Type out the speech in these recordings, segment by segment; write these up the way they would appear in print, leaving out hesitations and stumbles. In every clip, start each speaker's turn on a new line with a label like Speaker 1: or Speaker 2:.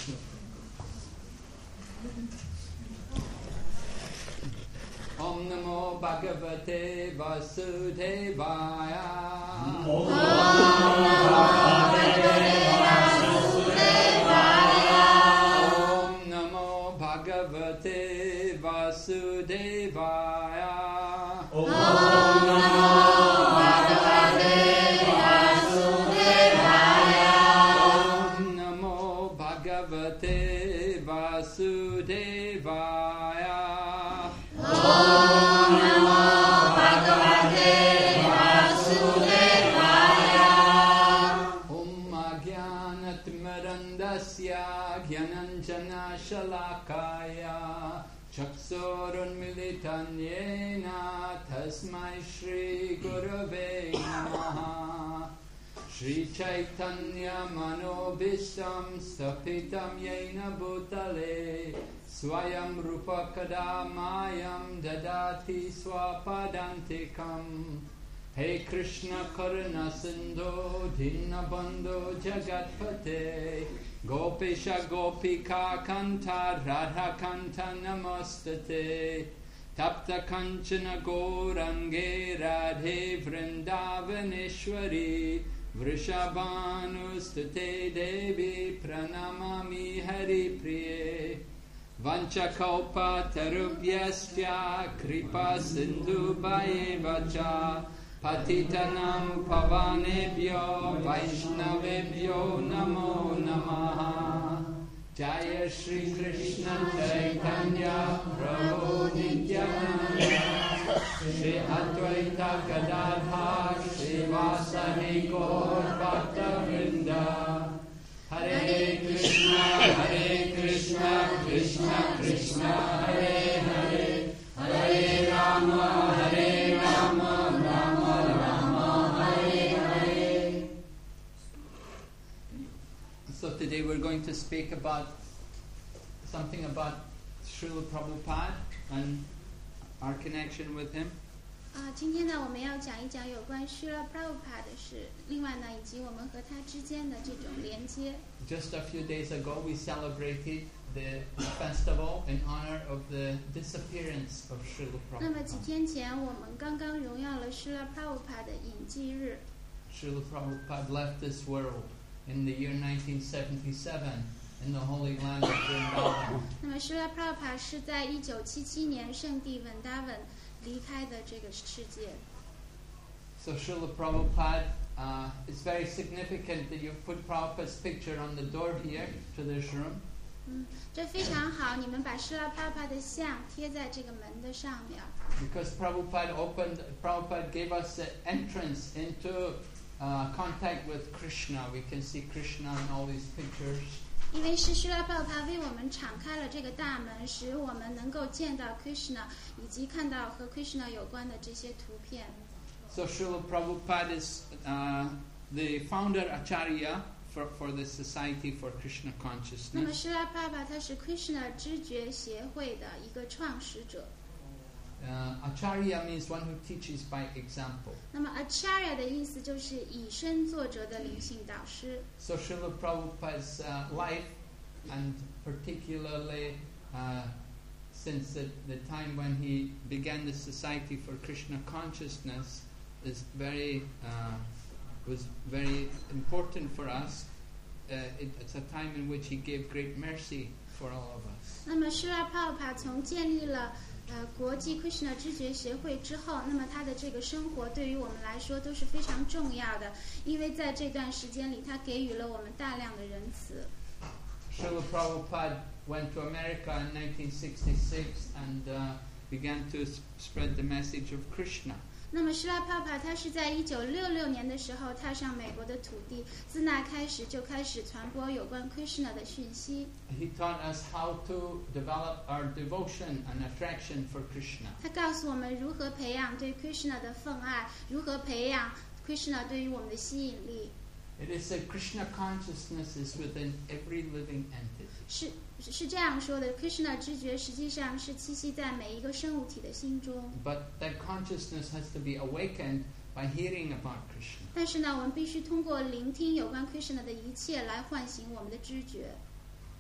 Speaker 1: Om Namo Bhagavate Vasudevaya.
Speaker 2: Om Namo Bhagavate
Speaker 1: Vasudevaya.
Speaker 2: Om Namo Bhagavate Vasudevaya.
Speaker 1: Om Namo Bhagavate Vasudevaya.
Speaker 2: Om Namo Bhagavate Vasudevaya.
Speaker 1: Om Agyanatmirandasya Gyananjana Shalakaya Chaksurunmilitan Yena Tasmai Shri Gurave Namaha. Shri Chaitanya Manobisham Stapitam Yena Bhutale Swayam Rupa Kadamayam Dadati Swapadantikam. Hey Krishna Karuna Sindhu Dinabandhu Jagatpate Gopisha Gopika Kanta Radha Kanta Namastate Tapta Kanchana Gourange Radhe Vrindavaneshwari Vrishabhanustate Devi Pranamami Hari Priye Vanchakalpa Tarubhyasya Kripa Sindhu Bhayevacha Patitanam Pavanebhyo Vaishnavebhyo Namo Namaha. Jaya Shri Krishna Chaitanya Prabhu Nityananda Shri Advaita Gadadhar Shri Vasani Gaur Bhakta Vrinda. Hare Krishna Krishna Krishna Hare Hare Hare Rama Rama Rama Hare Hare. So today we're going to speak about something about Srila Prabhupada and our connection with him.
Speaker 3: 今天呢，我们要讲一讲有关 Srila Prabhupada 的事，另外呢，以及我们和他之间的这种连接。
Speaker 1: Just a few days ago, we celebrated the festival in honor of the disappearance of Srila
Speaker 3: 那么几
Speaker 1: Prabhupada.
Speaker 3: 天前，我们刚刚荣耀了 Srila Prabhupada 的隐迹日。
Speaker 1: Srila Prabhupada left this world in the year 1977 in the Holy Land of Vrindavan.
Speaker 3: 那么 Srila Prabhupada 是在1977年圣地文达文离开的这个世界。
Speaker 1: So Srila Prabhupada, it's very significant that you've put Prabhupada's picture on the door here to this room.
Speaker 3: 这非常好，你们把 Srila Prabhupada 的像贴在这个门的上面。
Speaker 1: Because Prabhupada gave us the entrance into contact with Krishna. We can see Krishna in all these pictures.
Speaker 3: 因为是 Srila Prabhupada 为我们敞开了这个大门，使我们能够见到 Krishna， 以及看到和 Krishna 有关的这些图片。
Speaker 1: So Srila Prabhupada is the founder Acharya for the Society for Krishna
Speaker 3: 那么
Speaker 1: Consciousness.
Speaker 3: Srila Prabhupada 他是 Krishna 知觉协会的一个创始者。
Speaker 1: Acharya means one who teaches by example.
Speaker 3: 那么 Acharya 的意思就是以身作则的灵性导师。
Speaker 1: So Srila Prabhupada's life, and particularly since the time when he began the Society for Krishna Consciousness, is was very important for us. It's a time in which he gave great mercy for all of us.
Speaker 3: 那么 Srila Prabhupada 从建立了国际 Krishna 知觉协会之后，那么他的这个生活对于我们来说都是非常重要的，因为在这段时间里，他给予了我们大量的仁慈。
Speaker 1: Srila Prabhupada went to America in 1966 and began to spread the message of Krishna.
Speaker 3: 那么 Srila Prabhupada 他是在1966年的时候踏上美国的土地，自那开始就开始传播有关 Krishna 的讯息。
Speaker 1: He taught us how to develop our devotion and attraction for Krishna.
Speaker 3: 他告诉我们如何培养对 Krishna 的奉爱，如何培养 Krishna 对于我们的吸引力。
Speaker 1: It is that Krishna consciousness is within every living entity.
Speaker 3: 是这样说的 ，Krishna 知觉实际上是栖息在每一个生物体的心中。
Speaker 1: But that consciousness has to be awakened by hearing about Krishna.
Speaker 3: 但是呢，我们必须通过聆听有关 Krishna 的一切来唤醒我们的知觉。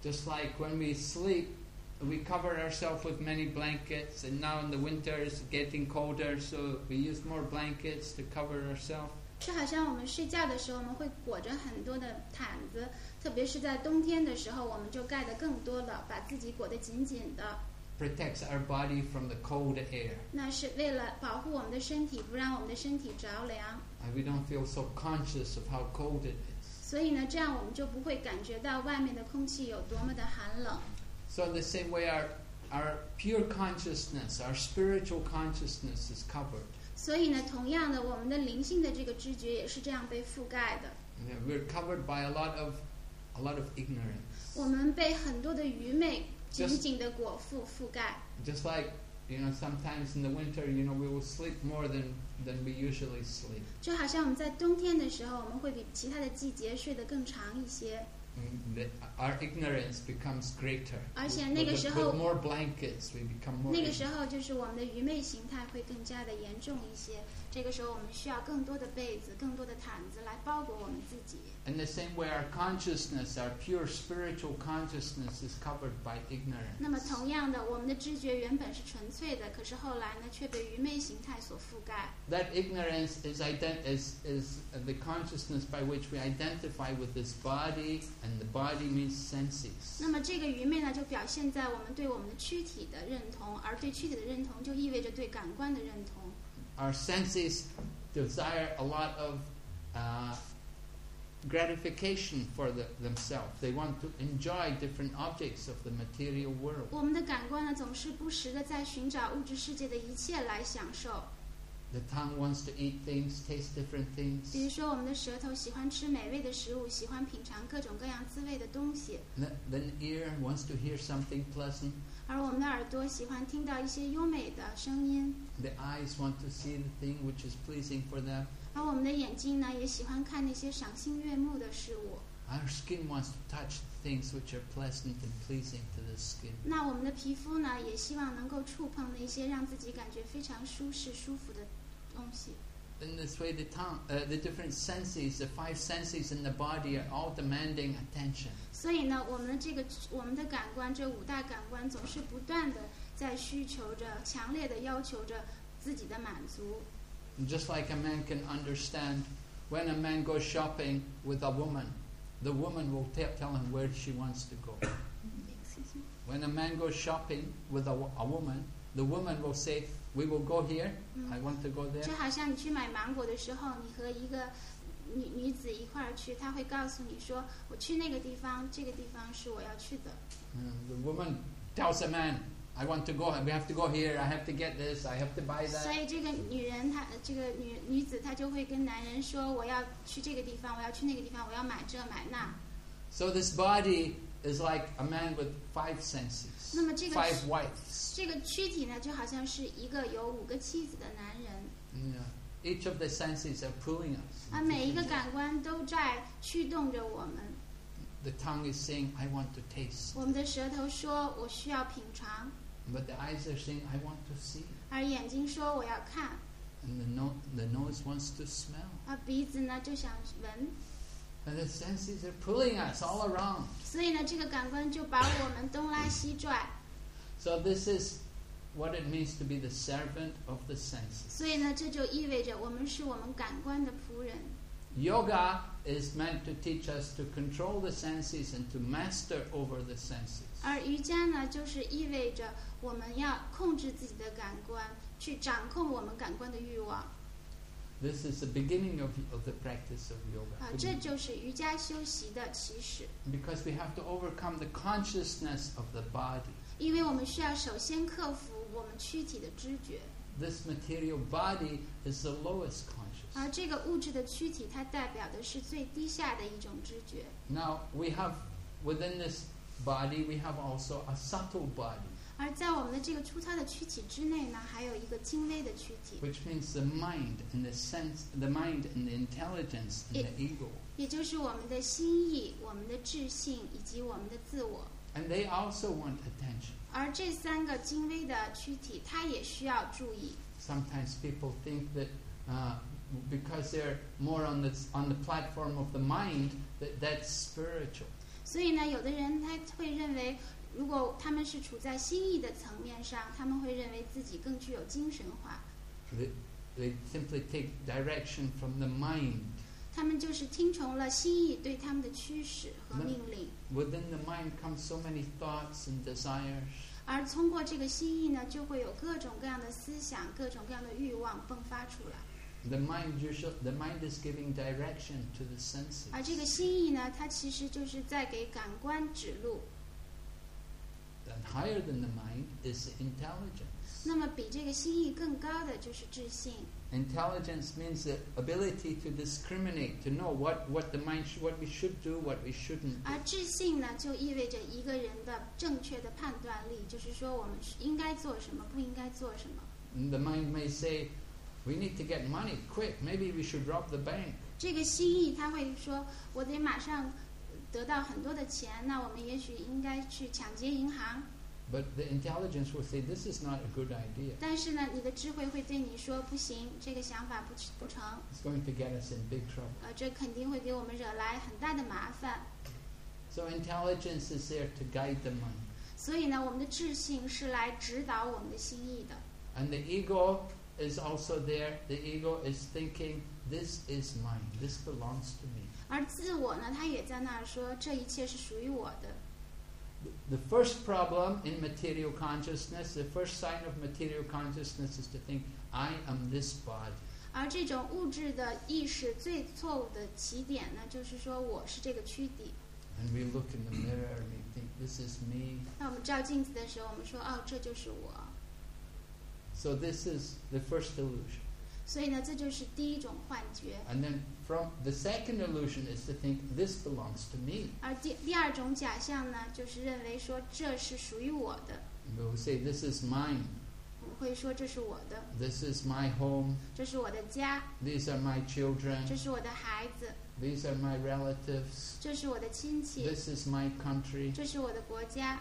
Speaker 1: Just like when we sleep, we cover ourselves with many blankets, and now in the winter it's getting colder, so we use more blankets to cover ourselves.
Speaker 3: 就好像我们睡觉的时候，我们会裹着很多的毯子，特别是在冬天的时候，我们就盖得更多了，把自己裹得紧紧的。
Speaker 1: Protects our body from the cold air.
Speaker 3: 那是为了保护我们的身体，不让我们的身体着凉。
Speaker 1: And we don't feel so conscious of how cold it is.
Speaker 3: 所以呢，这样我们就不会感觉到外面的空气有多么的寒冷。
Speaker 1: So in the same way, our pure consciousness, our spiritual consciousness is covered.
Speaker 3: 所以呢，同样的，我们的灵性的这个知觉也是这样被覆盖的。
Speaker 1: We're covered by a lot of ignorance.
Speaker 3: 我们被很多的愚昧紧紧的裹覆盖。
Speaker 1: Just like, sometimes in the winter, we will sleep more than we usually sleep.
Speaker 3: 就好像我们在冬天的时候，我们会比其他的季节睡得更长一些。
Speaker 1: Our ignorance becomes greater.
Speaker 3: 而且那个时候
Speaker 1: with more blankets, we become more.
Speaker 3: 那个时候就是我们的愚昧形态会更加的严重一些。这个时候我们需要更多的被子、更多的毯子来包裹我们自己。
Speaker 1: In the same way, our consciousness, our pure spiritual consciousness, is covered by ignorance.
Speaker 3: 那么同样的，我们的知觉原本是纯粹的，可是后来呢，却被愚昧形态所覆盖。
Speaker 1: That ignorance is the consciousness by which we identify with this body, and the body means senses.
Speaker 3: 那么这个愚昧呢，就表现在我们对我们的躯体的认同，而对躯体的认同就意味着对感官的认同。
Speaker 1: Our senses desire a lot of gratification for themselves. They want to enjoy different objects of the material world.
Speaker 3: 我们的感官呢，总是不时的在寻找物质世界的一切来享受。
Speaker 1: The tongue wants to eat things, taste different
Speaker 3: 比
Speaker 1: things.
Speaker 3: 如说，我们的舌头喜欢吃美味的食物，喜欢品尝各种各样滋味的东西；
Speaker 1: The ear wants to hear something pleasant.
Speaker 3: 而我们的耳朵喜欢听到一些优美的声音；
Speaker 1: The eyes want to see the thing which is pleasing for them.
Speaker 3: 而我们的眼睛呢，也喜欢看那些赏心悦目的事物。
Speaker 1: Our skin wants to touch things which are pleasant and pleasing to the skin.
Speaker 3: 那我们的皮肤呢，也希望能够触碰那些让自己感觉非常舒适、舒服的东西。
Speaker 1: In this way, the different senses, the 5 senses in the body, are all demanding attention.
Speaker 3: 所以呢，我们的感官，这5大感官总是不断的在需求着、强烈的要求着自己的满足。
Speaker 1: And just like a man can understand, when a man goes shopping with a woman, the woman will tell him where she wants to go. When a man goes shopping with a woman, the woman will say, "We will go here. I want to go there."
Speaker 3: 就好像你去买芒果的时候，你和一个女子一块儿去，她会告诉你说：“我去那个地方，这个地方是我要去的。”
Speaker 1: The woman tells a man, "I want to go. We have to go here. I have to get this. I have to buy
Speaker 3: 所
Speaker 1: that."
Speaker 3: 以这个女人，这个女子，她就会跟男人说：“我要去这个地方，我要去那个地方，我要买这买那。”
Speaker 1: So this body is like a man with 5 senses,
Speaker 3: 那么这个
Speaker 1: 5 wives.
Speaker 3: 这个躯体呢，就好像是一个有5个妻子的男人，
Speaker 1: Each of the senses are pulling us.
Speaker 3: 而每一个感官都在驱动着我们。
Speaker 1: The tongue is saying, "I want to taste."
Speaker 3: 我们的舌头说：“我需要品尝。”
Speaker 1: But the eyes are saying, "I want to see."
Speaker 3: 而眼睛说：“我要看。”
Speaker 1: And the nose wants to smell.
Speaker 3: 而鼻子呢就想闻。
Speaker 1: And the senses are pulling us all around.
Speaker 3: 所以呢，这个感官就把我们东拉西拽。
Speaker 1: So this is what it means to be the servant of the senses.
Speaker 3: 所以呢，这就意味着我们是我们感官的仆人。
Speaker 1: Yoga is meant to teach us to control the senses and to master over the senses.
Speaker 3: 而瑜伽呢，就是意味着我们要控制自己的感官，去掌控我们感官的欲望。
Speaker 1: This is the beginning of the practice of yoga.
Speaker 3: 这就是瑜伽修习的起始。
Speaker 1: Because we have to overcome the consciousness of the body.
Speaker 3: 因为我们需要首先克服我们躯体的知觉。
Speaker 1: This material body is the lowest consciousness.
Speaker 3: 而这个物质的躯体，它代表的是最低下的一种知觉。
Speaker 1: Now we have within this body we have also a subtle body.
Speaker 3: 而在我们的这个粗糙的躯体之内呢，还有一个精微的躯体，
Speaker 1: Which means the mind and the mind and the intelligence and the ego.
Speaker 3: 也就是我们的心意、我们的智性以及我们的自我。
Speaker 1: And they also want attention.
Speaker 3: 而这3个精微的躯体，它也需要注意。
Speaker 1: Sometimes people think that because they're more on the platform of the mind, that's spiritual.
Speaker 3: 所以呢，有的人他会认为，如果他们是处在心意的层面上，他们会认为自己更具有精神化。
Speaker 1: They simply take direction from the mind.
Speaker 3: 他们就是听从了心意对他们的驱使和命令。
Speaker 1: Within the mind come so many thoughts and desires.
Speaker 3: 而通过这个心意呢，就会有各种各样的思想、各种各样的欲望迸发出来。
Speaker 1: The mind is giving direction to the senses.
Speaker 3: 而这个心意呢，它其实就是在给感官指路。
Speaker 1: And higher than the mind is intelligence.
Speaker 3: 那么比这个心意更高的就是智性。
Speaker 1: Intelligence means the ability to discriminate, to know what we should do, what we shouldn't.
Speaker 3: 而智性呢，就意味着一个人的正确的判断力，就是说我们应该做什么，不应该做什么。
Speaker 1: And the mind may say, "We need to get money quick. Maybe we should rob the bank."
Speaker 3: 这个心意他会说，我得马上得到很多的钱，那我们也许应该去抢劫银行。
Speaker 1: But the intelligence will say, "This is not a good idea.
Speaker 3: 但是呢，你的智慧会对你说，不行，这个想法不成。
Speaker 1: It's going to get us in big trouble."
Speaker 3: 这肯定会给我们惹来很大的麻烦。
Speaker 1: So intelligence is there to guide the mind.
Speaker 3: 所以呢，我们的智性是来指导我们的心意的。
Speaker 1: And the ego is also there. The ego is thinking, "This is mine. This belongs to me."
Speaker 3: 而自我呢，他也在那儿说，这一切是属于我的。
Speaker 1: The first problem in material consciousness, the first sign of material consciousness is to think, "I am this body."
Speaker 3: 而这种物质的意识最错误的起点呢，就是说我是这个躯体。
Speaker 1: And we look in the mirror and we think, "This is me."
Speaker 3: 那我们照镜子的时候，我们说，哦，这就是我。
Speaker 1: So this is the first illusion.
Speaker 3: 所以呢，这就是第一种幻觉。
Speaker 1: And then from the second illusion is to think, "This belongs to me."
Speaker 3: 而第二种假象呢，就是认为说这是属于我的。
Speaker 1: We will say, "This is mine.
Speaker 3: 我们会说这是我的，
Speaker 1: This is my home.
Speaker 3: 这是我的家，
Speaker 1: These are my children.
Speaker 3: 这是我的孩子，
Speaker 1: These are my relatives.
Speaker 3: 这是我的亲戚，
Speaker 1: This is my country."
Speaker 3: 这是我的国家。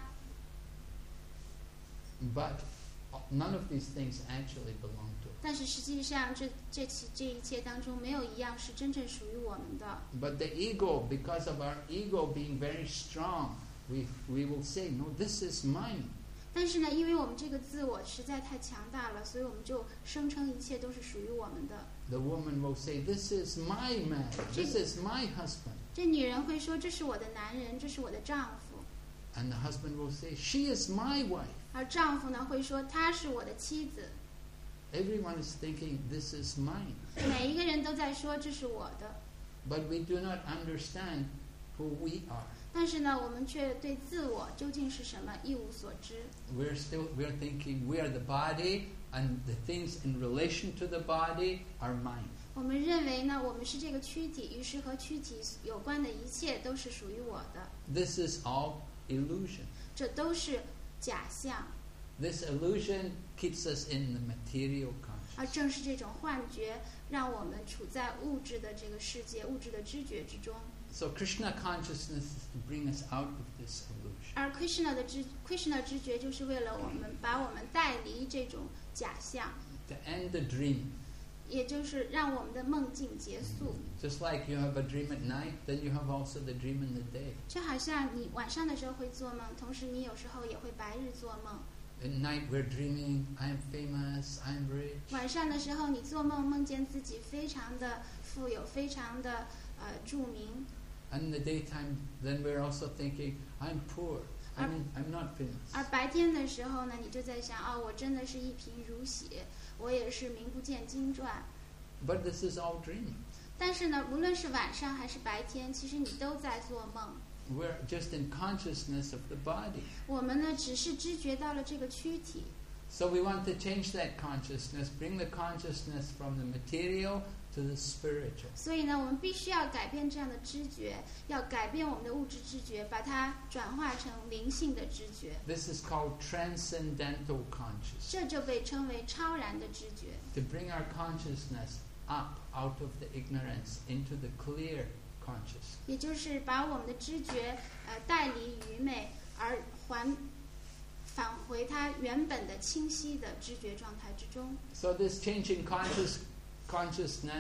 Speaker 1: But none of these things actually belong to us.
Speaker 3: 但是实际上，这一切当中，没有一样是真正属于我们的。
Speaker 1: But the ego, because of our ego being very strong, we will say, "No, this is mine."
Speaker 3: 但是呢，因为我们这个自我实在太强大了，所以我们就声称一切都是属于我们的。
Speaker 1: The woman will say, "This is my man. This is my husband."
Speaker 3: 这女人会说：“这是我的男人，这是我的丈夫。”
Speaker 1: And the husband will say, "She is my wife."
Speaker 3: 而丈夫呢会说：“她是我的妻子。”
Speaker 1: Everyone is thinking, "This is mine."
Speaker 3: 每一个人都在说这是我的。
Speaker 1: But we do not understand who we are.
Speaker 3: 但是呢，我们却对自我究竟是什么一无所知。
Speaker 1: We're thinking we are the body, and the things in relation to the body are mine.
Speaker 3: 我们认为呢，我们是这个躯体，于是和躯体有关的一切都是属于我的。
Speaker 1: This is all illusion.
Speaker 3: 这都是假象。
Speaker 1: This illusion keeps us in the material consciousness.
Speaker 3: 而正是这种幻觉，让我们处在物质的这个世界、物质的知觉之中。
Speaker 1: So Krishna consciousness is to bring us out of this illusion.
Speaker 3: 而 Krishna 知觉就是为了把我们带离这种假象，
Speaker 1: To end the dream.
Speaker 3: 也就是让我们的梦境结束。
Speaker 1: Just like you have a dream at night, then you have also the dream in the day.
Speaker 3: 就好像你晚上的时候会做梦，同时你有时候也会白日做梦。
Speaker 1: At night we're dreaming, I'm famous, I'm rich.
Speaker 3: 晚上的时候你做梦，梦见自己非常的富有，非常的著名。
Speaker 1: And in the daytime, then we're also thinking, I'm poor, I'm not famous.
Speaker 3: 而白天的时候呢，你就在想，哦，我真的是一贫如洗，我也是名不见经传。
Speaker 1: But this is all dreaming.
Speaker 3: 但是呢，无论是晚上还是白天，其实你都在做梦。
Speaker 1: We're just in consciousness of the body.
Speaker 3: 我们呢，只是知觉到了这个躯体。
Speaker 1: So we want to change that consciousness, bring the consciousness from the material to the spiritual.
Speaker 3: 所以呢，我们必须要改变这样的知觉，要改变我们的物质知觉，把它转化成灵性的知觉。
Speaker 1: This is called transcendental consciousness.
Speaker 3: 这就被称为超然的知觉。
Speaker 1: To bring our consciousness up out of the ignorance into the clear consciousness.
Speaker 3: 也就是把我们的知觉带离愚昧，而返回它原本的清晰的知觉状态之中。
Speaker 1: So this changing consciousness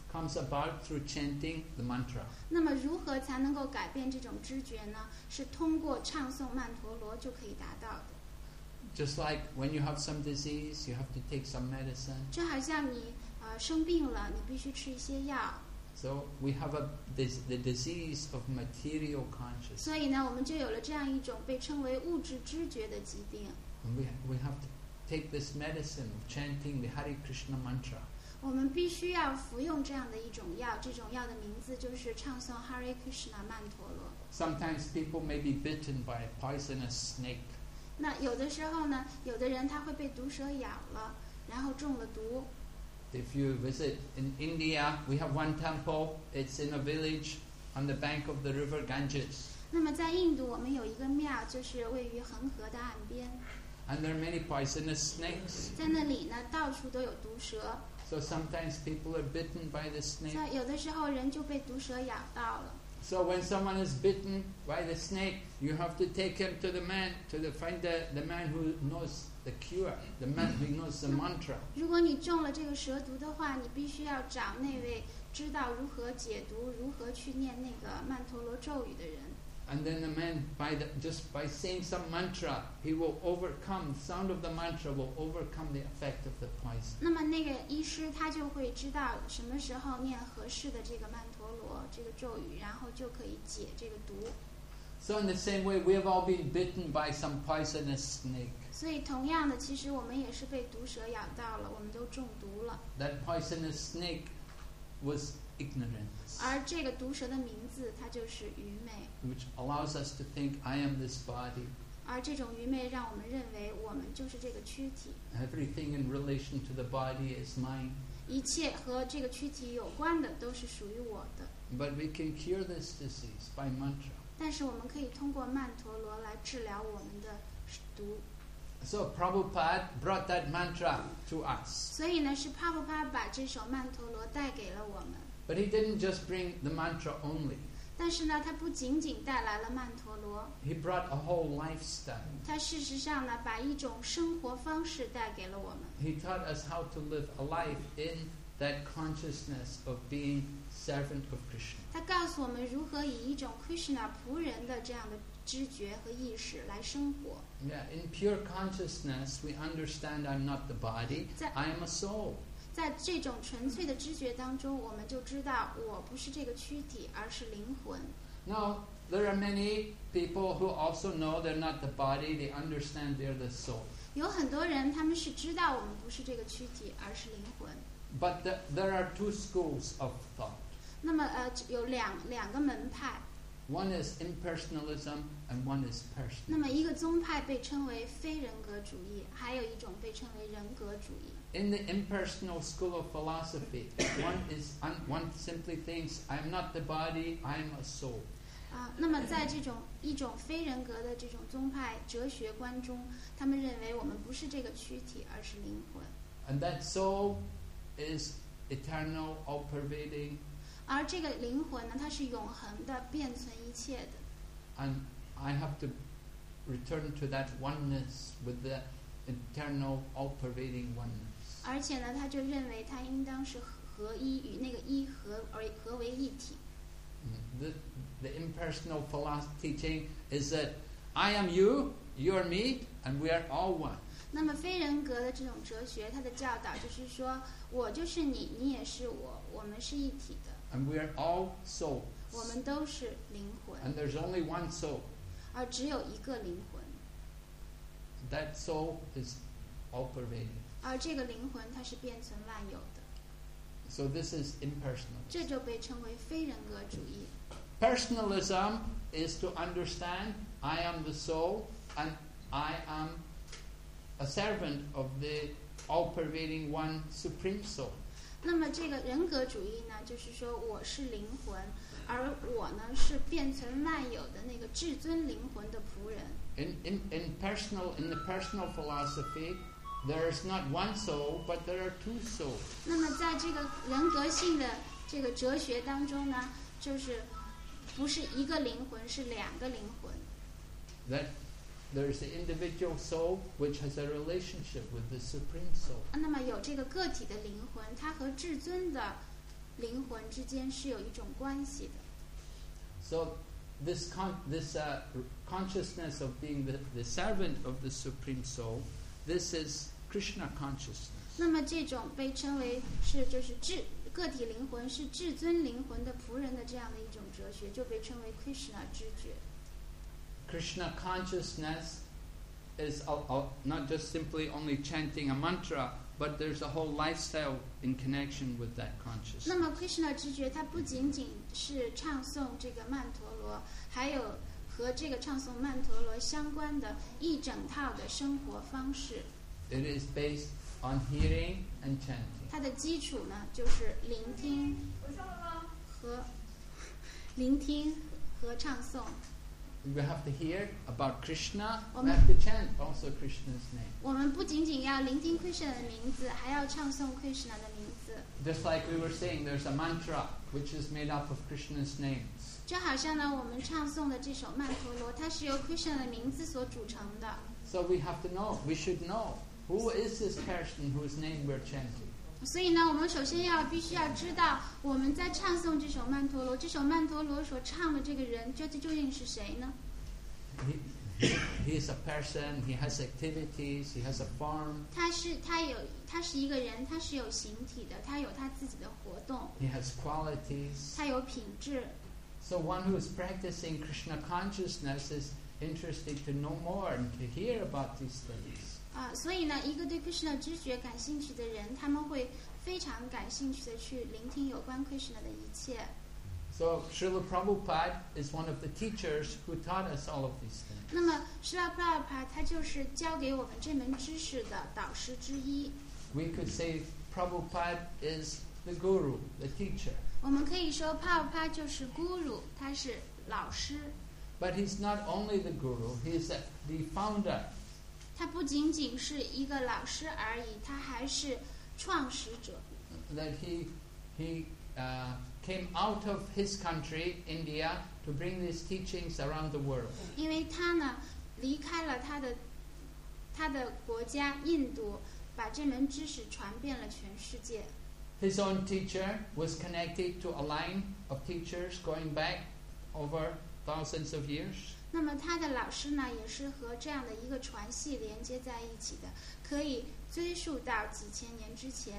Speaker 1: comes about through chanting the mantra.
Speaker 3: 那么如何才能够改变这种知觉呢？是通过唱诵曼陀罗就可以达到的。
Speaker 1: Just like when you have some disease, you have to take some medicine.
Speaker 3: 就好像你生病了，你必须吃一些药。
Speaker 1: So we have the disease of material consciousness.
Speaker 3: 所以呢，我们就有了这样一种被称为物质知觉的疾病。
Speaker 1: And we have to take this medicine of chanting the Hare Krishna mantra.
Speaker 3: 我们必须要服用这样的一种药，这种药的名字就是唱诵 Hare Krishna 曼陀罗。
Speaker 1: Sometimes people may be bitten by a poisonous snake.
Speaker 3: 那有的时候呢，有的人他会被毒蛇咬了，然后中了毒。
Speaker 1: If you visit in India, we have one temple. It's in a village on the bank of the river Ganges.
Speaker 3: 那么在印度，我们有一个庙，就是位于恒河的岸边。
Speaker 1: And there are many poisonous snakes.
Speaker 3: 在那里呢，到处都有毒蛇。
Speaker 1: So sometimes people are bitten by the snake.
Speaker 3: 所以有的时候人就被毒蛇咬到了。
Speaker 1: So when someone is bitten by the snake, you have to take him to the man, find the man who knows the cure, the man who knows the mantra.
Speaker 3: 如果你中了这个蛇毒的话，你必须要找那位知道如何解毒、如何去念那个曼陀罗咒语的人。
Speaker 1: And then the man, just by saying some mantra, he will overcome. The sound of the mantra will overcome the effect of the poison.
Speaker 3: 那么那个医师他就会知道什么时候念合适的这个曼陀罗这个咒语，然后就可以解这个毒。
Speaker 1: So in the same way, we have all been bitten by some poisonous snake.
Speaker 3: 所以同样的，其实我们也是被毒蛇咬到了，我们都中毒了。
Speaker 1: That poisonous snake was ignorance,
Speaker 3: 而这个毒蛇的名字，它就是愚昧。
Speaker 1: which allows us to think, I am this body.
Speaker 3: 而这种愚昧让我们认为我们就是这个躯体，
Speaker 1: Everything in relation to the body is mine.
Speaker 3: 一切和这个躯体有关的都是属于我的。
Speaker 1: But we can cure this disease by mantra.
Speaker 3: 但是我们可以通过曼陀罗来治疗我们的毒。
Speaker 1: So Prabhupada brought that mantra to us.
Speaker 3: 所以呢，是帕布帕把这首曼陀罗带给了我们。
Speaker 1: But he didn't just bring the mantra only.
Speaker 3: 但是呢，他不仅仅带来了曼陀罗，
Speaker 1: He brought a whole lifestyle.
Speaker 3: 他事实上呢，把一种生活方式带给了我们。
Speaker 1: He taught us how to live a life in that consciousness of being servant of Krishna.
Speaker 3: 他告诉我们如何以一种 Krishna 仆人的这样的知觉和意识来生活。
Speaker 1: Yeah, in pure consciousness, we understand I'm not the body, I am a soul.
Speaker 3: 在这种纯粹的知觉当中，我们就知道我不是这个躯体，而是灵魂。
Speaker 1: Now, there are many people who also know they're not the body, they understand they're the soul.
Speaker 3: 有很多人他们是知道我们不是这个躯体，而是灵魂。
Speaker 1: But there are two schools of thought.
Speaker 3: 那么有两个门派，
Speaker 1: One is impersonalism and one is
Speaker 3: 那
Speaker 1: personal.
Speaker 3: 么一个宗派被称为非人格主义，还有一种被称为人格主义。
Speaker 1: In the impersonal school of philosophy, one simply thinks, I'm not the body, I'm a soul.
Speaker 3: 那么在一种非人格的这种宗派哲学观中，他们认为我们不是这个躯体，而是灵魂。
Speaker 1: And that soul is eternal, all-pervading,
Speaker 3: 而这个灵魂呢，它是永恒的，遍存一切的。
Speaker 1: and I have to return to that oneness with the eternal, all-pervading oneness.
Speaker 3: 而且呢，他就认为它应当是合一，与那个一合为一体。
Speaker 1: The impersonal philosophy teaching is that I am you, you are me, and we are all one.
Speaker 3: 那么非人格的这种哲学，它的教导就是说，我就是你，你也是我，我们是一体的，
Speaker 1: And we are all souls.
Speaker 3: 我们都是灵魂，
Speaker 1: And there's only one soul.
Speaker 3: 而只有一个灵魂，
Speaker 1: That soul is all-pervading.
Speaker 3: 而这个灵魂它是遍存万有的，
Speaker 1: So this is impersonal.
Speaker 3: 这就被称为非人格主义。
Speaker 1: Personalism is to understand I am the soul and I am a servant of the all-pervading one supreme soul.
Speaker 3: 那么这个人格主义呢，就是说我是灵魂，而我呢是遍存万有的那个至尊灵魂的仆人。
Speaker 1: In the personal philosophy, there is not one soul, but there are two souls.
Speaker 3: 那么在这个人格性的这个哲学当中呢，就是不是一个灵魂，是两个灵魂。
Speaker 1: That there is the individual soul which has a relationship with the supreme soul.
Speaker 3: 那么有这个个体的灵魂，它和至尊的灵魂之间是有一种关系的。
Speaker 1: So this consciousness of being the servant of the Supreme Soul, this is Krishna consciousness.
Speaker 3: 那么这种被称为是就是个体灵魂是至尊灵魂的仆人的这样的一种哲学，就被称为 Krishna 知觉。
Speaker 1: Krishna consciousness is not just simply only chanting a mantra, but there's a whole lifestyle in connection with that
Speaker 3: 那
Speaker 1: consciousness.
Speaker 3: 么 Krishna 知觉它不仅仅是唱诵这个曼陀罗，还有和这个唱诵曼陀罗相关的一整套的生活方式。
Speaker 1: It is based on hearing and chanting.
Speaker 3: 它的基础呢，就是聆听和唱诵。
Speaker 1: We have to hear about Krishna, we
Speaker 3: 我们
Speaker 1: have to chant also Krishna's name.
Speaker 3: 我们不仅仅要聆听 Krishna 的名字，还要唱诵 Krishna 的名字。
Speaker 1: Just like we were saying, there's a mantra which is made up of Krishna's names.
Speaker 3: 就好像呢，我们唱诵的这首曼陀罗，它是由 Krishna 的名字所组成的。
Speaker 1: So we have to know, we should know, who is this person whose name we're chanting?
Speaker 3: 所以呢，我们首先必须要知道，我们在唱诵这首曼陀罗，这首曼陀罗所唱的这个人究竟是谁呢？
Speaker 1: He is a person, he has activities, he has a form,
Speaker 3: 他是一个人，他是有形体的，他有他自己的活动，
Speaker 1: he has qualities.
Speaker 3: 他有品质。
Speaker 1: So one who is practicing Krishna consciousness is interested to know more and to hear about these things.
Speaker 3: 所以呢，一个对 Krishna 知觉感兴趣的人，他们会非常感兴趣的去聆听有关 Krishna 的一切。
Speaker 1: So Srila Prabhupada is one of the teachers who taught us all of these things.
Speaker 3: 那么Srila Prabhupada 他就是教给我们这门知识的导师之一。
Speaker 1: We could say Prabhupada is the guru, the teacher.
Speaker 3: 我们可以说 Prabhupada 就是 Guru， 他是老师。
Speaker 1: But he's not only the guru, he's the founder.
Speaker 3: 他不仅仅是一个老师而已，他还是创始者。
Speaker 1: That he came out of his country, India, to bring these teachings around the world.
Speaker 3: 因为他呢离开了他的国家印度，把这门知识传遍了全世界。
Speaker 1: His own teacher was connected to a line of teachers going back over thousands of years.
Speaker 3: 那么他的老师呢，也是和这样的一个传系连接在一起的，可以追溯到几千年之前。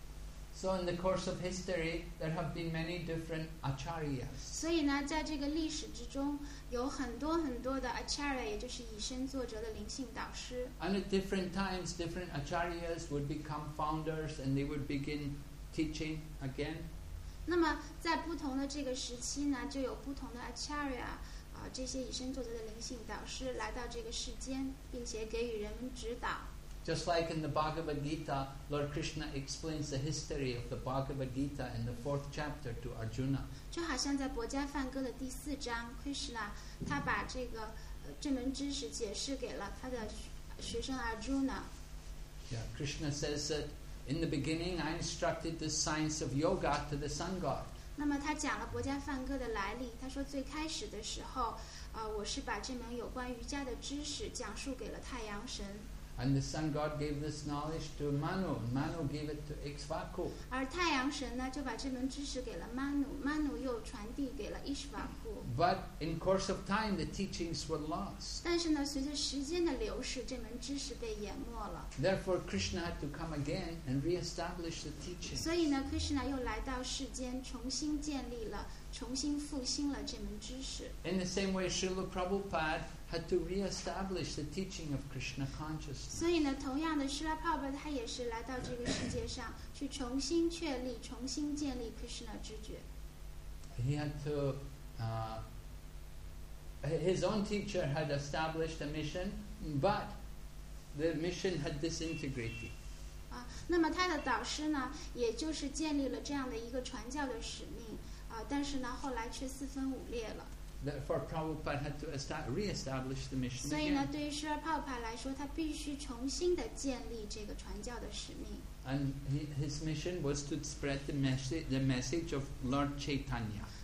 Speaker 1: So in the course of history, there have been many different acharyas.
Speaker 3: 所以呢，在这个历史之中，有很多的 acharya， 也就是以身作则的灵性导师。
Speaker 1: And at different times, different acharyas would become founders and they would begin teaching again.
Speaker 3: 那么在不同的这个时期呢，就有不同的 acharya，这些以身作则的灵性导师来到这个世间，并且给予人们指导。
Speaker 1: Just like in the Bhagavad Gita, Lord Krishna explains the history of the Bhagavad Gita in the 4th chapter to Arjuna.
Speaker 3: 就好像在《薄伽梵歌》的第4章 ，Krishna 他把这门知识解释给了他的学生 Arjuna。
Speaker 1: Yeah, Krishna says that in the beginning I instructed the science of yoga to the sun god.
Speaker 3: 那么他讲了《薄伽梵歌》的来历，他说最开始的时候，我是把这门有关瑜伽的知识讲述给了太阳神。
Speaker 1: And the sun god gave this knowledge to Manu. Manu gave it to Ikshvaku.
Speaker 3: 而太阳神呢，就把这门知识给了 Manu 又传递给了 Ishvaku。
Speaker 1: But in course of time, the teachings were lost.
Speaker 3: 但是呢，随着时间的流逝，这门知识被淹没了。
Speaker 1: Therefore, Krishna had to come again and re-establish the teaching.
Speaker 3: 所以呢 ，Krishna 又来到世间，重新建立了、重新复兴了这门知识。
Speaker 1: In the same way, Srila Prabhupada had to re-establish the teaching of Krishna consciousness.
Speaker 3: 所以呢，同样的，Srila Prabhupada 他也是来到这个世界上，去重新确立、重新建立 Krishna 知觉。
Speaker 1: He had to. His own teacher had established a mission, but the mission had disintegrated.
Speaker 3: 那么他的导师呢，也就是建立了这样的一个传教的使命但是呢，后来却四分五裂了。
Speaker 1: Therefore, Prabhupada had to re-establish the mission
Speaker 3: 所以呢，
Speaker 1: again.
Speaker 3: 对于 Srila Prabhupada 来说，他必须重新的建立这个传教的使命。
Speaker 1: And his mission was to spread the message of Lord Chaitanya.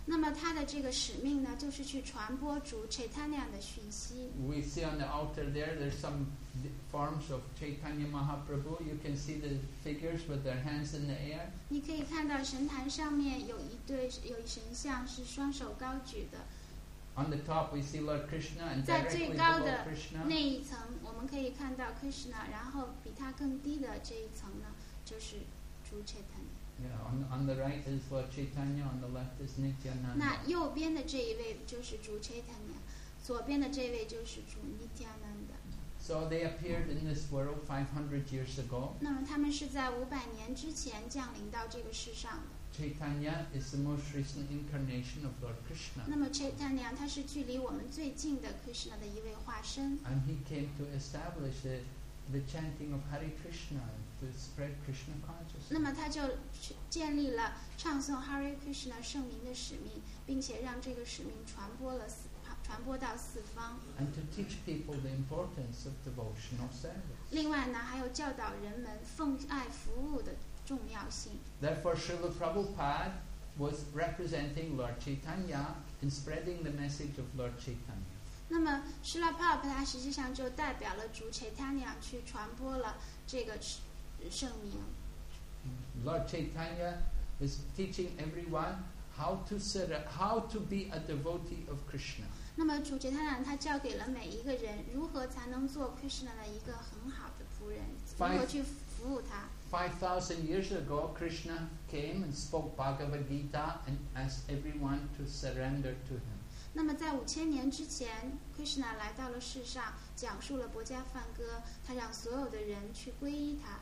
Speaker 3: 那么他的这个使命呢，就是去传播主 Chaitanya 的讯息。
Speaker 1: We see on the altar there's some forms of Chaitanya Mahaprabhu. You can see the figures with their hands in the air.
Speaker 3: 你可以看到神坛上面有神像是双手高举的，
Speaker 1: On the top we see Lord Krishna, and
Speaker 3: 在
Speaker 1: directly
Speaker 3: 最高
Speaker 1: below
Speaker 3: 的
Speaker 1: Krishna
Speaker 3: 那一层我们可以看到 Krishna， 然后比他更低的这一层呢，就是主 Chaitanya。
Speaker 1: Yeah, on the right is Lord Chaitanya, on the left is Nityananda.
Speaker 3: 那右边的这一位就是主 Chaitanya， 左边的这位就是主 Nityananda。
Speaker 1: So they appeared in this world 500 years ago.
Speaker 3: 那么他们是在500年之前降临到这个世上的。
Speaker 1: Chaitanya is the most recent incarnation of Lord Krishna.
Speaker 3: 那么 Chaitanya 他是距离我们最近的 Krishna 的一位化身。
Speaker 1: And he came to establish the chanting of Hare Krishna and to spread Krishna
Speaker 3: 那
Speaker 1: consciousness.
Speaker 3: 么他就建立了唱诵 Hare Krishna 圣名的使命，并且让这个使命传播到四方。
Speaker 1: And to teach people the importance of devotional service.
Speaker 3: 另外呢，还有教导人们奉爱服务的重要性。
Speaker 1: Therefore, Srila Prabhupada was representing Lord Chaitanya in spreading the message of Lord Chaitanya.
Speaker 3: 那么 Srila Prabhupada 他实际上就代表了主 Chaitanya 去传播了这个圣名。
Speaker 1: Lord Chaitanya is teaching everyone how to be a devotee of Krishna.
Speaker 3: 那么主 Chaitanya 他教给了每一个人如何才能做 Krishna 的一个很好的仆人，如何去服务他。
Speaker 1: 5,000 years ago, Krishna came and spoke Bhagavad Gita and asked everyone to surrender to him.
Speaker 3: 那么在5000年之前 ，Krishna 来到了世上，讲述了《薄伽梵歌》，他让所有的人去皈依他。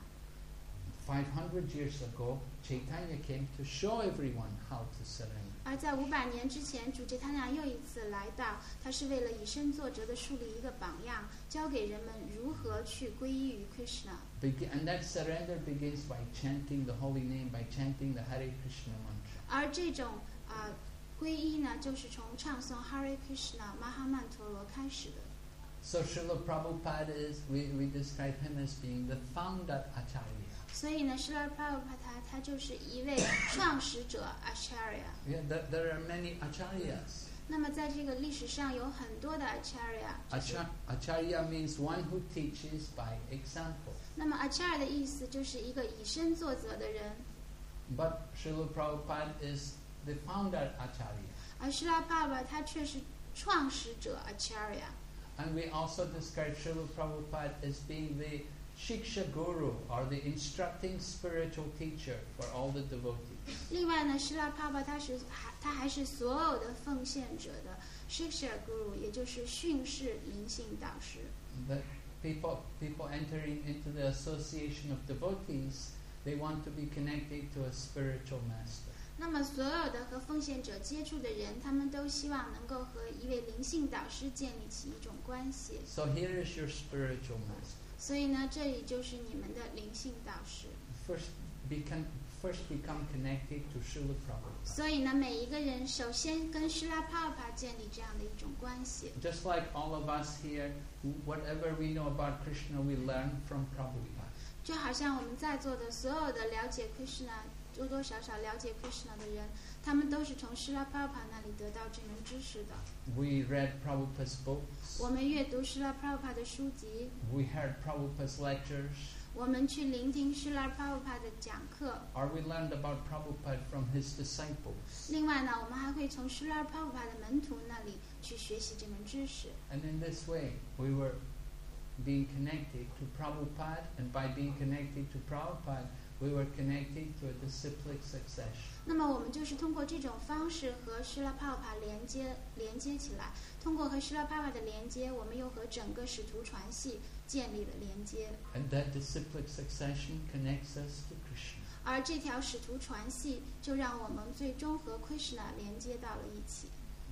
Speaker 1: 500 years ago, Chaitanya came to show everyone how to surrender.
Speaker 3: 而在500年之前，主 Chaitanya 又一次来到，他是为了以身作则的树立一个榜样，教给人们如何去皈依于 Krishna。
Speaker 1: And that surrender begins by chanting the holy name, by chanting the Hare Krishna mantra.
Speaker 3: 而这种皈依呢，就是从唱诵 Hare Krishna Mahamantra 开始的。
Speaker 1: So Srila Prabhupada we describe him as being the founder Acharya.
Speaker 3: 所以呢，Srila Prabhupada 他就是一位创始者 Acharya。
Speaker 1: Yeah, there are many Acharyas.
Speaker 3: 那么在这个历史上有很多的 Acharya。
Speaker 1: Acharya means one who teaches by example.
Speaker 3: 那么 Acharya 的意思就是一个以身作则的人。
Speaker 1: But Srila Prabhupada is the founder Acharya.
Speaker 3: 而 Srila Prabhupada 他却是创始者 Acharya。
Speaker 1: And we also describe Srila Prabhupada as being the Shiksha Guru, or the instructing spiritual teacher for all the devotees.
Speaker 3: 另外呢，Srila Prabhupada 他还是所有的奉献者的 Shiksha Guru， 也就是训示灵性导师。
Speaker 1: That people entering into the association of devotees, they want to be connected to a spiritual master.
Speaker 3: 那么所有的和奉献者接触的人，他们都希望能够和一位灵性导师建立起一种关系。
Speaker 1: So here is your spiritual master.
Speaker 3: 所以呢，这里就是你们的灵性导师。
Speaker 1: First become connected to Srila Prabhupada.
Speaker 3: 所以呢，每一个人首先跟 Srila Prabhupada 建立这样的一种关系。
Speaker 1: Just like all of us here, whatever we know about Krishna, we learn from Prabhupada.
Speaker 3: 就好像我们在座的所有的了解 Krishna， 多多少少了解 Krishna 的人，他们都是从 Srila Prabhupada 那里得到这门知识的。
Speaker 1: We read Prabhupada's books.
Speaker 3: 我们阅读 Srila Prabhupada 的书籍，
Speaker 1: We heard Prabhupada's lectures.
Speaker 3: 我们去聆听 Srila Prabhupada 的讲课。
Speaker 1: Or we learned about Prabhupada from his disciples.
Speaker 3: 另外呢，我们还会从 Srila Prabhupada 的门徒那里去学习这门知识。
Speaker 1: And in this way, we were being connected to Prabhupada, and by being connected to Prabhupada, we were connected to a disciplic succession.
Speaker 3: 那么我们就是通过这种方式和 Srila Prabhupada 连接起来，通过和 Srila Prabhupada 的连接，我们又和整个使徒传系建立了连接。
Speaker 1: And that disciplic succession connects us to Krishna.
Speaker 3: 而这条使徒传系就让我们最终和 Krishna 连接到了一起。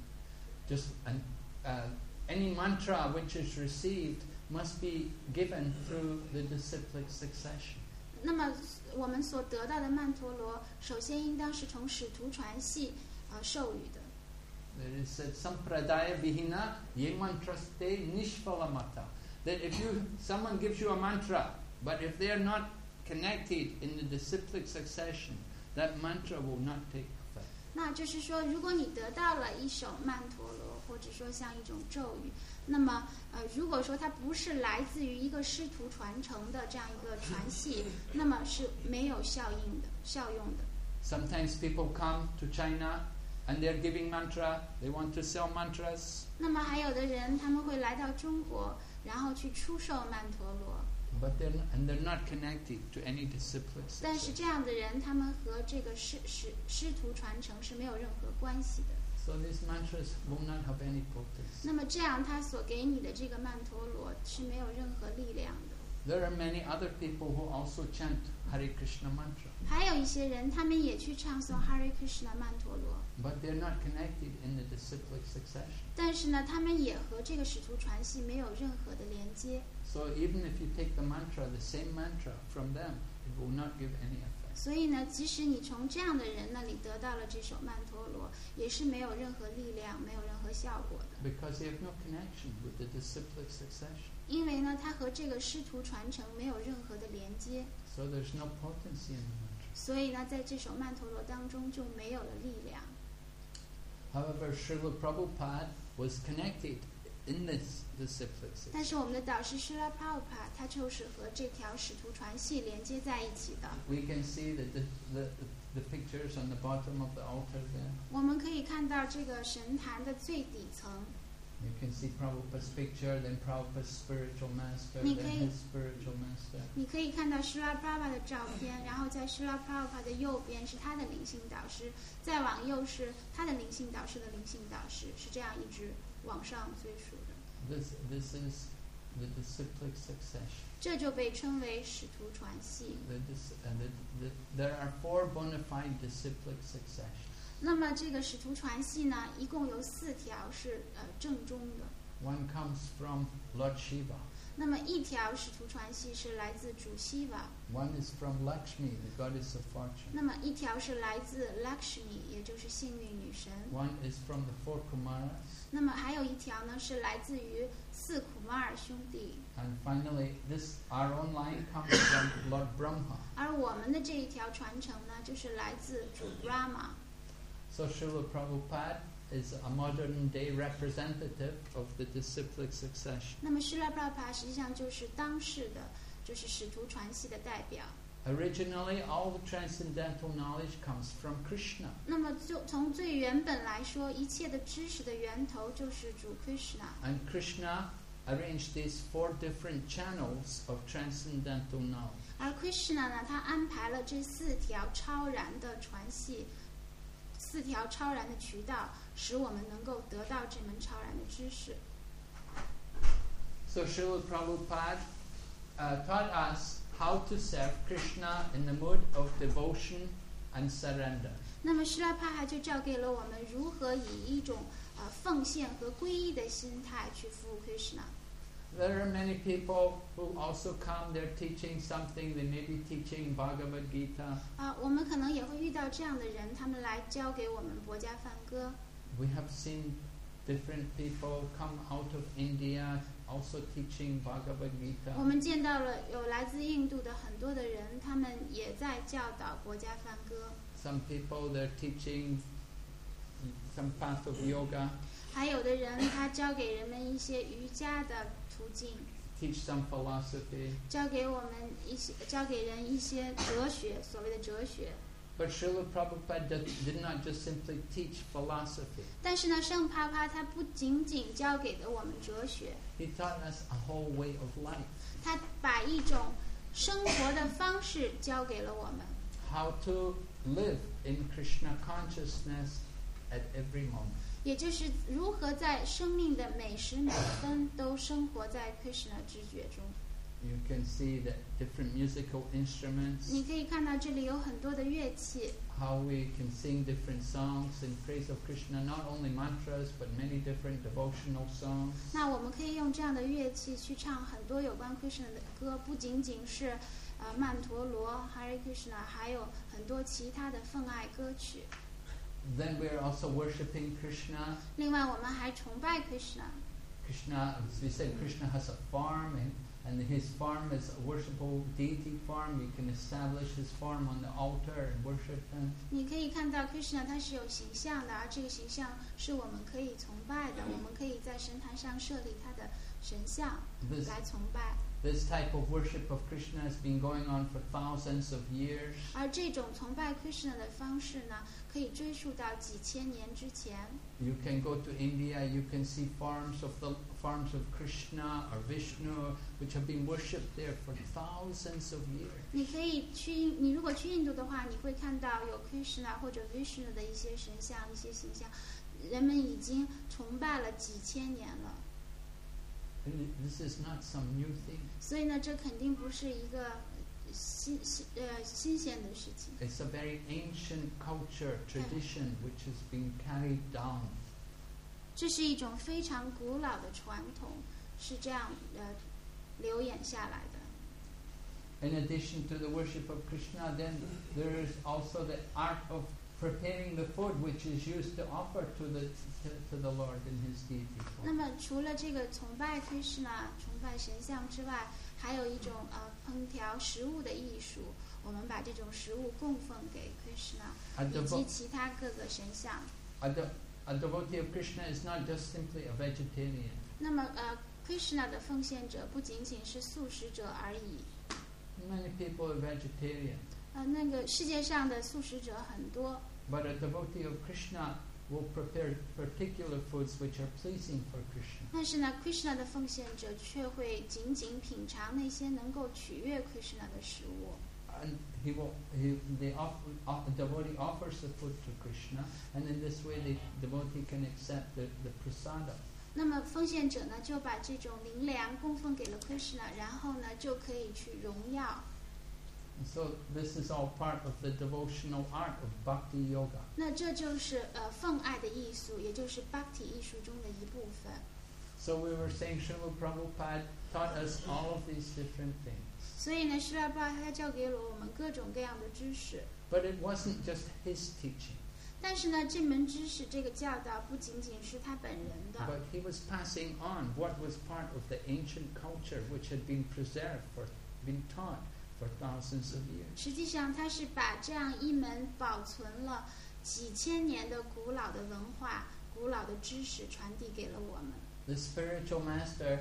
Speaker 1: Any mantra which is received must be given through the disciplic succession.
Speaker 3: 那么我们所得到的曼陀罗，首先应当是从使徒传系授予的。
Speaker 1: There is said sampradaya vihina ye mantraste nishphalamata. That if someone gives you a mantra, but if they are not connected in the disciplic succession, that mantra will not take effect.
Speaker 3: 那就是说，如果你得到了一首曼陀罗，或者说像一种咒语，那么如果说它不是来自于一个师徒传承的这样一个传系，那么是没有效用的。
Speaker 1: Sometimes people come to China and they're giving mantra, they want to sell mantras.
Speaker 3: 那么还有的人他们会来到中国，然后去出售曼陀罗。
Speaker 1: But they're not connected to any discipline.
Speaker 3: 但是这样的人，他们和这个师徒传承是没有任何关系的。
Speaker 1: So these mantras will not have any potency.
Speaker 3: 那么这样，他所给你的这个曼陀罗是没有任何力量的。
Speaker 1: There are many other people who also chant Hare Krishna mantra.
Speaker 3: 还有一些人，他们也去唱诵 Hare Krishna 曼陀罗。
Speaker 1: But they're not connected in the disciplic succession.
Speaker 3: 但是呢，他们也和这个使徒传系没有任何的连接。
Speaker 1: So even if you take the mantra, the same mantra from them, it will not give any effect.
Speaker 3: 所以呢，即使你从这样的人那里得到了这首曼陀罗，也是没有任何力量，没有任何效果的。
Speaker 1: Because they have no connection with the disciplic succession.
Speaker 3: 因为呢，它和这个师徒传承没有任何的连接。
Speaker 1: So there's no potency in the mantra.
Speaker 3: 所以呢，在这首曼陀罗当中就没有了力量。
Speaker 1: However, Srila Prabhupada was connected in this disciplic
Speaker 3: 但
Speaker 1: succession.
Speaker 3: 是我们的导师施拉帕乌帕，他就是和这条使徒传系连接在一起的。
Speaker 1: We can see that the pictures on the bottom of the altar there.
Speaker 3: 我们可以看到这个神坛的最底层。
Speaker 1: You can see Prabhupada's picture, then Prabhupada's spiritual master,
Speaker 3: Ni
Speaker 1: then
Speaker 3: kay-
Speaker 1: his spiritual master.
Speaker 3: 你可以看到施拉帕帕的照片，然后在施拉帕帕的右边是他的灵性导师，再往右是他的灵性导师的灵性导师，是这样一直往上追溯的。
Speaker 1: This is the disciplic succession.
Speaker 3: 这就被称为使徒传系。
Speaker 1: There are 4 bona fide disciplic successions.
Speaker 3: 那么这个使徒传系呢，一共有4条是正宗的。
Speaker 1: One comes from Lord Shiva.
Speaker 3: 那么一条使徒传系是来自主西瓦，
Speaker 1: One is from Lakshmi, the goddess of fortune.
Speaker 3: 那么一条是来自 Lakshmi， 也就是幸运女神。
Speaker 1: One is from the 4 Kumaras.
Speaker 3: 那么还有一条呢，是来自于4库马尔兄弟。
Speaker 1: And finally, our own line comes from Lord Brahma.
Speaker 3: 而我们的这一条传承呢，就是来自主 Brahma。
Speaker 1: So Srila Prabhupada is a modern day representative of the disciplic succession.
Speaker 3: 那么施拉帕帕实际上就是当世的，就是使徒传系的代表。
Speaker 1: Originally, all the transcendental knowledge comes from Krishna.
Speaker 3: 那么就从最原本来说，一切的知识的源头就是主 Krishna。
Speaker 1: And Krishna arranged these 4 different channels of transcendental knowledge.
Speaker 3: 而 Krishna 呢，他安排了这4条超然的传系，4条超然的渠道，使我们能够得到这门超然的知识。
Speaker 1: So Srila Prabhupada taught us how to serve Krishna in the mood of devotion and surrender.
Speaker 3: 那么施拉帕哈就教给了我们如何以一种奉献和皈依的心态去服务 Krishna。
Speaker 1: There are many people who also come, they're teaching something, they may be teaching Bhagavad Gita.
Speaker 3: 我们可能也会遇到这样的人，他们来教给我们博家梵歌。
Speaker 1: We have seen different people come out of India also teaching Bhagavad
Speaker 3: 我
Speaker 1: Gita.
Speaker 3: 们见到了有来自印度的很多的人，他们也在教导博家梵歌。
Speaker 1: Some people, they're teaching some path of yoga,
Speaker 3: 还有的人他教给人们一些瑜伽的途径，
Speaker 1: teach some philosophy.
Speaker 3: 教给人一些哲学，所谓的哲学。
Speaker 1: But Srila Prabhupada did not just simply teach philosophy.
Speaker 3: 但是呢，圣帕帕他不仅仅教给了我们哲学，
Speaker 1: He taught us a whole way of life.
Speaker 3: 他把一种生活的方式教给了我们，
Speaker 1: How to live in Krishna consciousness at every moment.
Speaker 3: 也就是如何在生命的每时每分都生活在 Krishna 知觉中。
Speaker 1: You can see the different musical instruments,
Speaker 3: 你可以看到这里有很多的乐器，
Speaker 1: how we can sing different songs in praise of Krishna, not only mantras, but many different devotional songs.
Speaker 3: 那我们可以用这样的乐器去唱很多有关 Krishna 的歌，不仅仅是曼陀罗 Hare Krishna， 还有很多其他的奉爱歌曲。
Speaker 1: Then we are also worshipping Krishna.
Speaker 3: 另外，我们还崇拜 Krishna。
Speaker 1: Krishna, as we said, Krishna has a farm and his form is a worshipful deity form. You can establish his form on the altar and worship him.
Speaker 3: 你可以看到 Krishna 他是有形象的，而这个形象是我们可以崇拜的，我们可以在神坛上设立他的神像来崇拜。
Speaker 1: This type of worship of Krishna has been going on for thousands of years.
Speaker 3: 而这种崇拜 Krishna 的方式呢，可以追溯到几千年之前。
Speaker 1: You can go to India, you can see forms of Krishna or Vishnu, which have been worshipped there for thousands of years.
Speaker 3: 你如果去印度的话，你会看到有 Krishna 或者 Vishnu 的一些神像、一些形象，人们已经崇拜了几千年了。
Speaker 1: This is not some new thing.
Speaker 3: 所以呢，这肯定不是一个新鲜的事情。
Speaker 1: It's a very ancient culture, tradition, which has been carried down.
Speaker 3: 这是一种非常古老的传统，是这样流演下来的。
Speaker 1: In addition to the worship of Krishna, then there is also the art of preparing the food which is used to offer to the Lord in his deity form.
Speaker 3: 那么除了这个崇拜 Krishna、崇拜神像之外，还有一种烹调食物的艺术。我们把这种食物供奉给 Krishna 以及其他各个神像。
Speaker 1: A devotee of Krishna is not just simply a vegetarian.
Speaker 3: 那么Krishna 的奉献者不仅仅是素食者而已。
Speaker 1: Many people are vegetarian.
Speaker 3: 那个世界上的素食者很多。
Speaker 1: But a devotee of Krishna will prepare particular foods which are pleasing for Krishna.
Speaker 3: 但是呢 ，Krishna 的奉献者却会仅仅品尝那些能够取悦 Krishna 的食物。
Speaker 1: And the devotee offers the food to Krishna, and in this way the devotee can accept the prasada.
Speaker 3: 那么奉献者呢，就把这种灵粮供奉给了 Krishna， 然后呢，就可以去荣耀。
Speaker 1: So this is all part of the devotional art of Bhakti Yoga.
Speaker 3: 那这就是奉爱的艺术，也就是 Bhakti 艺术中的一部分。
Speaker 1: So we were saying Srila Prabhupada taught us all of these different things.
Speaker 3: 所以呢，释迦牟尼他教给了我们各种各样的知识。
Speaker 1: But it wasn't just his teaching.
Speaker 3: 但是呢，这门知识、这个教导不仅仅是他本人的。
Speaker 1: But he was passing on what was part of the ancient culture which had been preserved been taught for thousands of years.
Speaker 3: 实际上，他是把这样一门保存了几千年的古老的文化、古老的知识传递给了我们。
Speaker 1: The spiritual master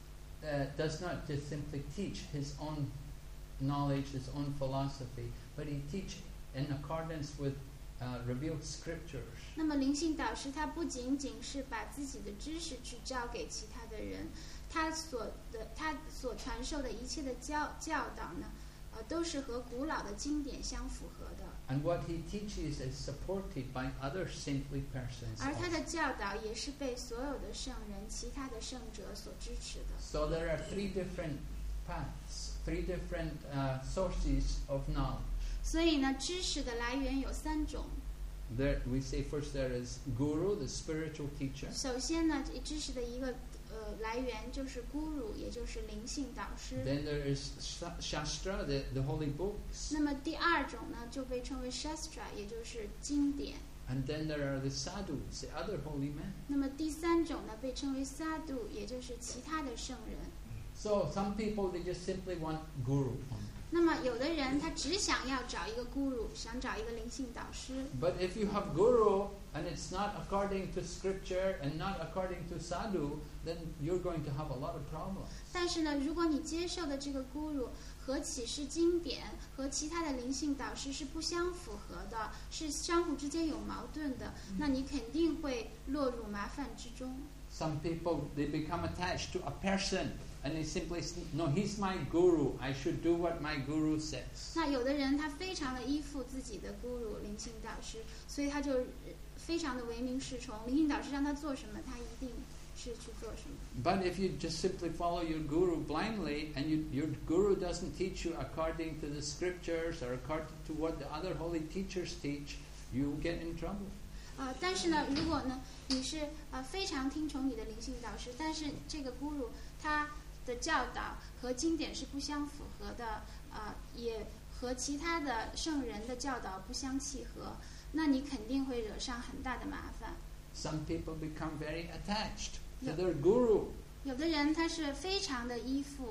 Speaker 1: does not just simply teach his own knowledge, his own philosophy, but he teaches in accordance with revealed scriptures.
Speaker 3: 那么灵性导师他不仅仅是把自己的知识去教给其他的人，他所传授的一切的教导呢，都是和古老的经典相符合的。
Speaker 1: And what he teaches is supported by other saintly persons.
Speaker 3: 而他的教导也是被所有的圣人、其他的圣者所支持的。
Speaker 1: So there are three different paths, three different sources of knowledge.
Speaker 3: 所以呢，知识的来源有三种。
Speaker 1: There, we say first there is Guru, the spiritual teacher.
Speaker 3: 首先呢，知识的一个来源就是 Guru， 也就是灵性导师。
Speaker 1: Then there is Shastra, the holy books.
Speaker 3: 那么第二种呢，就被称为 Shastra， 也就是经典。
Speaker 1: And then there are the sadhus, the other holy men.
Speaker 3: 那么第三种呢，被称为 Sadhu， 也就是其他的圣人。
Speaker 1: So some people, they just simply want Guru.
Speaker 3: 那么有的人他只想要找一个 Guru， 想找一个灵性导师。
Speaker 1: But if you have Guru and it's not according to scripture and not according to sadhu, then you're going to have a lot of problems.
Speaker 3: 但是呢，如果你接受的这个 Guru 和启示经典和其他的灵性导师是不相符合的，是相互之间有矛盾的，那你肯定会落入麻烦之中。
Speaker 1: Some people, they become attached to a person and they simply say, no, he's my guru, I should do what my guru says.
Speaker 3: 那有的人他非常的依附自己的 Guru 灵性导师，所以他就非常的唯命是从，灵性导师让他做什么，他一定是去做什么。
Speaker 1: But if you just simply follow your guru blindly and your guru doesn't teach you according to the scriptures or according to what the other holy teachers teach, you get in trouble.
Speaker 3: 但是呢，如果呢你是非常听从你的灵性导师，但是这个 Guru 他的教导和经典是不相符合的，也和其他的圣人的教导不相契合，那你肯定会惹上很大的麻烦。
Speaker 1: Some people become very attached to their guru.
Speaker 3: 有的人他是非常的依附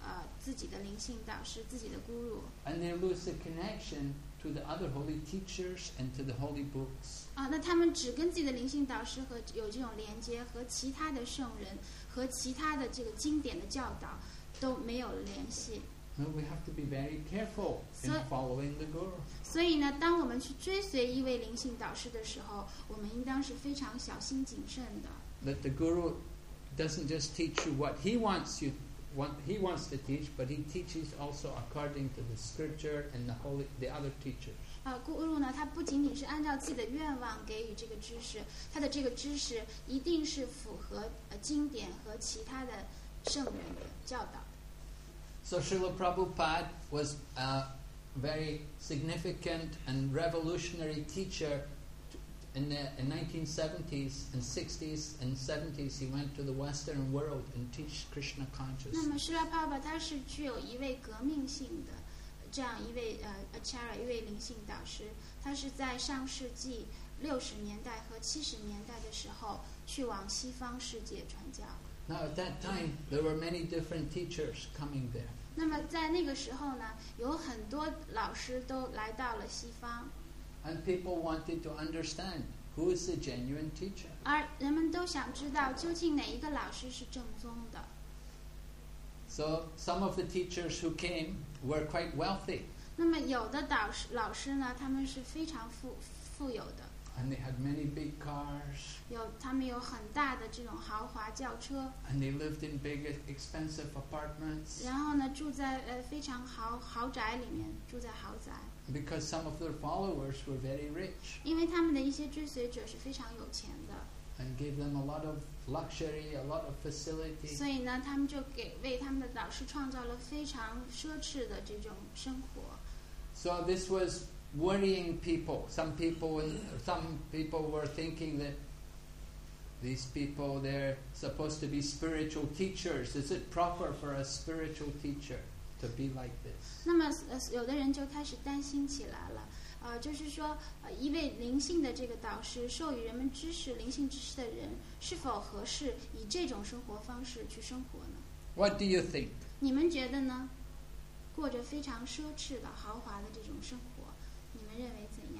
Speaker 3: 自己的灵性导师、自己的 guru。
Speaker 1: And they lose the connection to the other holy teachers and to the holy books.
Speaker 3: 那他们只跟自己的灵性导师和有这种连接，和其他的圣人和其他的这个经典的教导都没有联系。
Speaker 1: And we have to be very careful in following the Guru.
Speaker 3: 所以呢，当我们去追随一位灵性导师的时候，我们应当是非常小心谨慎的。
Speaker 1: That the Guru doesn't just teach you what he wants to teach, but he teaches also according to the scripture and the other teachers.
Speaker 3: Guru 呢，他不仅仅是按照自己的愿望给予这个知识，他的这个知识一定是符合经典和其他的圣人的教导。
Speaker 1: So Srila Prabhupada was a very significant and revolutionary teacher. In the 1970s and 60s and 70s, he went to the Western world and teach Krishna
Speaker 3: 那
Speaker 1: consciousness.
Speaker 3: 么施拉帕巴他是具有一位革命性的这样一位Acharya 一位灵性导师，他是在上世纪60年代和70年代的时候去往西方世界传教。
Speaker 1: Now at that time, there were many different teachers coming there.
Speaker 3: 那么在那个时候呢，有很多老师都来到了西方，
Speaker 1: And people wanted to understand who is the genuine teacher.
Speaker 3: 而人们都想知道究竟哪一个老师是正宗的。
Speaker 1: So some of the teachers who came were quite wealthy.
Speaker 3: 那么有的老师呢，他们是非常富有的，
Speaker 1: And they had many big cars.
Speaker 3: 他们有很大的这种豪华轿车，
Speaker 1: And they lived in big expensive apartments.
Speaker 3: 然后呢住在非常豪宅里面，住在豪宅。
Speaker 1: Because some of their followers were very rich
Speaker 3: 因为他们的一些追随者是非常有钱的，
Speaker 1: and gave them a lot of luxury, a lot of facility.
Speaker 3: 所以呢，他们就为他们的导师创造了非常奢侈的这种生活。
Speaker 1: So this was worrying people. Some people were thinking that these people, they're supposed to be spiritual teachers. Is it proper for a spiritual teacher to be like this?
Speaker 3: 那么有的人就开始担心起来了，就是说，一位灵性的这个导师授予人们知识、灵性知识的人，是否合适以这种生活方式去生活呢？
Speaker 1: What do you think?
Speaker 3: 你们觉得呢？过着非常奢侈的、豪华的这种生活，你们认为怎样？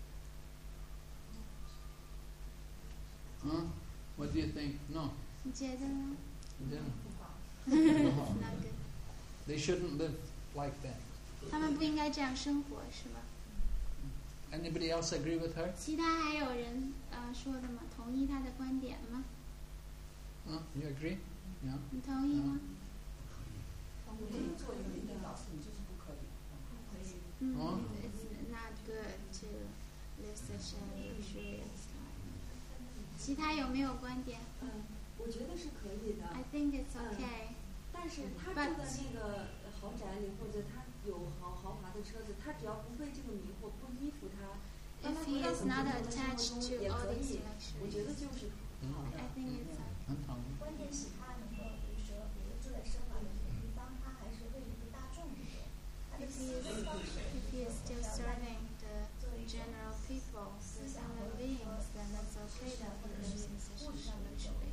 Speaker 1: What do you think? No.
Speaker 3: 你觉得呢？
Speaker 1: Yeah.
Speaker 3: Not good.
Speaker 1: They shouldn't live like that.
Speaker 3: 他们不应该这样生活，是吧？
Speaker 1: Anybody else agree with her?
Speaker 3: 其他还有人说的吗？同意他的观点吗？
Speaker 1: You agree? No.
Speaker 3: 你同意吗？
Speaker 2: 做一个灵性导师，你就是不可以。
Speaker 3: It's not good to live such a luxurious life. 其他有没有观点？
Speaker 4: 我觉得是可以的。
Speaker 3: I think it's okay.
Speaker 4: 但是他住在那个豪宅里，或者他有豪华的车子，他只要不被这个迷惑，不依附他，
Speaker 3: If he is not attached to
Speaker 4: 也
Speaker 3: all
Speaker 4: 可
Speaker 3: these
Speaker 4: 以。我觉得
Speaker 3: luxuries,
Speaker 4: 就是好的。
Speaker 3: I think it's okay.
Speaker 5: 关键是他能够，比如说住在奢华的这个地方，他还是为大众一点，他的思维方式。
Speaker 3: If he is still serving the general people, the human beings, then that's okay that he lives in such a luxury.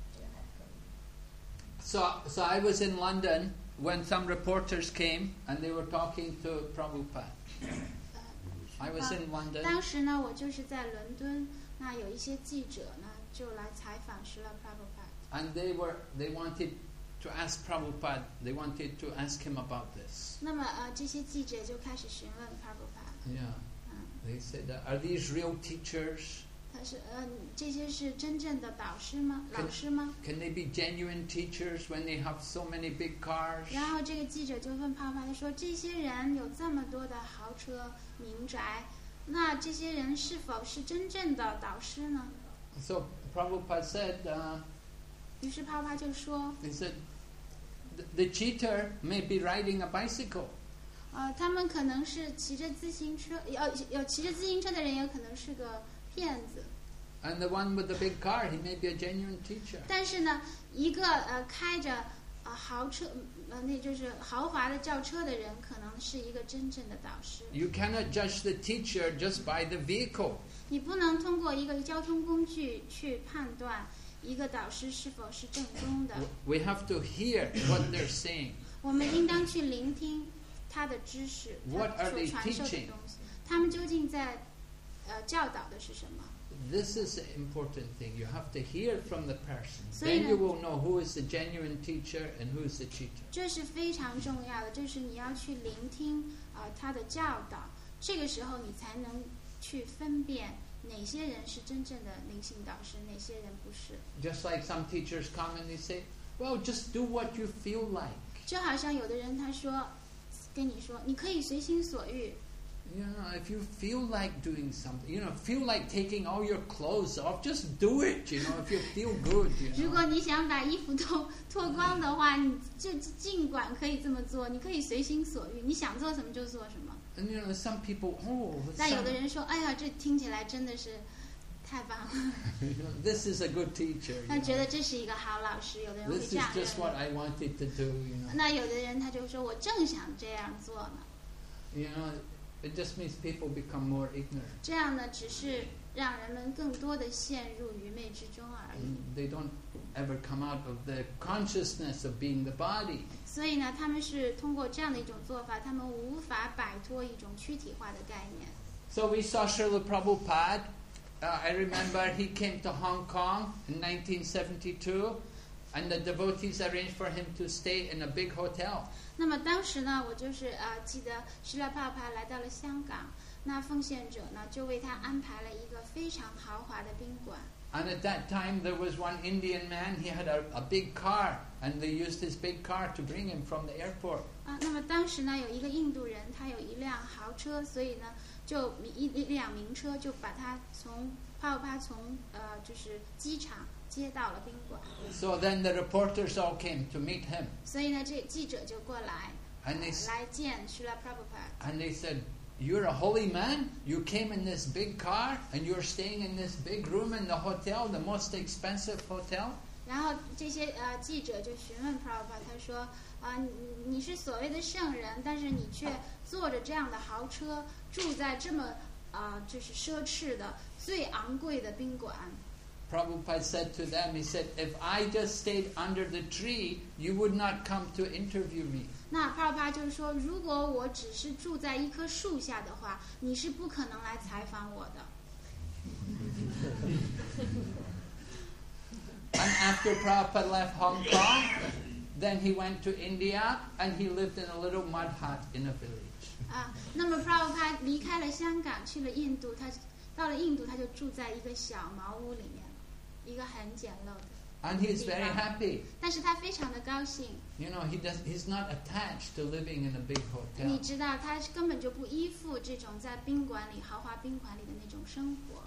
Speaker 1: So I was in London when some reporters came and they were talking to Prabhupada. I was in London.
Speaker 3: 当时呢，我就是在伦敦，那有一些记者呢就来采访施拉 Prabhupada。
Speaker 1: And they wanted to ask Prabhupada, they wanted to ask him about this.
Speaker 3: 那么这些记者就开始询问 Prabhupada。
Speaker 1: Yeah. They said, are these real teachers?
Speaker 3: 他是这些是真正的导师吗？老师吗？
Speaker 1: Can they be genuine teachers when they have so many big cars?
Speaker 3: 然后这个记者就问Prabhupada说：“这些人有这么多的豪车、名宅，那这些人是否是真正的导师呢？”
Speaker 1: So Prabhupada said,
Speaker 3: 于是Prabhupada就说
Speaker 1: he said, the cheater may be riding a bicycle.
Speaker 3: 他们可能是骑着自行车，有骑着自行车的人，也可能是个骗子。
Speaker 1: And the one with the big car, he may be a genuine teacher.
Speaker 3: 但是呢，一个开着豪车，那就是豪华的轿车的人，可能是一个真正的导师。
Speaker 1: You cannot judge the teacher just by the vehicle.
Speaker 3: 你不能通过一个交通工具去判断一个导师是否是正宗的。
Speaker 1: We have to hear what they're saying.
Speaker 3: 我们应当去聆听他的知识，他
Speaker 1: What are
Speaker 3: 所
Speaker 1: they
Speaker 3: 传授的
Speaker 1: teaching?
Speaker 3: 东西。他们究竟在教导的是什么？
Speaker 1: This is the important thing. You have to hear from the person.
Speaker 3: 所以
Speaker 1: Then
Speaker 3: 呢
Speaker 1: you will know who is the genuine teacher and who is the cheater.
Speaker 3: 这是非常重要的，就是你要去聆听他的教导，这个时候你才能去分辨哪些人是真正的灵性导师，哪些人不是。
Speaker 1: Just like some teachers come and they say, well, just do what you feel like.
Speaker 3: 就好像有的人他说跟你说，你可以随心所欲。
Speaker 1: You know, if you feel like doing something, you know, feel like taking all your clothes off, just do it, you know, if you feel good,
Speaker 3: 如
Speaker 1: you
Speaker 3: 果
Speaker 1: know.
Speaker 3: 你想把衣服都脱光的话，你就尽管可以这么做，你可以随心所欲，你想做什么就做什么。
Speaker 1: And you know, some people, oh,
Speaker 3: 但有的人说，哎呀，这听起来真的是太棒了，
Speaker 1: you know, this is a good teacher.
Speaker 3: 他
Speaker 1: You
Speaker 3: 觉
Speaker 1: know.
Speaker 3: 得这是一个好老师，有的人会
Speaker 1: This
Speaker 3: 这
Speaker 1: is
Speaker 3: 样认
Speaker 1: just what
Speaker 3: 为。
Speaker 1: I wanted to do, you know.
Speaker 3: 那有的人他就说，我正想这样做呢。
Speaker 1: You know, it just means people become more ignorant.
Speaker 3: 这样呢，只是让人们更多的陷入愚昧之中而已。
Speaker 1: And they don't ever come out of the consciousness of being the body.
Speaker 3: 所以呢，他们是通过这样的一种做法，他们无法摆脱一种躯体化的概念。
Speaker 1: So we saw Srila Prabhupada. I remember he came to Hong Kong in 1972, and the devotees arranged for him to stay in a big hotel.
Speaker 3: 那么当时呢，我就是记得施拉帕帕来到了香港，那奉献者呢就为他安排了一个非常豪华的宾馆。
Speaker 1: And at that time, there was one Indian man. He had a big car, and they used his big car to bring him from the airport.
Speaker 3: 那么当时呢，有一个印度人，他有一辆豪车，所以呢，就一辆名车就把他从帕帕从就是机场接到了宾馆。
Speaker 1: So then the reporters all came to meet him,
Speaker 3: 所以呢，这记者就过来
Speaker 1: and they
Speaker 3: 来见施拉帕帕。
Speaker 1: and they said, "You're a holy man. You came in this big car, and you're staying in this big room in the hotel, the most expensive hotel."
Speaker 3: 然后这些记者就询问 Prabhupada， 他说你是所谓的圣人，但是你却坐着这样的豪车，住在这么就是奢侈的最昂贵的宾馆。
Speaker 1: Prabhupada said to them, he said, "If I just stayed under the tree, you would not come to interview me."
Speaker 3: 那 Prabhupada 就是说，如果我只是住在一棵树下的话，你是不可能来采访我的。
Speaker 1: And after Prabhupada left Hong Kong, then he went to India, and he lived in a little mud hut in a village.
Speaker 3: 那么 Prabhupada 离开了香港，去了印度，他到了印度，他就住在一个小茅屋里面，一个很简陋的。
Speaker 1: And he's very happy.
Speaker 3: 但是他非常的高兴，
Speaker 1: You know, he's not attached to living in a big
Speaker 3: 你
Speaker 1: hotel.
Speaker 3: 知道，他根本就不依附这种在宾馆里、豪华宾馆里的那种生活。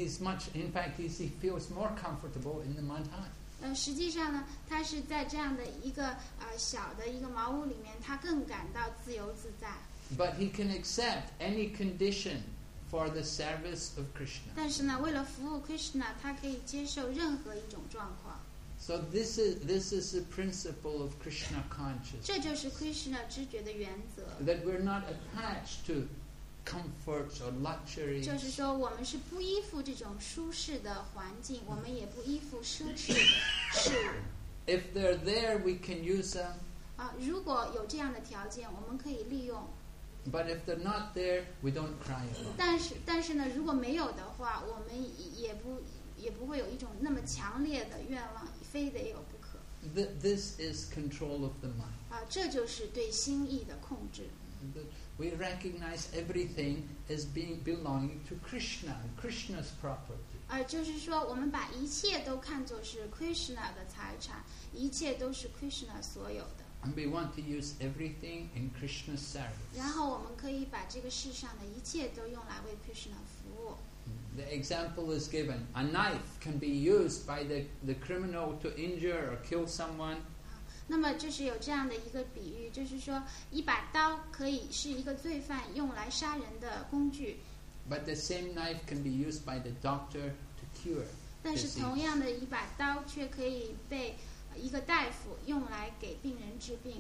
Speaker 1: In fact, he feels more comfortable in the mud hut.
Speaker 3: 实际上呢，他是在这样的一个小的一个茅屋里面，他更感到自由自在。
Speaker 1: But he can accept any condition for the service of Krishna.
Speaker 3: 但是呢，为了服务 Krishna，他可以接受任何一种状况。
Speaker 1: So this is the principle of Krishna consciousness.
Speaker 3: 这就是 Krishna 知觉的原则。
Speaker 1: That we're not attached to comforts or luxuries.
Speaker 3: 就是说，我们是不依附这种舒适的环境，我们也不依附奢侈的事物。
Speaker 1: If they're there, we can use them.
Speaker 3: 如果有这样的条件，我们可以利用。
Speaker 1: But if they're not there, we don't cry alone.
Speaker 3: 但是呢，如果没有的话，我们也不会有一种那么强烈的愿望，非得有不可。
Speaker 1: This is control of the mind.
Speaker 3: 这就是对心意的控制。
Speaker 1: That we recognize everything as belonging to Krishna, Krishna's property.
Speaker 3: 就是说，我们把一切都看作是 Krishna 的财产，一切都是 Krishna 所有的。
Speaker 1: And we want to use everything in Krishna's service.
Speaker 3: 然后我们可以把这个世上的一切都用来为 Krishna 服务。
Speaker 1: The example is given. A knife can be used by the criminal to injure or kill someone.
Speaker 3: 那么就是有这样的一个比喻，就是说一把刀可以是一个罪犯用来杀人的工具，
Speaker 1: But the same knife can be used by the doctor to cure
Speaker 3: 但是
Speaker 1: disease.
Speaker 3: 同样的一把刀却可以被一个大夫用来给病人治病。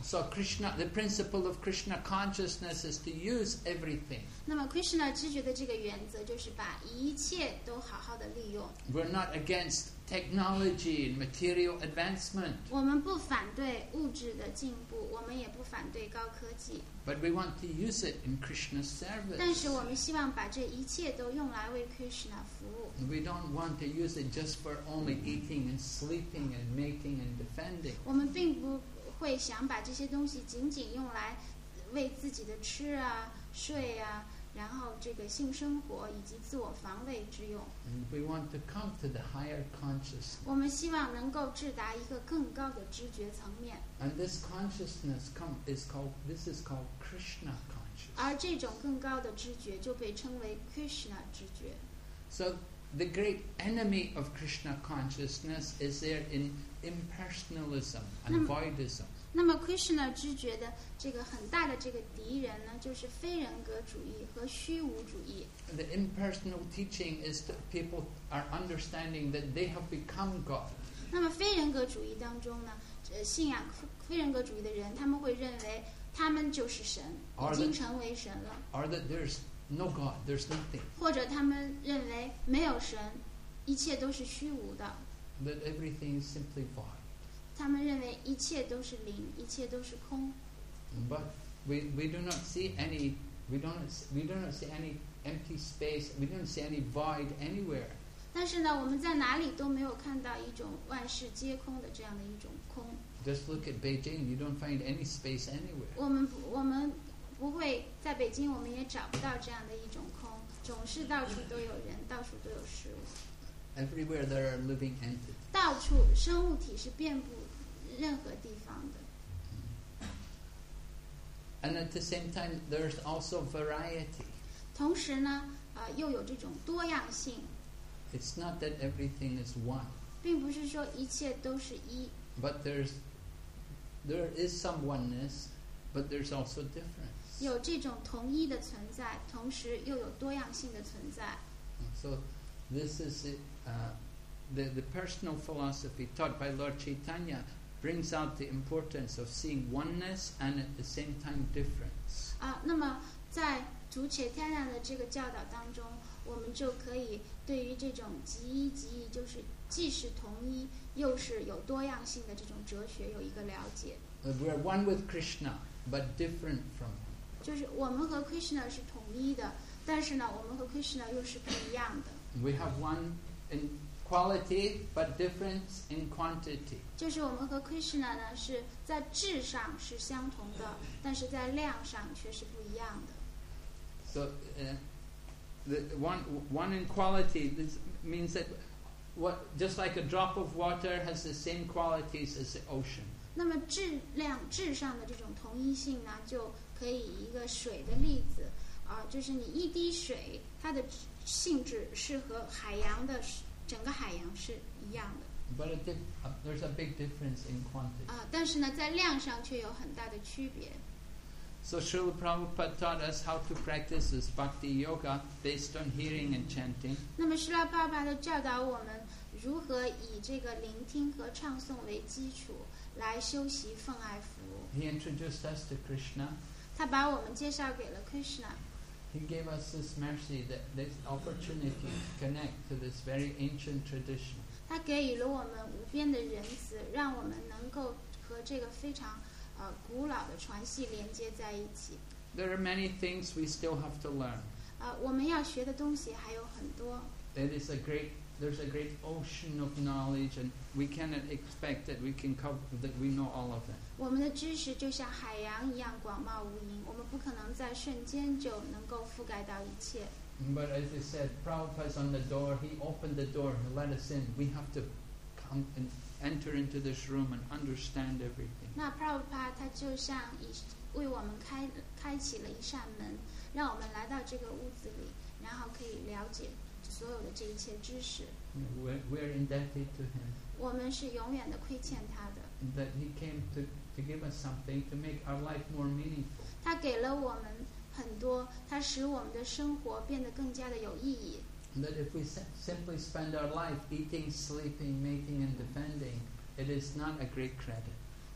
Speaker 1: So Krishna, the principle of Krishna consciousness is to use everything.
Speaker 3: 那么 Krishna 知觉的这个原则就是把一切都好好的利用。
Speaker 1: We're not against technology and material advancement,
Speaker 3: 我们不反对物质的进步，我们也不反对高科技，
Speaker 1: but we want to use it in Krishna's
Speaker 3: 但是
Speaker 1: service.
Speaker 3: 我们希望把这一切都用来为 Krishna 服务。
Speaker 1: We don't want to use it just for only eating and sleeping and mating and defending.
Speaker 3: 我们并不会想把这些东西仅仅用来为自己的吃啊、睡啊，然后这个性生活以及自我防卫之用。
Speaker 1: And we want to come to the higher consciousness.
Speaker 3: 我们希望能够至达一个更高的知觉层面，
Speaker 1: And this consciousness is called Krishna consciousness.
Speaker 3: 而这种更高的知觉就被称为 Krishna 知觉。
Speaker 1: So the great enemy of Krishna consciousness is there in impersonalism and voidism.
Speaker 3: 那么 Krishna 知觉的这个很大的这个敌人呢，就是非人格主义和虚无主义。
Speaker 1: The impersonal teaching is that people are understanding that they have become God.
Speaker 3: 那么非人格主义当中呢，信仰非人格主义的人，他们会认为他们就是神，已经成为神了，
Speaker 1: Or that there's no God, there's nothing.
Speaker 3: 或者他们认为没有神，一切都是虚无的。
Speaker 1: That everything is simply void.
Speaker 3: 他们认为一切都是灵，一切都是空。
Speaker 1: But we do not see any empty space. We don't see any void anywhere.
Speaker 3: 但是呢，我们在哪里都没有看到一种万事皆空的这样的一种空。
Speaker 1: Just look at Beijing. You don't find any space anywhere.
Speaker 3: 我们不会在北京，我们也找不到这样的一种空，总是到处都有人，到处都有事物，
Speaker 1: Everywhere there are living entities.
Speaker 3: 到处生物体是遍布任何地方的。
Speaker 1: And at the same time, there's also variety.
Speaker 3: 同时呢，又有这种多样性，
Speaker 1: It's not that everything is one,
Speaker 3: 并不是说一切都是一，
Speaker 1: but there is some oneness, but there's also difference.
Speaker 3: 有这种统一的存在，同时又有多样性的存在。
Speaker 1: So this is the personal philosophy taught by Lord Chaitanya brings out the importance of seeing oneness and at the same time difference.
Speaker 3: 那么在主Chaitanya的这个教导当中，我们就可以对于这种即一即异，就是既是同一又是有多样性的这种哲学有一个了解。
Speaker 1: We're one with Krishna, but different from him.
Speaker 3: 就是我们和 Krishna 是统一的，但是呢，我们和 Krishna 又是不一样的。
Speaker 1: We have one in quality, but difference in quantity.
Speaker 3: 就是我们和 Krishna 呢是在质上是相同的，但是在量上却是不一样的。
Speaker 1: So the one in quality, this means that just like a drop of water has the same qualities as the ocean.
Speaker 3: 那么质上的这种同一性呢，就可以以一个水的例子就是你一滴水，它的性质是和海洋的整个海洋是一样的。
Speaker 1: But there's a big difference in quantity.
Speaker 3: 但是呢，在量上却有很大的区别。
Speaker 1: So Srila Prabhupada taught us how to practice this bhakti yoga based on hearing and chanting.
Speaker 3: 那么施拉帕帕的教导我们如何以这个聆听和唱诵为基础来修习奉爱服务。
Speaker 1: He introduced us to Krishna.
Speaker 3: 他把我们介绍给了 Krishna。
Speaker 1: He gave us this mercy, this opportunity to connect to this very ancient tradition.
Speaker 3: 他给予了我们无边的仁慈，让我们能够和这个非常古老的传系连接在一起。
Speaker 1: There are many things we still have to learn.
Speaker 3: 我们要学的东西还有很多。
Speaker 1: There's a great ocean of knowledge, and we cannot expect that we know all of it.
Speaker 3: 我们的知识就像海洋一样广袤无垠，我们不可能在瞬间就能够覆盖到一切。
Speaker 1: But as I said, Prabhupada's on the door. He opened the door and let us in. We have to come and enter into this room and understand everything.
Speaker 3: 那 Prabhupada 他就像为我们开启了一扇门，让我们来到这个屋子里，然后可以了解所有的这一切知识。
Speaker 1: We're indebted to him.
Speaker 3: 我们是永远的亏欠他的。
Speaker 1: That he came to give us something to make our life more meaningful.
Speaker 3: 他给了我们很多，他使我们的生活变得更加的有意义。
Speaker 1: That if we simply spend our life eating, sleeping, mating, and defending, it is not a great credit.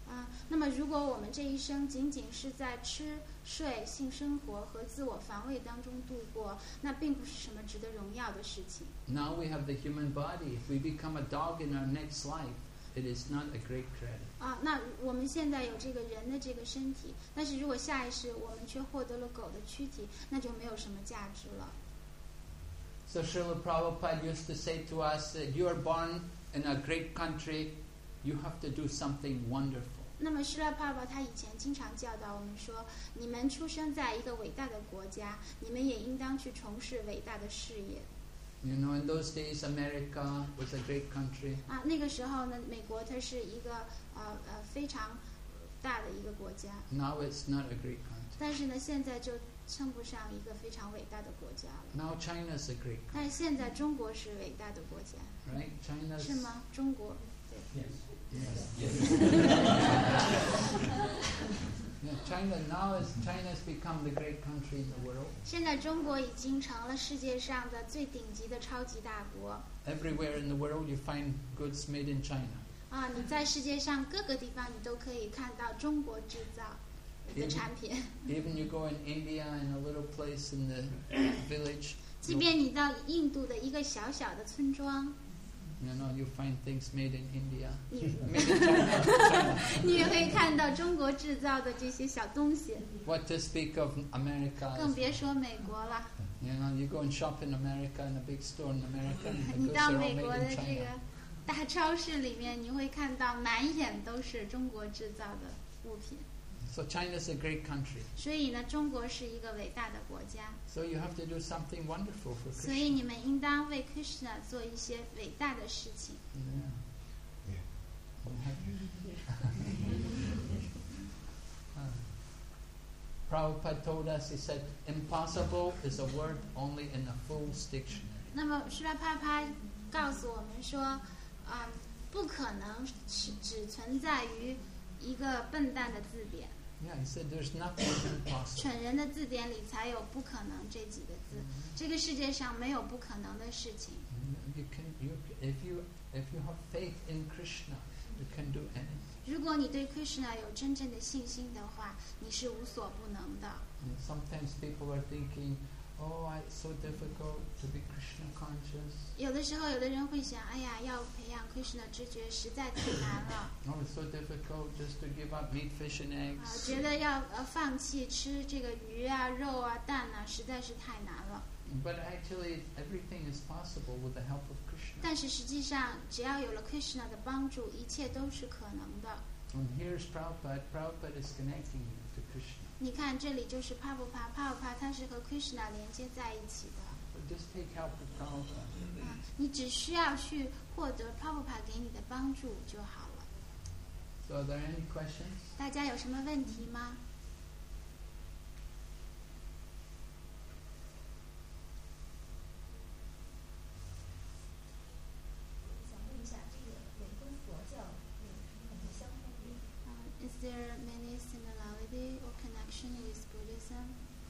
Speaker 3: 那么如果我们这一生仅仅是在吃、睡、性生活和自我防卫当中度过，那并不是什么值得荣耀的事情。
Speaker 1: Now we have the human body. If we become a dog in our next life, it is not a great credit.
Speaker 3: 那我们现在有这个人的这个身体，但是如果下一世我们却获得了狗的躯体，那就没有什么价值了。
Speaker 1: So Srila Prabhupada used to say to us that you are born in a great country, you have to do something wonderful.
Speaker 3: 那么施拉帕巴他以前经常教导我们说，你们出生在一个伟大的国家，你们也应当去从事伟大的事业。
Speaker 1: You know, in those days, America was a great country.
Speaker 3: 那个时候呢，美国它是一个非常大的一个国家。
Speaker 1: Now it's not a great country.
Speaker 3: 但是呢，现在就称不上一个非常伟大的国家了。
Speaker 1: Now China is a great country.
Speaker 3: 但是现在中国是伟大的国家，
Speaker 1: Right? China
Speaker 3: 是吗？中国，对。
Speaker 1: China has become the great country in the world.
Speaker 3: 现在中国已经成了世界上的最顶级的超级大国。
Speaker 1: Everywhere in the world you find goods made in China.
Speaker 3: 你在世界上各个地方你都可以看到中国制造的产品。
Speaker 1: Even you go in India, in a little place in the village,
Speaker 3: 即便你到印度的一个小小的村庄，
Speaker 1: you know, you find things made in India.
Speaker 3: 你
Speaker 1: Made in China.
Speaker 3: 你也会看到中国制造的这些小东西，
Speaker 1: What to speak of America?
Speaker 3: 更别说美国了。
Speaker 1: You know, you go and shop in America, in a big store in America, and the
Speaker 3: 你
Speaker 1: goods
Speaker 3: 到
Speaker 1: are all
Speaker 3: 美国
Speaker 1: made
Speaker 3: 的
Speaker 1: in
Speaker 3: 这个
Speaker 1: China.
Speaker 3: 大超市里面，你会看到满眼都是中国制造的物品。
Speaker 1: So China is a great country.
Speaker 3: 所以呢，中国是一个伟大的国家，
Speaker 1: So you have to do something wonderful for
Speaker 3: 所以
Speaker 1: Krishna.
Speaker 3: 你们应当为 Krishna 做一些伟大的事情。
Speaker 1: Prabhupada told us, he said, impossible is a word only in a fool's dictionary.
Speaker 3: 那么施拉帕帕告诉我们说，不可能只存在于一个笨蛋的字典，
Speaker 1: Yeah, he said there's nothing impossible.
Speaker 3: 蠢人的字典里才有不可能这几个字。这个世界上没有不可能的事情。
Speaker 1: If you have faith in Krishna, you can do anything.
Speaker 3: 如果你对 Krishna 有真正的信心的话，你是无所不能的。
Speaker 1: And sometimes people are thinking, oh, it's so difficult to be Krishna conscious.
Speaker 3: 有的时候，有的人会想，哎呀，要培养 Krishna 知觉实在太难了。
Speaker 1: Oh, it's so difficult just to give up meat, fish, and eggs.
Speaker 3: 觉得要放弃吃这个鱼啊、肉啊、蛋啊，实在是太难了。
Speaker 1: But actually, everything is possible with the help of Krishna.
Speaker 3: 但是实际上，只要有了 Krishna 的帮助，一切都是可能的。
Speaker 1: And here's Prabhupada. Prabhupada is connecting you to Krishna.
Speaker 3: 你看，这里就是 Prabhupada，它是和 Krishna 连接在一起的。
Speaker 1: So just take help of Prabhupada.
Speaker 3: 你只需要去获得 Prabhupada 给你的帮助就好了。
Speaker 1: So are there any questions?
Speaker 3: 大家有什么问题吗？
Speaker 5: 想问一下，这个也跟佛教有很多相同点。
Speaker 3: Is there many similarity or connection with Buddhism?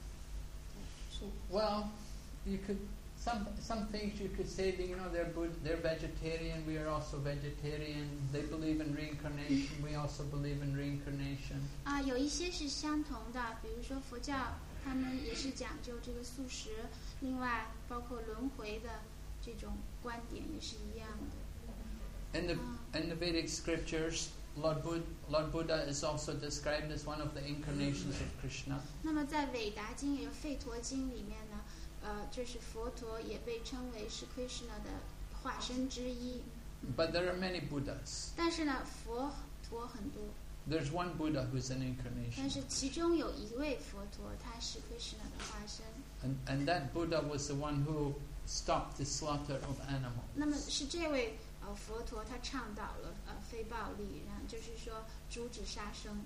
Speaker 1: Well, you could some things you could say that, you know, they're vegetarian. We are also vegetarian. They believe in reincarnation. We also believe in reincarnation.
Speaker 3: 有一些是相同的，比如说佛教，他们也是讲究这个素食，另外包括轮回的这种观点也是一样的。
Speaker 1: In the Vedic scriptures, Lord Buddha is also described as one of the incarnations of Krishna.
Speaker 3: 那么在韦达经也有吠陀经里面呢，就是佛陀也被称为是 Krishna 的化身之一。
Speaker 1: But there are many Buddhas.
Speaker 3: 但是呢，佛陀很多，
Speaker 1: There's one Buddha who's an
Speaker 3: 但
Speaker 1: incarnation.
Speaker 3: 是其中有一位佛陀，他是 Krishna 的化身。
Speaker 1: And that Buddha was the one who stopped the slaughter of animals.
Speaker 3: 那么是这位佛陀，他倡导了非暴力，然后就是说阻止杀生。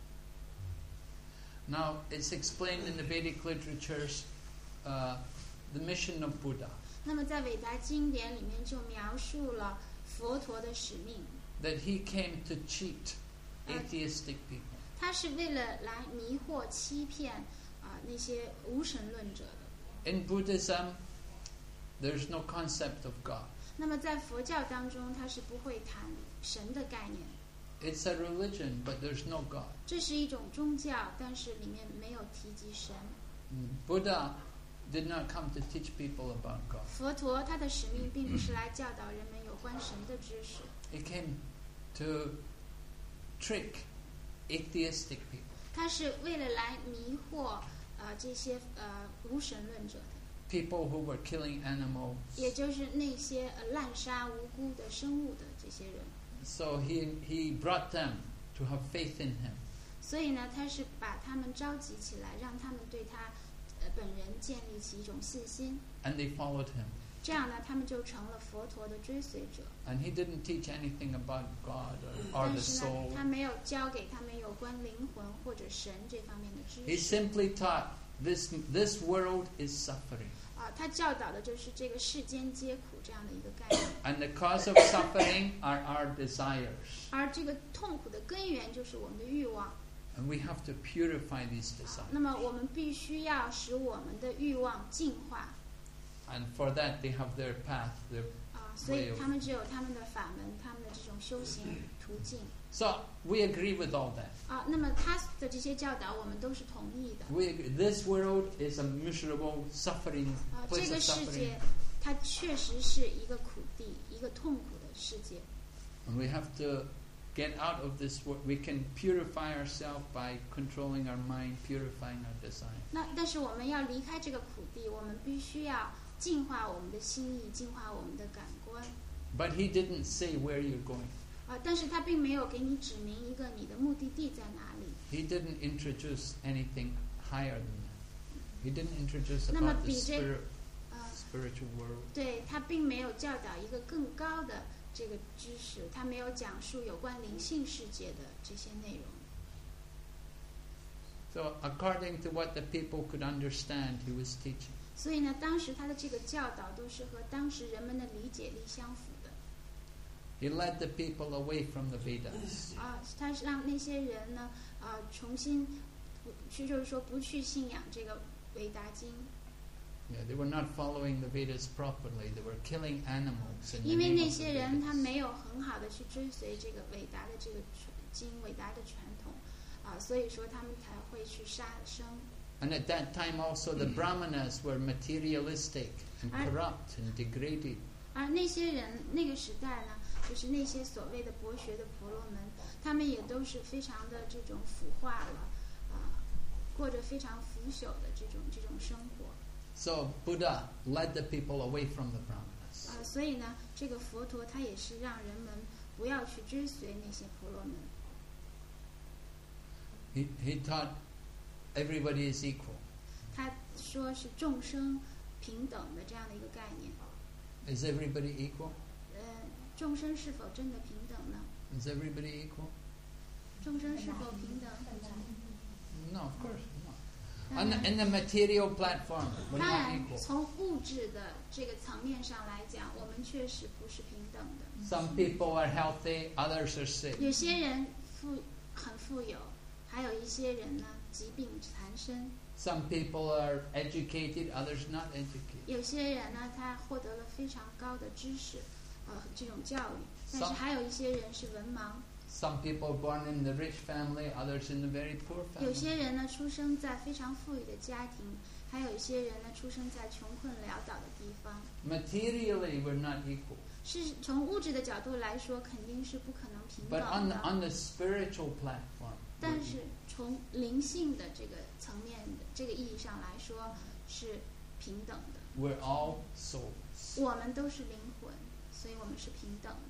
Speaker 1: Now, it's explained in the Vedic literatures, the mission of Buddha,
Speaker 3: 那么在韦达经典里面就描述了佛陀的使命，
Speaker 1: that he came to cheat atheistic people.
Speaker 3: 他是为了来迷惑、欺骗那些无神论者的。
Speaker 1: In Buddhism, there's no concept of God.
Speaker 3: 那么在佛教当中，他是不会谈神的概念。
Speaker 1: It's a religion, but there's no God.
Speaker 3: 这是一种宗教，但是里面没有提及神。
Speaker 1: Buddha did not come to teach people about God.
Speaker 3: 佛陀他的使命并不是来教导人们有关神的知识，
Speaker 1: He came to trick atheistic people.
Speaker 3: 他是为了来迷惑这些无神论者的，
Speaker 1: People who were killing animals.
Speaker 3: 也就是那些滥杀无辜的生物的这些人。
Speaker 1: So he brought them to have faith in him.
Speaker 3: 所以呢，他是把他们召集起来，让他们对他本人建立起一种信心。
Speaker 1: And they followed him.
Speaker 3: 这样呢，他们就成了佛陀的追随者。
Speaker 1: And he didn't teach anything about God or
Speaker 3: 但
Speaker 1: the
Speaker 3: 是呢，
Speaker 1: soul.
Speaker 3: 他没有教给他们有关灵魂或者神这方面的知
Speaker 1: He
Speaker 3: 识。
Speaker 1: simply taught this world is suffering.
Speaker 3: 他教导的就是这个世间皆苦这样的一个概念。
Speaker 1: And the cause of suffering are our desires.
Speaker 3: 而这个痛苦的根源就是我们的欲望。
Speaker 1: And we have to purify these desires.
Speaker 3: 那么我们必须要使我们的欲望净化。
Speaker 1: And for that they have their path.
Speaker 3: 所以他们只有他们的法门，他们的这种修行途径。
Speaker 1: So we agree with all that.
Speaker 3: 那么他的这些教导，我们都是同意的。
Speaker 1: We agree. This world is a miserable, suffering
Speaker 3: 这
Speaker 1: place
Speaker 3: 个
Speaker 1: of
Speaker 3: 世
Speaker 1: suffering.
Speaker 3: 界，它确实是一个苦地，一个痛苦的世界。
Speaker 1: And we have to get out of this world. We can purify ourselves by controlling our mind, purifying our desire.
Speaker 3: 但是我们要离开这个苦地，我们必须要净化我们的心意，净化我们的感官。
Speaker 1: But he didn't say where you're going.
Speaker 3: 但是他并没有给你指明一个你的目的地在哪里。
Speaker 1: He didn't introduce anything higher than that. He didn't introduce
Speaker 3: 那么
Speaker 1: about the
Speaker 3: 比这
Speaker 1: spiritual world.
Speaker 3: 对他并没有教导一个更高的这个知识，他没有讲述有关灵性世界的这些内容。
Speaker 1: So according to what the people could understand, he was teaching.
Speaker 3: 所以呢，当时他的这个教导都是和当时人们的理解力相符的。
Speaker 1: He led the people away from the Vedas.
Speaker 3: 他是让那些人呢，重新就是说不去信仰这个维达经。
Speaker 1: Yeah, they were not following the Vedas properly. They were killing animals. In the
Speaker 3: 因为
Speaker 1: name
Speaker 3: 那
Speaker 1: of the
Speaker 3: 些人他
Speaker 1: Vedas.
Speaker 3: 没有很好的去追随这个伟大的这个经、伟大的传统，所以说他们才会去杀生。
Speaker 1: And at that time also the Brahmanas were materialistic and corrupt and degraded.
Speaker 3: 而那些人那个时代呢，就是那些所谓的博学的婆罗门，他们也都是非常的这种腐化了，过着非常腐朽的这种生活。
Speaker 1: So Buddha led the people away from the Brahmanas.
Speaker 3: 所以呢，这个佛陀他也是让人们不要去追随那些婆罗门。
Speaker 1: He taught everybody is equal.
Speaker 3: 他说是众生平等的这样的一个概念。
Speaker 1: Is everybody equal?
Speaker 3: 众生是否真的平等呢？
Speaker 1: Is everybody equal?
Speaker 3: 众生是否平等？
Speaker 1: No, of course not. In the material platform, we're
Speaker 3: 当
Speaker 1: not
Speaker 3: 然，
Speaker 1: equal.
Speaker 3: 从物质的这个层面上来讲，我们确实不是平等的。
Speaker 1: Some people are healthy, others are sick.
Speaker 3: 有些人很富有，还有一些人呢疾病缠身。
Speaker 1: Some people are educated, others not educated.
Speaker 3: 有些人呢，他获得了非常高的知识，这种教育，但是还有一些人是文盲。
Speaker 1: Some people born in the rich family, others in the very poor
Speaker 3: 有
Speaker 1: family.
Speaker 3: 些人呢出生在非常富裕的家庭，还有一些人呢出生在穷困潦倒的地方。
Speaker 1: Materially, we're not equal.
Speaker 3: 是从物质的角度来说，肯定是不可能平
Speaker 1: But
Speaker 3: 等的。
Speaker 1: on the spiritual platform,
Speaker 3: 但是从灵性的这个层面的这个意义上来说，是平等的。
Speaker 1: we're all souls.
Speaker 3: 我们都是灵魂，所以我们是平等的。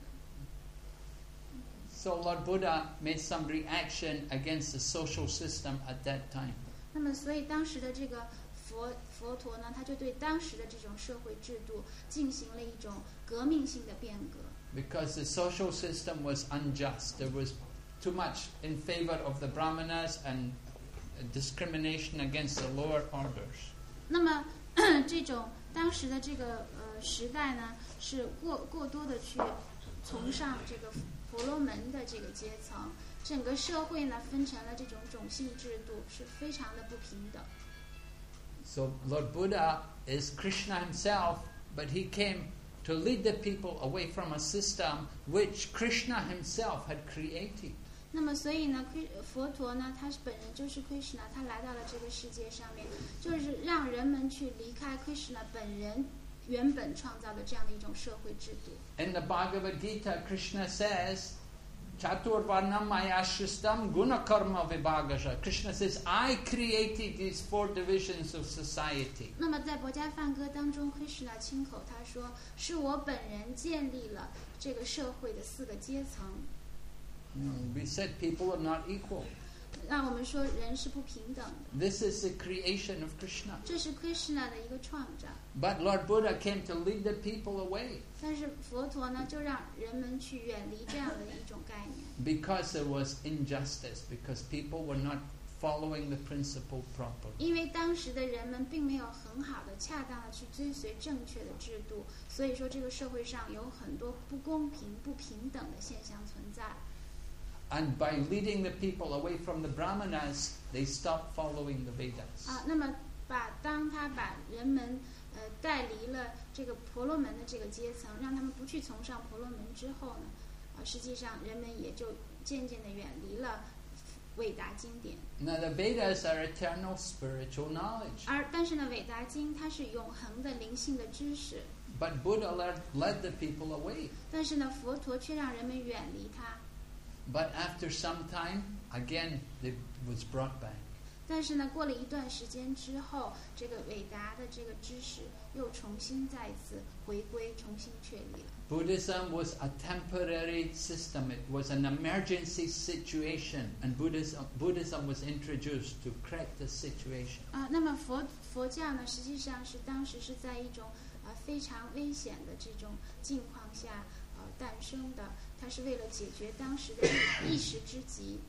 Speaker 1: So Lord Buddha made some reaction against the social system at that time.
Speaker 3: 那么，所以当时的这个佛陀呢，他就对当时的这种社会制度进行了一种革命性的变革。
Speaker 1: Because the social system was unjust. There was too much in favor of the Brahmanas and discrimination against the lower orders.
Speaker 3: 那么，这种当时的这个时代呢，是过多的去崇尚这个婆罗门的这个阶层，整个社会呢分成了这种种姓制度，是非常的不平等。
Speaker 1: So Lord Buddha is Krishna himself, but he came to lead the people away from a system which Krishna himself had created.
Speaker 3: 那么，所以呢，佛陀呢，他本人就是 Krishna， 他来到了这个世界上面，就是让人们去离开 Krishna 本人原本创造的这样的一种社会制度。
Speaker 1: In the Bhagavad Gita, Krishna says, Chaturvarnam mayashristam gunakarma vibhagasha. Krishna says, I created these 4 divisions of society.
Speaker 3: 那么在《薄伽梵歌》当中 ，Krishna 亲口他说：“是我本人建立了这个社会的4个阶层。”
Speaker 1: We said people are not equal.
Speaker 3: 让我们说人是不平等的。
Speaker 1: This is the creation of Krishna.
Speaker 3: 这是 Krishna 的一个创造。
Speaker 1: But Lord Buddha came to lead the people away
Speaker 3: 但是佛陀呢，就让人们去远离这样的一种概念。
Speaker 1: because there was injustice, because people were not following the principle properly.
Speaker 3: 因为当时的人们并没有很好的、恰当的去追随正确的制度，所以说这个社会上有很多不公平、不平等的现象存在。
Speaker 1: And by leading the people away from the Brahmanas, they stopped following the Vedas.
Speaker 3: 那么当他把人们带离了这个婆罗门的这个阶层，让他们不去崇尚婆罗门之后呢，实际上人们也就渐渐的远离了伟达经典。
Speaker 1: Now the Vedas are eternal spiritual knowledge.
Speaker 3: 但是呢，伟达经它是永恒的灵性的知识。
Speaker 1: But Buddha led the people away.
Speaker 3: 但是呢，佛陀却让人们远离它。
Speaker 1: But after some time, again, it was brought back.
Speaker 3: 但是呢，过了一段时间之后，这个伟达的这个知识又重新再次回归，重新确立了。
Speaker 1: Buddhism was a temporary system. It was an emergency situation, and Buddhism was introduced to correct the situation.
Speaker 3: 那么佛教呢，实际上是当时是在一种非常危险的这种境况下诞生的，它是为了解决当时的一时之急。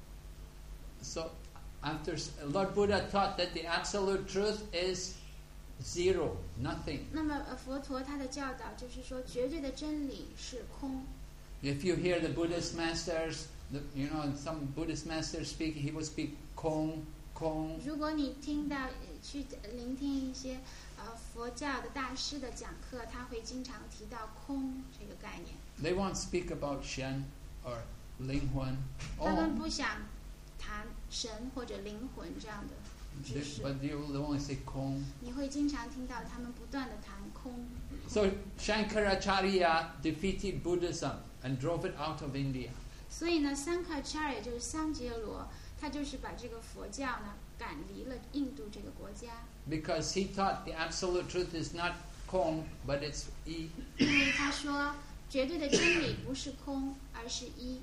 Speaker 1: So, after Lord Buddha taught that the absolute truth is zero, nothing.
Speaker 3: 那么佛陀他的教导就是说，绝对的真理是空。
Speaker 1: If you hear the Buddhist masters, some Buddhist masters speak, he will speak Kong, Kong.
Speaker 3: 如果你听到去聆听一些佛教的大师的讲课，他会经常提到空这个概念。
Speaker 1: They won't speak about Shen or Ling Huan.
Speaker 3: 他们不想谈神或者灵魂这样的知识，
Speaker 1: But they will only say Kong.
Speaker 3: 你会经常听到他们不断的谈空。
Speaker 1: So Shankaracharya defeated Buddhism and drove it out of India.
Speaker 3: 所以呢，桑卡查也就是桑杰罗，他就是把这个佛教呢赶离了印度这个国家。
Speaker 1: Because he taught the absolute truth is not Kong, but it's E.
Speaker 3: 因为他说，绝对的真理不是空，而是一。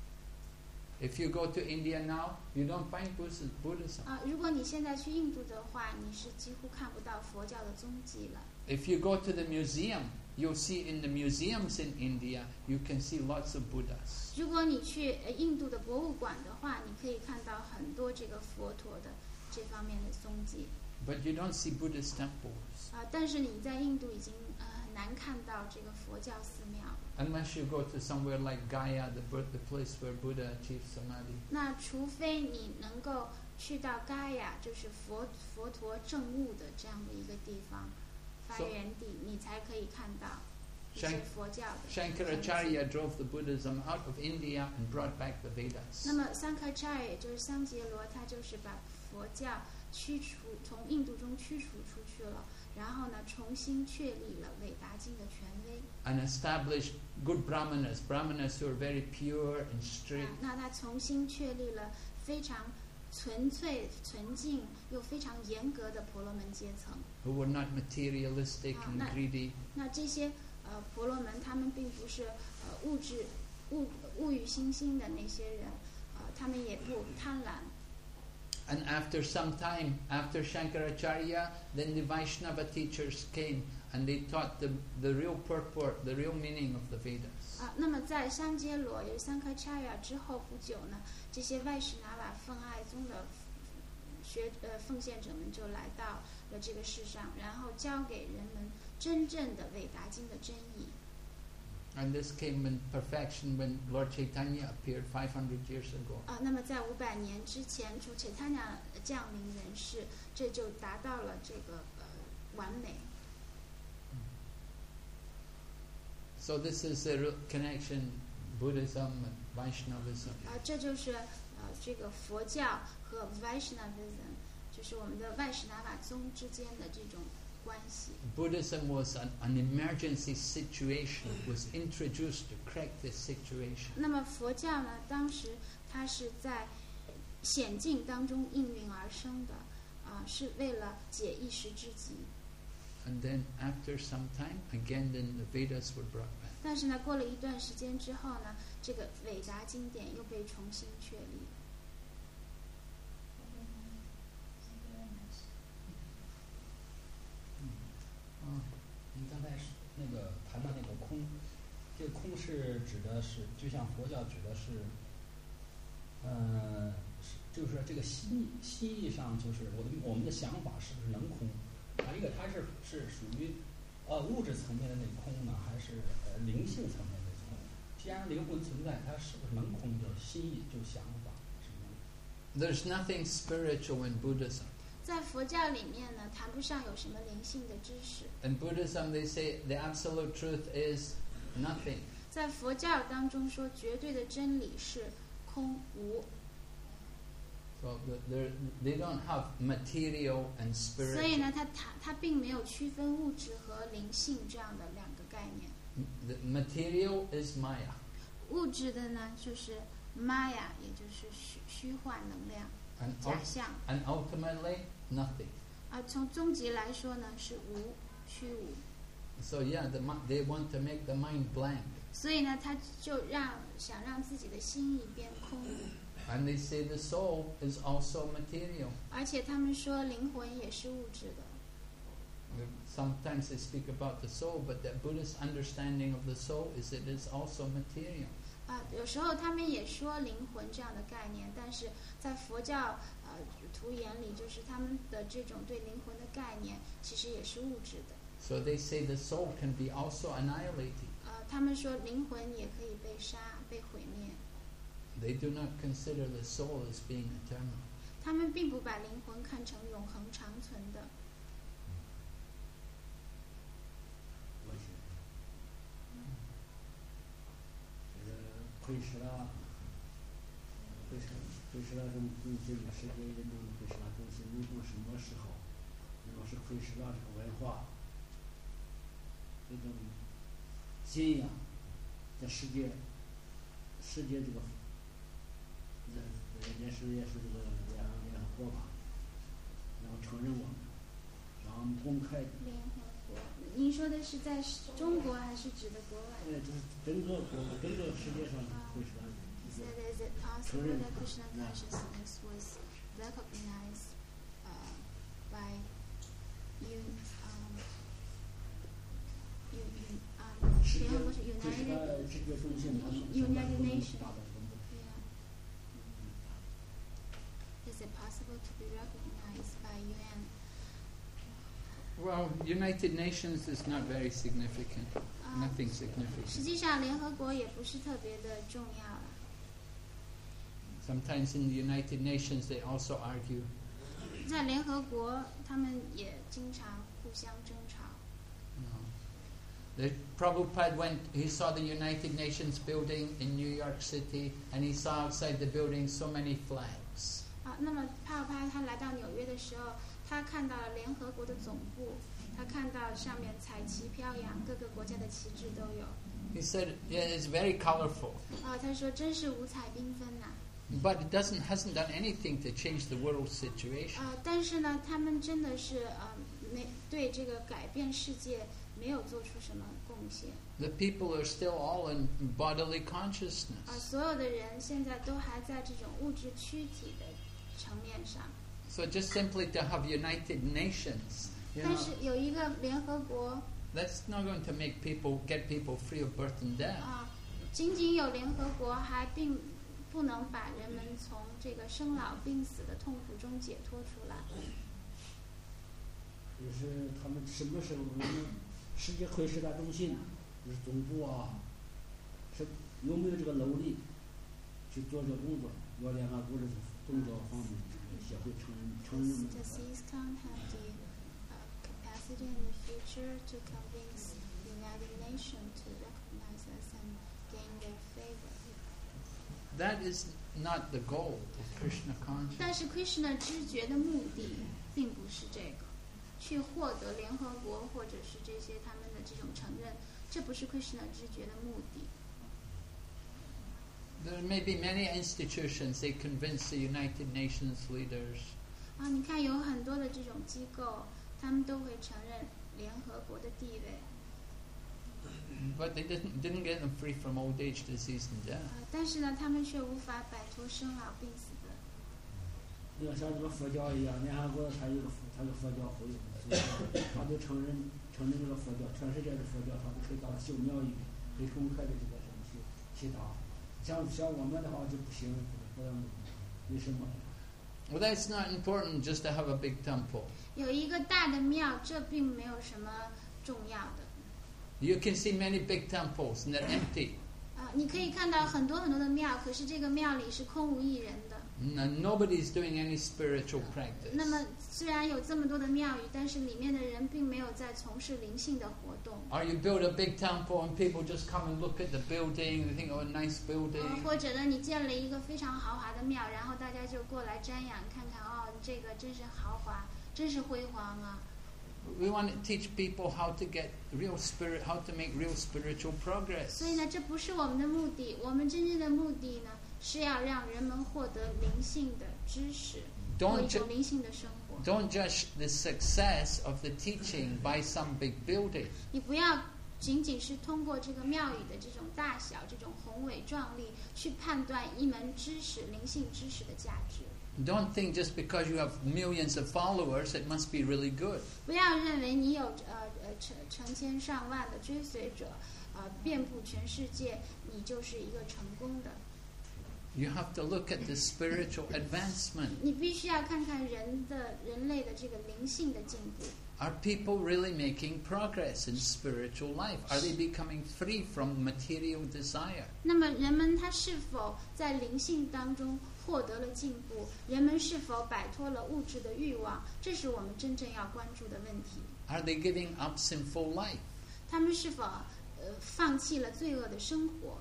Speaker 1: If you go to India now, you don't find Buddhism.
Speaker 3: 如果你现在去印度的话，你是几乎看不到佛教的踪迹了。
Speaker 1: If you go to the museum, you'll see in the museums in India, you can see lots of Buddhas.
Speaker 3: 如果你去印度的博物馆的话，你可以看到很多这个佛陀的这方面的踪迹。
Speaker 1: But you don't see Buddhist temples.
Speaker 3: 但是你在印度已经很难看到这个佛教寺庙。
Speaker 1: Unless you go to somewhere like Gaya, the place where Buddha achieved samadhi.
Speaker 3: 那除非你能够去到嘎雅，就是佛陀证悟的这样的一个地方，发源地，你才可以看到一些佛教的。
Speaker 1: Shankaracharya drove the Buddhism out of India and brought back the Vedas.
Speaker 3: 那么桑卡查也就是桑杰罗，他就是把佛教从印度中驱除出去了，然后呢，重新确立了伟达经的权威。
Speaker 1: And established good brahmanas who are very pure and straight.
Speaker 3: 那他重新确立了非常纯粹、纯净又非常严格的婆罗门阶层。
Speaker 1: Who were not materialistic and greedy.
Speaker 3: 那这些婆罗门，他们并不是物欲心的那些人，他们也不贪婪。
Speaker 1: And after some time, after Shankaracharya, then the Vaishnava teachers came and they taught the real purport, the real meaning of the Vedas.
Speaker 3: 那么在桑杰罗也是桑卡查雅之后不久呢，这些外什那瓦奉爱宗的奉献者们就来到了这个世上，然后教给人们真正的伟达经的真义。
Speaker 1: And this came in perfection when Lord Chaitanya appeared 500 years ago.
Speaker 3: 那么在500年之前，主切他娘降临人世，这就达到了这个完美。
Speaker 1: So this is the connection, Buddhism and Vaishnavism.
Speaker 3: 这就是这个佛教和 Vaishnavism， 就是我们的外什那法宗之间的这种关系。
Speaker 1: Buddhism was an emergency situation, was introduced to correct this situation.
Speaker 3: 那么佛教呢，当时它是在险境当中应运而生的，是为了解一时之急。
Speaker 1: And then after some time, again then the Vedas were brought back.
Speaker 3: 但是呢，过了一段时间之后呢，这个伟达经典又被重新确立。
Speaker 6: 你刚才那个谈到那个空，这个空是指的是，就像佛教指的是，就是说这个心意上，就是我们的想法是不是能空？一个它是属于物质层面的那个空呢，还是灵性层面的空？既然灵魂存在，它是不是能空？就是心意，就想法什么的。
Speaker 1: There's nothing spiritual in Buddhism.
Speaker 3: 在佛教里面呢，谈不上有什么灵性的知识。
Speaker 1: In Buddhism, they say the absolute truth is nothing.
Speaker 3: 在佛教当中说，绝对的真理是空无。
Speaker 1: So they don't have material and
Speaker 3: 所以
Speaker 1: spiritual.
Speaker 3: 呢，它并没有区分物质和灵性这样的两个概念。
Speaker 1: The material is Maya.
Speaker 3: 物质的呢，就是 Maya， 也就是虚幻能量、
Speaker 1: And,
Speaker 3: 假象。
Speaker 1: and ultimately, nothing.
Speaker 3: 从终极来说呢，是无、虚无。
Speaker 1: So yeah, they want to make the mind blank.
Speaker 3: 所以呢，他就想让自己的心意变空。
Speaker 1: And they say the soul is also material.
Speaker 3: 而且他们说灵魂也是物质的。
Speaker 1: Sometimes they speak about the soul, but the Buddhist understanding of the soul is it is also material.
Speaker 3: 有时候他们也说灵魂这样的概念，但是在佛教图言里，就是他们的这种对灵魂的概念，其实也是物质的。
Speaker 1: So they say the soul can be also annihilated.
Speaker 3: 他们说灵魂也可以被杀、被毁灭。
Speaker 1: They do not consider the soul as being eternal.
Speaker 3: 他们并不把灵魂看成永恒长存的。
Speaker 7: 会使了这个世界人们会使了东西能从什么时候，如果是会使了这个文化，这种信仰，在世界这个也是这个联合国吧，然后承认我们，然后公开。
Speaker 3: 联合国，您说的是在中国还是指的国外？
Speaker 7: 就是整个世界上会使了。
Speaker 3: So is it possible that Krishna consciousness was recognized by联合国是 United Nations? Yeah. Is it possible to be recognized by UN?
Speaker 1: Well, United Nations is not very significant. Nothing
Speaker 3: 实
Speaker 1: significant.
Speaker 3: 际上，联合国也不是特别的重要了。
Speaker 1: Sometimes in the United Nations they also argue.
Speaker 3: 在联合国，他们也经常互相争吵。
Speaker 1: The Prabhupada he saw the United Nations building in New York City, and he saw outside the building so many flags.
Speaker 3: 那么帕帕他来到纽约的时候，他看到了联合国的总部，他看到上面彩旗飘扬，各个国家的旗帜都有。
Speaker 1: He said, "Yeah, it's very colorful."
Speaker 3: 他说真是五彩缤纷呐。
Speaker 1: But it hasn't done anything to change the world situation.
Speaker 3: 但是呢，他们真的是没对这个改变世界没有做出什么贡献。
Speaker 1: The people are still all in bodily consciousness.
Speaker 3: 所有的人现在都还在这种物质躯体的层面上。
Speaker 1: So just simply to have United Nations,
Speaker 3: 但是有一个联合国
Speaker 1: that's not going to get people free of birth and death.
Speaker 3: 仅仅有联合国还并不能把人们从这个生老病死的痛苦中解脱出来。
Speaker 7: 就是他们什么时候我们世界会十大中心，就是总部是有没有这个能力去做这个工作？要联合国的动作方面，协会承认。
Speaker 3: Does CISCON have the capacity in the future to convince the United Nations to recognize us and gain their favor.
Speaker 1: That is not the goal of Krishna
Speaker 3: 但
Speaker 1: consciousness.
Speaker 3: 是 Krishna 知觉的目的并不是这个，去获得联合国或者是这些他们的这种承认，这不是 Krishna 知觉的目的。
Speaker 1: There may be many institutions, they convince the United Nations leaders.
Speaker 3: 你看有很多的这种机构，他们都会承认联合国的地位，
Speaker 1: But they didn't get them free from old age, disease and death.
Speaker 3: 但是呢，他们却无法摆脱生老病死的。
Speaker 7: 要像这个佛教一样，联合国它有佛教会，他就承认这个佛教，全世界的佛教，他都可以到修庙宇，可以公开的这个什么去祈祷。像我们的话就不行，不能，为什么？
Speaker 1: Well, that's not important just to have a big temple.
Speaker 3: 有一个大的庙，这并没有什么重要的。
Speaker 1: You can see many big temples and they're empty.
Speaker 3: 你可以看到很多很多的庙，可是这个庙里是空无一人的。
Speaker 1: And nobody's doing any spiritual
Speaker 3: 那
Speaker 1: practice.
Speaker 3: 么虽然有这么多的庙宇，但是里面的人并没有在从事灵性的活动。
Speaker 1: Or you build a big temple and people just come and look at the building, they think, oh, a nice building.
Speaker 3: 或者呢，你建了一个非常豪华的庙，然后大家就过来瞻仰，看看你这个真是豪华，真是辉煌啊。
Speaker 1: We want to teach people how to get real spirit, how to make real spiritual progress.
Speaker 3: 所以呢，这不是我们的目的，我们真正的目的呢，是要让人们获得灵性的知识，过一种灵性的生活。
Speaker 1: Don't judge the success of the teaching by some big building.
Speaker 3: 你不要仅仅是通过这个庙宇的这种大小、这种宏伟壮丽，去判断一门知识、灵性知识的价值。
Speaker 1: Don't think just because you have millions of followers, it must be really good.
Speaker 3: 不要认为你有成千上万的追随者，遍布全世界，你就是一个成功的。
Speaker 1: You have to look at the spiritual advancement.
Speaker 3: 你必须要看看人类的这个灵性的进步。
Speaker 1: Are people really making progress in spiritual life? Are they becoming free from material desire?
Speaker 3: 那么人们他是否在灵性当中获得了进步？人们是否摆脱了物质的欲望？这是我们真正要关注的问题。
Speaker 1: Are they giving up sinful life?
Speaker 3: 他们是否放弃了罪恶的生活？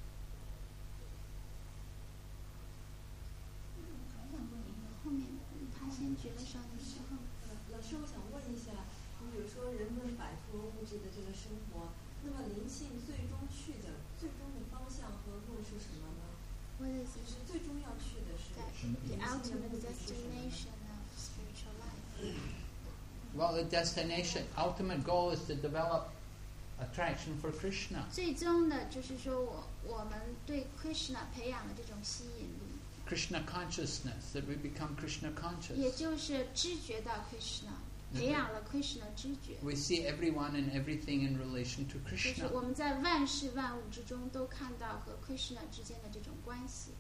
Speaker 3: 后面他先举了手的时候，
Speaker 4: 老师，我想问一下，你比如说人们摆脱物质的这个生活，那么灵性最终的方向和路是什么呢？就是最终要去的是
Speaker 3: the ultimate destination of spiritual life.
Speaker 1: Well, the destination, ultimate goal is to develop attraction for Krishna.
Speaker 3: 最终的就是说我们对 Krishna 培养了这种吸引力。
Speaker 1: Krishna consciousness, that we become Krishna
Speaker 3: 也
Speaker 1: conscious.
Speaker 3: 就是知觉到 Krishna， 培养了 Krishna 知觉。
Speaker 1: We see everyone and everything in relation to
Speaker 3: 就是
Speaker 1: Krishna.
Speaker 3: 我们在万事万物之中都看到和 Krishna 之间的这种关系。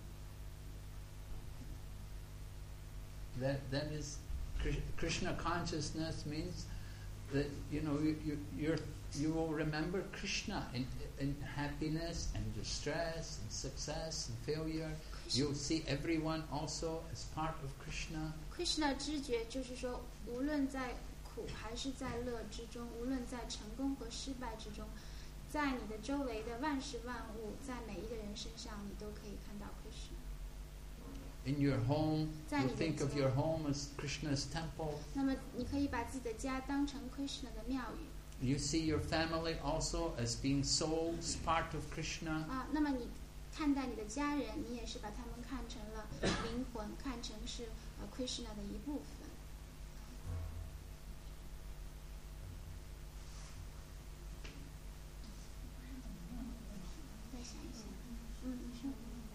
Speaker 1: That is, Krishna consciousness means that you will remember Krishna in happiness and distress and success and failure. You'll see everyone also as part of Krishna.
Speaker 3: Krishna 知觉就是说，无论在苦还是在乐之中，无论在成功和失败之中，在你的周围的万事万物，在每一个人身上，你都可以看到 Krishna。
Speaker 1: In your home,
Speaker 3: 在
Speaker 1: you
Speaker 3: 你的
Speaker 1: think of
Speaker 3: 家。
Speaker 1: your home as Krishna's temple.
Speaker 3: 那么你可以把自己的家当成 Krishna 的庙宇
Speaker 1: You see your family also as being souls, part of Krishna.
Speaker 3: 那么你看待你的家人，你也是把他们看成了灵魂，看成是Krishna 的一部分。再想一想，你说。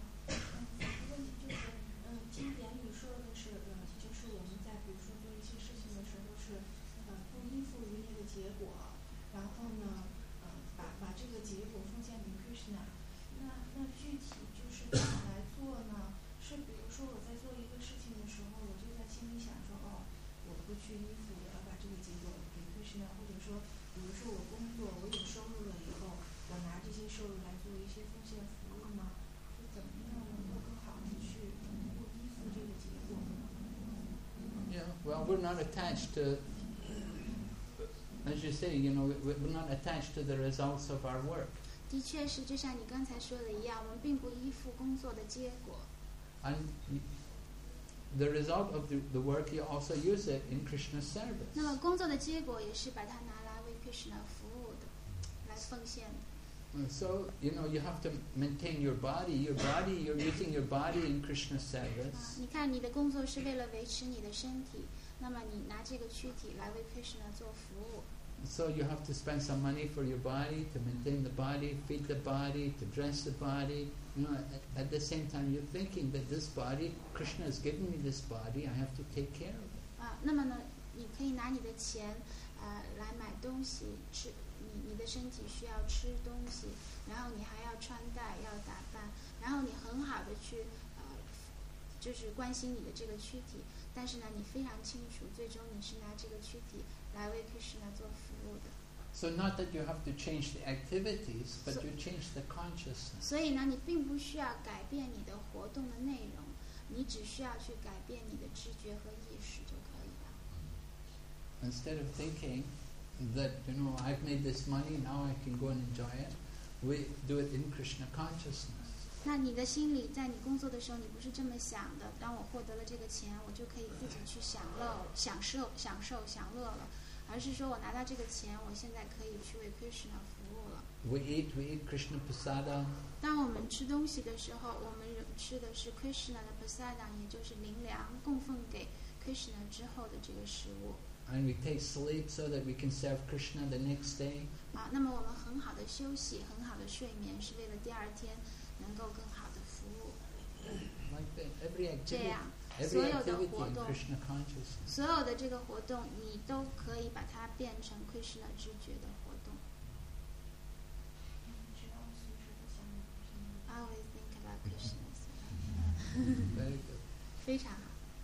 Speaker 5: 经典里说的是，就是我们在比如说做一些事情的时候，是不依附于那个结果，然后呢，把这个结果奉献给 Krishna。那具体就是怎么来做呢？是比如说我在做一个事情的时候，我就在心里想说，我不去依附，我要把这个结果给 Krishna，或者说，比如说我工作，我有收入了以后，我拿这些收入来做一些奉献服务呢？是怎么样能够更好的去不依附这个结果呢？
Speaker 1: Yeah, well, we're not attached to as you say, you know, we're not attached to the results of our work.
Speaker 3: 的确是，就像你刚才说的一样，我们并不依附工作的结果。
Speaker 1: And the result of the work, you also use it in Krishna's service.
Speaker 3: 那么工作的结果也是把它拿来为 Krishna 服务的，来奉献的。
Speaker 1: So, you know, you have to maintain your body. You're using your body in Krishna's service.
Speaker 3: 你看，你的工作是为了维持你的身体，那么你拿这个躯体来为 Krishna 做服务。
Speaker 1: So you have to spend some money for your body, to maintain the body, feed the body, to dress the body. You know, at the same time, you're thinking that this body, Krishna has given me this body, I have to take care of it.
Speaker 3: 那么呢，你可以拿你的钱，来买东西吃。你的身体需要吃东西，然后你还要穿戴，要打扮，然后你很好的去，就是关心你的这个躯体。但是呢，你非常清楚，最终你是拿这个躯体来为 Krishna 做服务的。
Speaker 1: So not that you have to change the activities, but you change the consciousness.
Speaker 3: 所以呢，你并不需要改变你的活动的内容，你只需要去改变你的知觉和意识就可以了。
Speaker 1: Instead of thinking that, you know, I've made this money, now I can go and enjoy it, we do it in Krishna consciousness.
Speaker 3: 那你的心里，在你工作的时候，你不是这么想的。当我获得了这个钱，我就可以自己去享乐了，而是说我拿到这个钱，我现在可以去为 Krishna 服务了。
Speaker 1: We eat Krishna Prasada.
Speaker 3: 当我们吃东西的时候，我们吃的是 Krishna 的 Prasada， 也就是灵粮，供奉给 Krishna 之后的这个食物。
Speaker 1: And we take sleep so that we can serve Krishna the next day.
Speaker 3: 那么我们很好的休息，很好的睡眠，是为了第二天能够更好的服务。
Speaker 1: Like that, every activity in Krishna consciousness.
Speaker 3: 所有的这个活动，你都可以把它变成 Krishna 知觉的活动。Always think about Krishna.
Speaker 1: Very good.
Speaker 3: 非常好。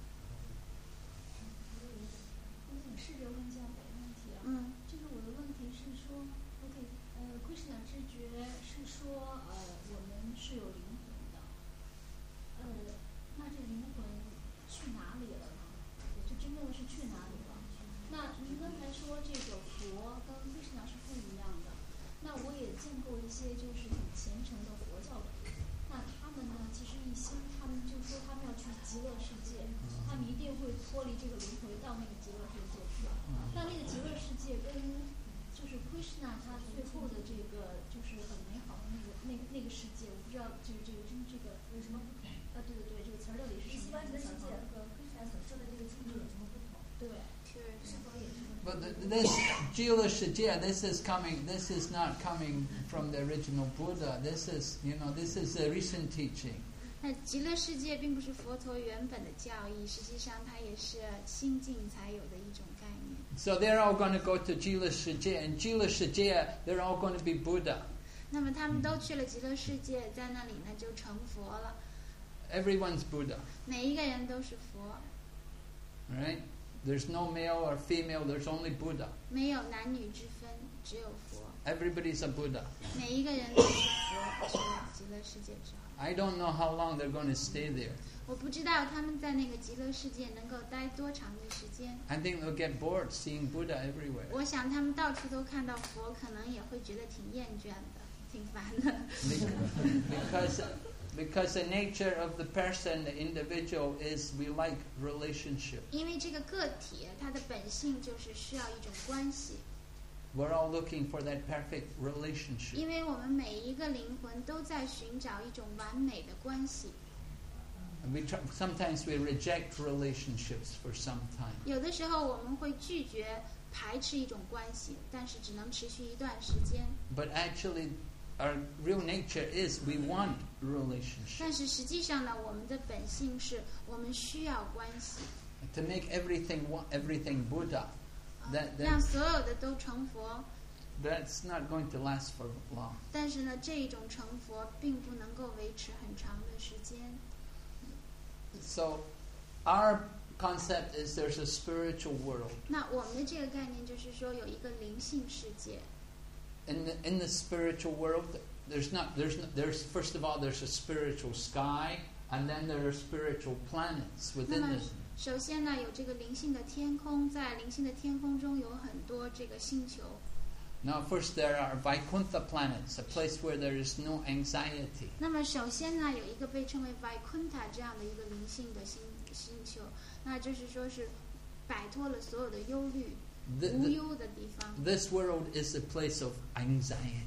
Speaker 5: 试着问这样的问题啊，就是我的问题是说 ，Krishna 知觉是说，我们是有灵魂的，那这灵魂去哪里了呢？就真正的是去哪里了？那您刚才说这个佛跟 Krishna 是不一样的，那我也见过一些就是很虔诚的佛教的人，那他们呢，其实一心他们就说他们要去极乐世界，他们一定会脱离这个轮回到那个极乐世界去。那个极乐世界跟就是 Krishna 他最后的这个就是很美好的那个世界，我不知道这个有什么不同？对，这个词儿到底是什么？西方极乐世界和 Krishna 所说的这个境界有什么不同？对，是否也是？
Speaker 1: But this Jila Shajya, this is not coming from the original Buddha. This is a recent teaching.
Speaker 3: 那极乐世界并不是佛陀原本的教义，实际上它也是心境才有的一种概念。
Speaker 1: So they're all going to go to Jila Shajya, and Jila Shajya, they're all going to be Buddha.
Speaker 3: 那么他们都去了极乐世界，在那里呢就成佛了。
Speaker 1: Everyone's Buddha.
Speaker 3: 每一个人都是佛。
Speaker 1: Right? There's no male or female. There's only Buddha.
Speaker 3: 没有男女之分，只有佛。
Speaker 1: Everybody's a Buddha.
Speaker 3: 每一个人都是佛，去了极乐世界之后。
Speaker 1: I don't know how long they're going to stay there.
Speaker 3: 我不知道他们在那个极乐世界能够待多长的时间。
Speaker 1: I think they'll get bored seeing Buddha everywhere.
Speaker 3: 我想他们到处都看到佛，可能也会觉得挺厌倦的，挺烦的。
Speaker 1: Because the nature of the person, the individual, is we like relationship.
Speaker 3: 因为这个个体，它的本性就是需要一种关系。
Speaker 1: We're all looking for that perfect relationship.
Speaker 3: 因为我们每一个灵魂都在寻找一种完美的关系。
Speaker 1: And sometimes we reject relationships for some time.
Speaker 3: 有的时候我们会拒绝、排斥一种关系，但是只能持续一段时间。
Speaker 1: But actually, our real nature is we want relationship.
Speaker 3: 但是实际上呢，我们的本性是我们需要关系。
Speaker 1: To make everything Buddha.
Speaker 3: 让所有的都成佛。
Speaker 1: That's not going to last for long.
Speaker 3: 但是呢，这一种成佛并不能够维持很长的时间。
Speaker 1: So, our concept is there's a spiritual world.
Speaker 3: 那我们的这个概念就是说，有一个灵性世界。
Speaker 1: In the spiritual world, there's first of all there's a spiritual sky, and then there are spiritual planets within this.
Speaker 3: 首先呢，有这个灵性的天空，在灵性的天空中有很多这个星球。
Speaker 1: Now, first there are Vaikuntha planets, a place where there is no anxiety.
Speaker 3: 那么首先呢，有一个被称为 Vaikuntha 这样的一个灵性的星球，那就是说是摆脱了所有的忧虑、无忧的地方。
Speaker 1: This world is a place of anxiety.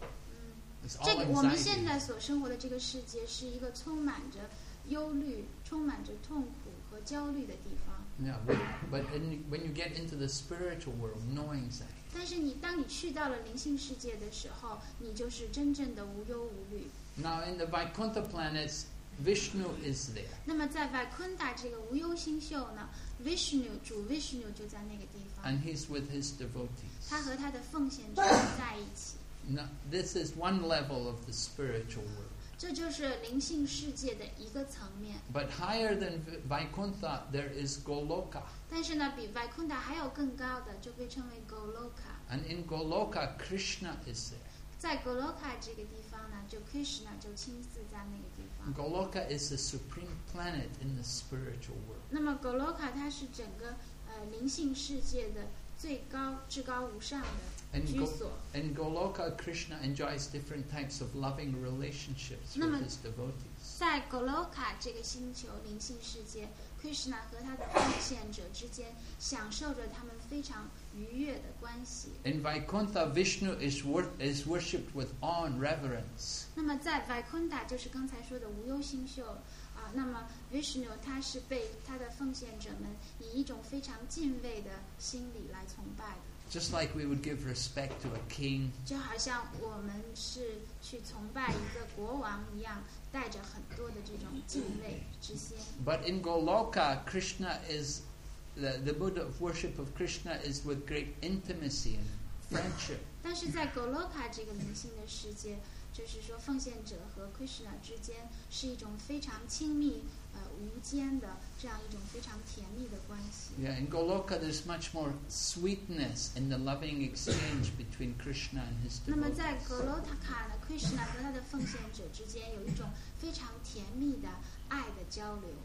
Speaker 1: It's all
Speaker 3: 这个我们
Speaker 1: anxiety.
Speaker 3: 现在所生活的这个世界是一个充满着忧虑、充满着痛苦和焦虑的地方。
Speaker 1: Yeah, but when you get into the spiritual world, no anxiety.
Speaker 3: 但是当你去到了灵性世界的时候，你就是真正的无忧无虑。
Speaker 1: Now, in the Vaikuntha planets, Vishnu is there.
Speaker 3: 那么在 Vaikuntha 这个无忧星宿呢， 主 Vishnu 就在那个地方。
Speaker 1: And he's with his devotees.
Speaker 3: 他和他的奉献者在一起。
Speaker 1: Now, this is one level of the spiritual world.
Speaker 3: 这就是灵性世界的一个层面。
Speaker 1: But higher than Vaikuntha, there is Goloka.
Speaker 3: 但是呢，比 Vaikuntha 还有更高的，就被称为 Goloka。
Speaker 1: And in Goloka, Krishna is there.
Speaker 3: 在 Goloka 这个地方呢，就 Krishna 就亲自在那个地方。
Speaker 1: Goloka is the supreme planet in the spiritual world.
Speaker 3: 那么 Goloka 它是整个灵性世界的最高、至高无上的居所。
Speaker 1: In Goloka, Krishna enjoys different types of loving relationships with his devotees.
Speaker 3: 在 Goloka 这个星球灵性世界 ，Krishna 和他的奉献者之间享受着他们非常愉悦的关系。
Speaker 1: In Vaikuntha, Vishnu is worshipped with awe and reverence.
Speaker 3: 那么在 Vaikuntha 就是刚才说的无忧星宿啊，那么 Vishnu 他是被他的奉献者们以一种非常敬畏的心理来崇拜的。
Speaker 1: Just like we would give respect to a king.
Speaker 3: 就好像我们是去崇拜一个国王一样，带着很多的这种敬畏之心。
Speaker 1: But in Goloka, Krishna is the mode of worship of Krishna is with great intimacy and friendship.
Speaker 3: 但是在 Goloka 这个灵性的世界，就是说奉献者和 Krishna 之间是一种非常亲密、无间的这样一种非常甜蜜的关系。
Speaker 1: Yeah, in Goloka there's much more sweetness in the loving exchange between Krishna and his
Speaker 3: 那么在
Speaker 1: devotees.
Speaker 3: Goloka 呢 ，Krishna 和他的奉献者之间有一种非常甜蜜的爱的交流。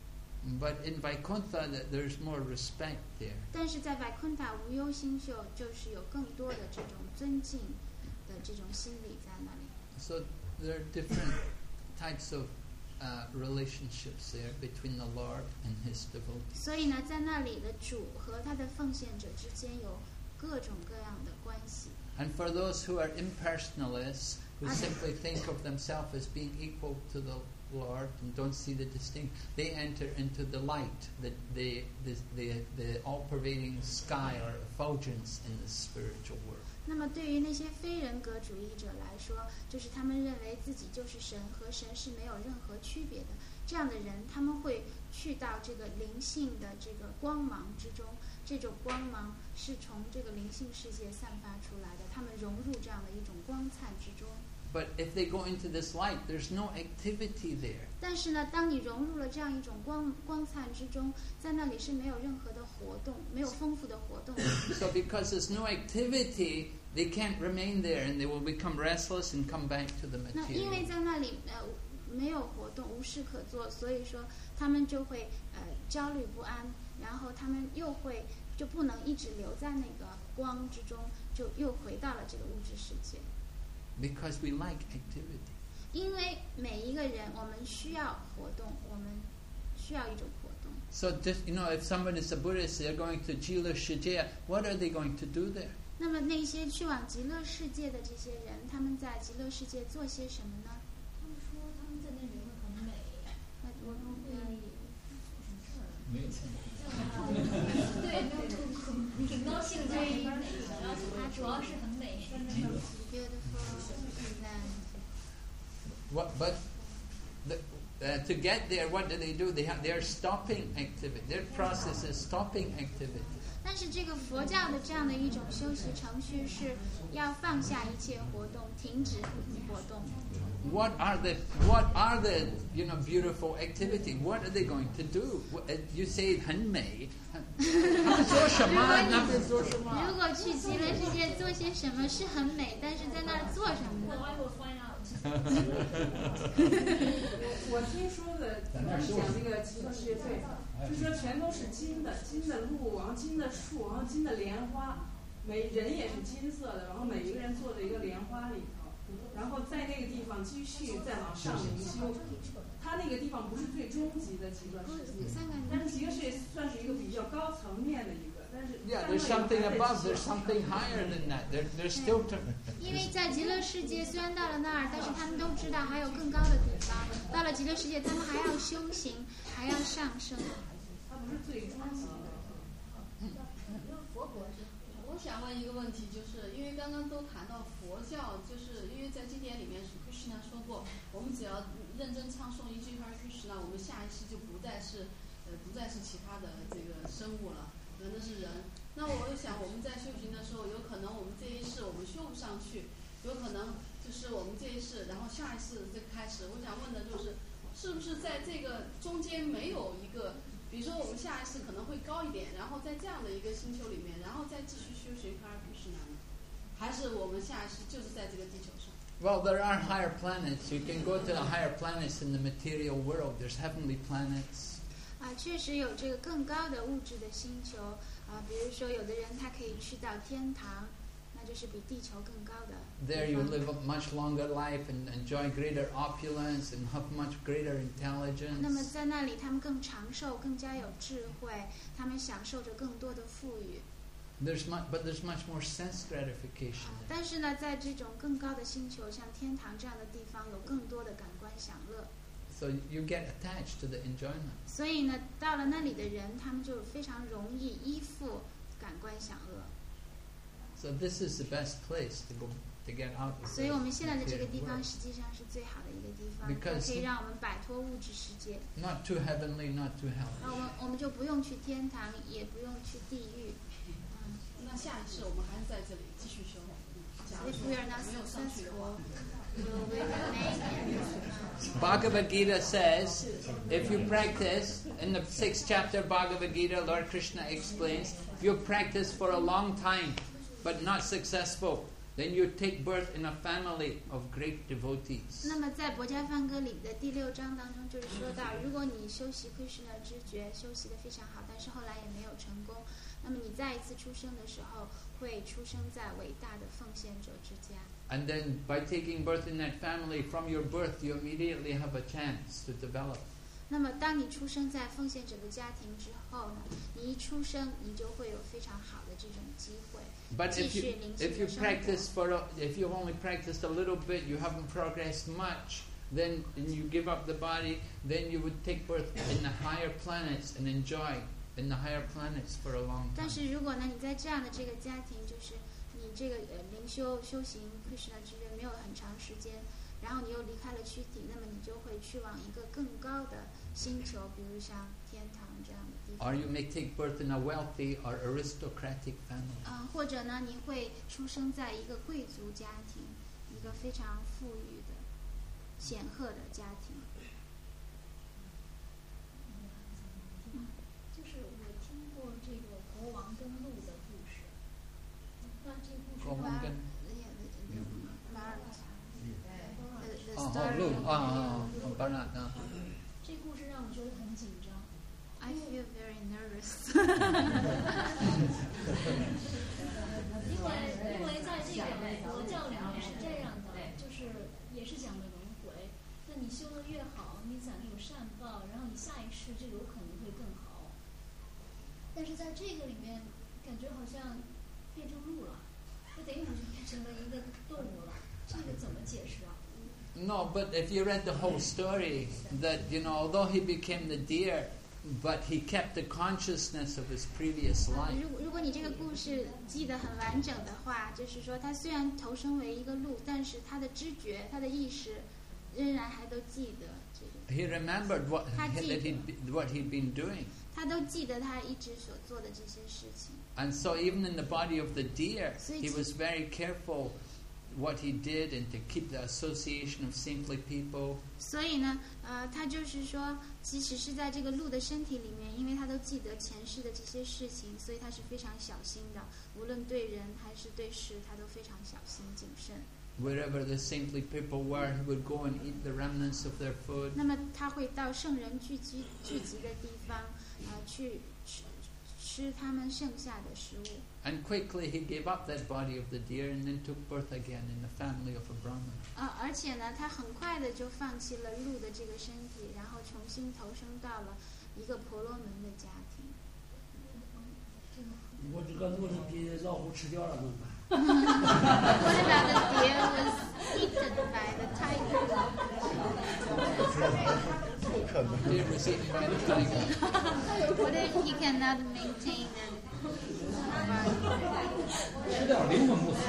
Speaker 1: But in Vaikuntha, there's more respect there.
Speaker 3: 但是在 Vaikuntha 无忧星宿，就是有更多的这种尊敬的这种心理在那里。
Speaker 1: So there are different types of relationships there between the Lord and his devotees.
Speaker 3: 所以呢，在那里的主和他的奉献者之间有各种各样的关系。
Speaker 1: And for those who are impersonalists, who simply think of themselves as being equal to the Lord and don't see the distinction, they enter into the light, the all-pervading sky or effulgence in the spiritual world.
Speaker 3: 那么对于那些非人格主义者来说，就是他们认为自己就是神，和神是没有任何区别的。这样的人，他们会去到这个灵性的这个光芒之中，这种光芒是从这个灵性世界散发出来的，他们融入这样的一种光灿之中。
Speaker 1: But if they go into this light, there's no activity there.
Speaker 3: 但是呢，当你融入了这样一种光灿之中，在那里是没有任何的活动，没有丰富的活动。
Speaker 1: So because there's no activity, they can't remain there and they will become restless and come back to the
Speaker 3: 那因为
Speaker 1: material.
Speaker 3: 在那里没有活动，无事可做，所以说他们就会焦虑不安，然后他们就不能一直留在那个光之中，就又回到了这个物质世界。
Speaker 1: Because we like activity.
Speaker 3: 因为每一个人，我们需要活动，我们需要一种活动。
Speaker 1: So just, if someone is a Buddhist, they're going to Jila Shijaya, what are they going to do there?
Speaker 3: 那么那些去往极乐世界的这些人，他们在极乐世界做些什么呢？
Speaker 4: 他们说他们在那里会很美，
Speaker 3: 我们会
Speaker 6: 没有痛苦。
Speaker 4: 对，没有痛苦，挺高兴在那边美的，然后它主要是很美。
Speaker 1: But to get there, what do? They're stopping activity. Their process is stopping activity.
Speaker 3: 但是这个佛教的这样的一种修习程序是要放下一切活动，停止活动。
Speaker 1: What are the beautiful activity? What are they going to do? You say 很美做什么？那边做什么？
Speaker 3: 如果去极乐世界做些什么是很美，但是在那儿做什么呢？
Speaker 8: 我听说的，讲那个极乐世界对，就说全都是金的，金的路，然后金的树，然后金的莲花，每人也是金色的，然后每一个人坐在一个莲花里头，然后在那个地方继续再往上灵修。它那个地方不是最终极的极乐世界，但是极乐世界算是一个比较高层面的一个。
Speaker 1: Yeah, there's something above. There's something higher than that. There's still.
Speaker 3: 因为在极乐世界，虽然到了那儿，但是他们都知道还有更高的地方。到了极乐世界，他们还要修行，还要上升。
Speaker 8: 它不是最终极的。
Speaker 2: 我想问一个问题，就是因为刚刚都谈到佛教，就是因为在经典里面Krishna说过，我们只要认真唱诵一句Hare Krishna，我们下一世就不再是其他的这个生物了。人的是人，那我想我们在修行的时候，有可能我们这一世我们修不上去，有可能就是我们这一世，然后下一世再开始。我想问的就是，是不是在这个中间没有一个，比如说我们下一世可能会高一点，然后在这样的一个星球里面，然后再继续修学Hare Krishna呢？还是我们下一世就是在这个地球上？
Speaker 1: Well, there are higher planets. You can go to the higher planets in the material world. There's heavenly planets.
Speaker 3: 确实有这个更高的物质的星球比如说有的人他可以去到天堂，那就是比地球更高的。
Speaker 1: There you live a much longer life and enjoy greater opulence and have much greater intelligence.
Speaker 3: 那么在那里他们更长寿，更加有智慧，他们享受着更多的富裕。
Speaker 1: There's much more sense gratification.
Speaker 3: 但是呢，在这种更高的星球，像天堂这样的地方，有更多的感官享乐。
Speaker 1: So you get attached to the enjoyment.
Speaker 3: 所以呢，到了那里的人，他们就非常容易依附感官享乐。
Speaker 1: So this is the best place to go to get out of.
Speaker 3: 所以我们现在的这个地方实际上是最好的一个地方，它可以让我们摆脱物质世界。
Speaker 1: Not too heavenly, not too hellish.
Speaker 3: 我们就不用去天堂，也不用去地狱。
Speaker 2: 那下一次我们还是在这里继续修。
Speaker 3: If we are not successful, will we remain?
Speaker 1: Bhagavad Gita says, if you practice, in the 6th chapter of Bhagavad Gita, Lord Krishna explains, if you practice for a long time but not successful, then you take birth in a family of great devotees.
Speaker 3: 那么在《迦梵歌》里的第6章当中，就是说到，如果你修习Krishna知觉，修习得非常好，但是后来也没有成功，那么你再一次出生的时候，会出生在伟大的奉献者之家。
Speaker 1: And then by taking birth in that family, from your birth, you immediately have a chance to develop.
Speaker 3: 那么当你出生在奉献者的家庭之后呢，你一出生，你就会有非常好的这种机会。
Speaker 1: But if you only practiced a little bit, you haven't progressed much, then you give up the body, then you would take birth in the higher planets and enjoy in the higher planets for a long time.
Speaker 3: 但是如果呢，你在这样的这个家庭，就是你这个灵修行Krishna知觉没有很长时间，然后你又离开了躯体，那么你就会去往一个更高的星球，比如像天堂这样的地方。
Speaker 1: Or you may take birth in a wealthy or aristocratic family.
Speaker 3: 或者呢，你会出生在一个贵族家庭，一个非常富裕的、显赫的家庭。
Speaker 9: 就是我听过这个国王跟鹿的故事，那这个故事
Speaker 1: 国王跟
Speaker 9: Bernard 这故事让我觉得很紧张。
Speaker 3: I feel very nervous.
Speaker 9: 因为在这个佛教里面是这样的，就是也是讲的轮回。那你修得越好，你攒有善报，然后你下一世就有可能会更好。但是在这个里面，感觉好像变成鹿了，就等于好像变成了一个动物了。这个怎么解释啊？
Speaker 1: No, but if you read the whole story, that although he became the deer, but he kept the consciousness of his previous life.
Speaker 3: 如果你这个故事记得很完整的话，就是说他虽然投生为一个鹿，但是他的知觉、他的意识仍然还都记得这个。
Speaker 1: He remembered what he'd been doing.
Speaker 3: 他都记得他一直所做的这些事情。
Speaker 1: And so even in the body of the deer, he was very careful what he did and to keep the association of saintly people.
Speaker 3: 所以呢，他就是说，即使是在这个鹿的身体里面，因为他都记得前世的这些事情，所以他是非常小心的，无论对人还是对事，他都非常小心谨慎。
Speaker 1: Wherever the saintly people were, he would go and eat the remnants of their food.
Speaker 3: 那么他会到圣人聚集的地方，去吃他们剩下的食物。
Speaker 1: And quickly he gave up that body of the deer and then took birth again in the family of a Brahmin.
Speaker 3: 而且呢，他很快的就放弃了鹿的这个身体，然后重新投生到了一个婆罗门的家庭。
Speaker 7: 我这个鹿被老虎吃掉了怎么办？
Speaker 3: What about the deer was eaten by the tiger?
Speaker 1: The deer was eaten by the tiger.
Speaker 3: What if he cannot maintain the
Speaker 6: 吃掉灵魂不死。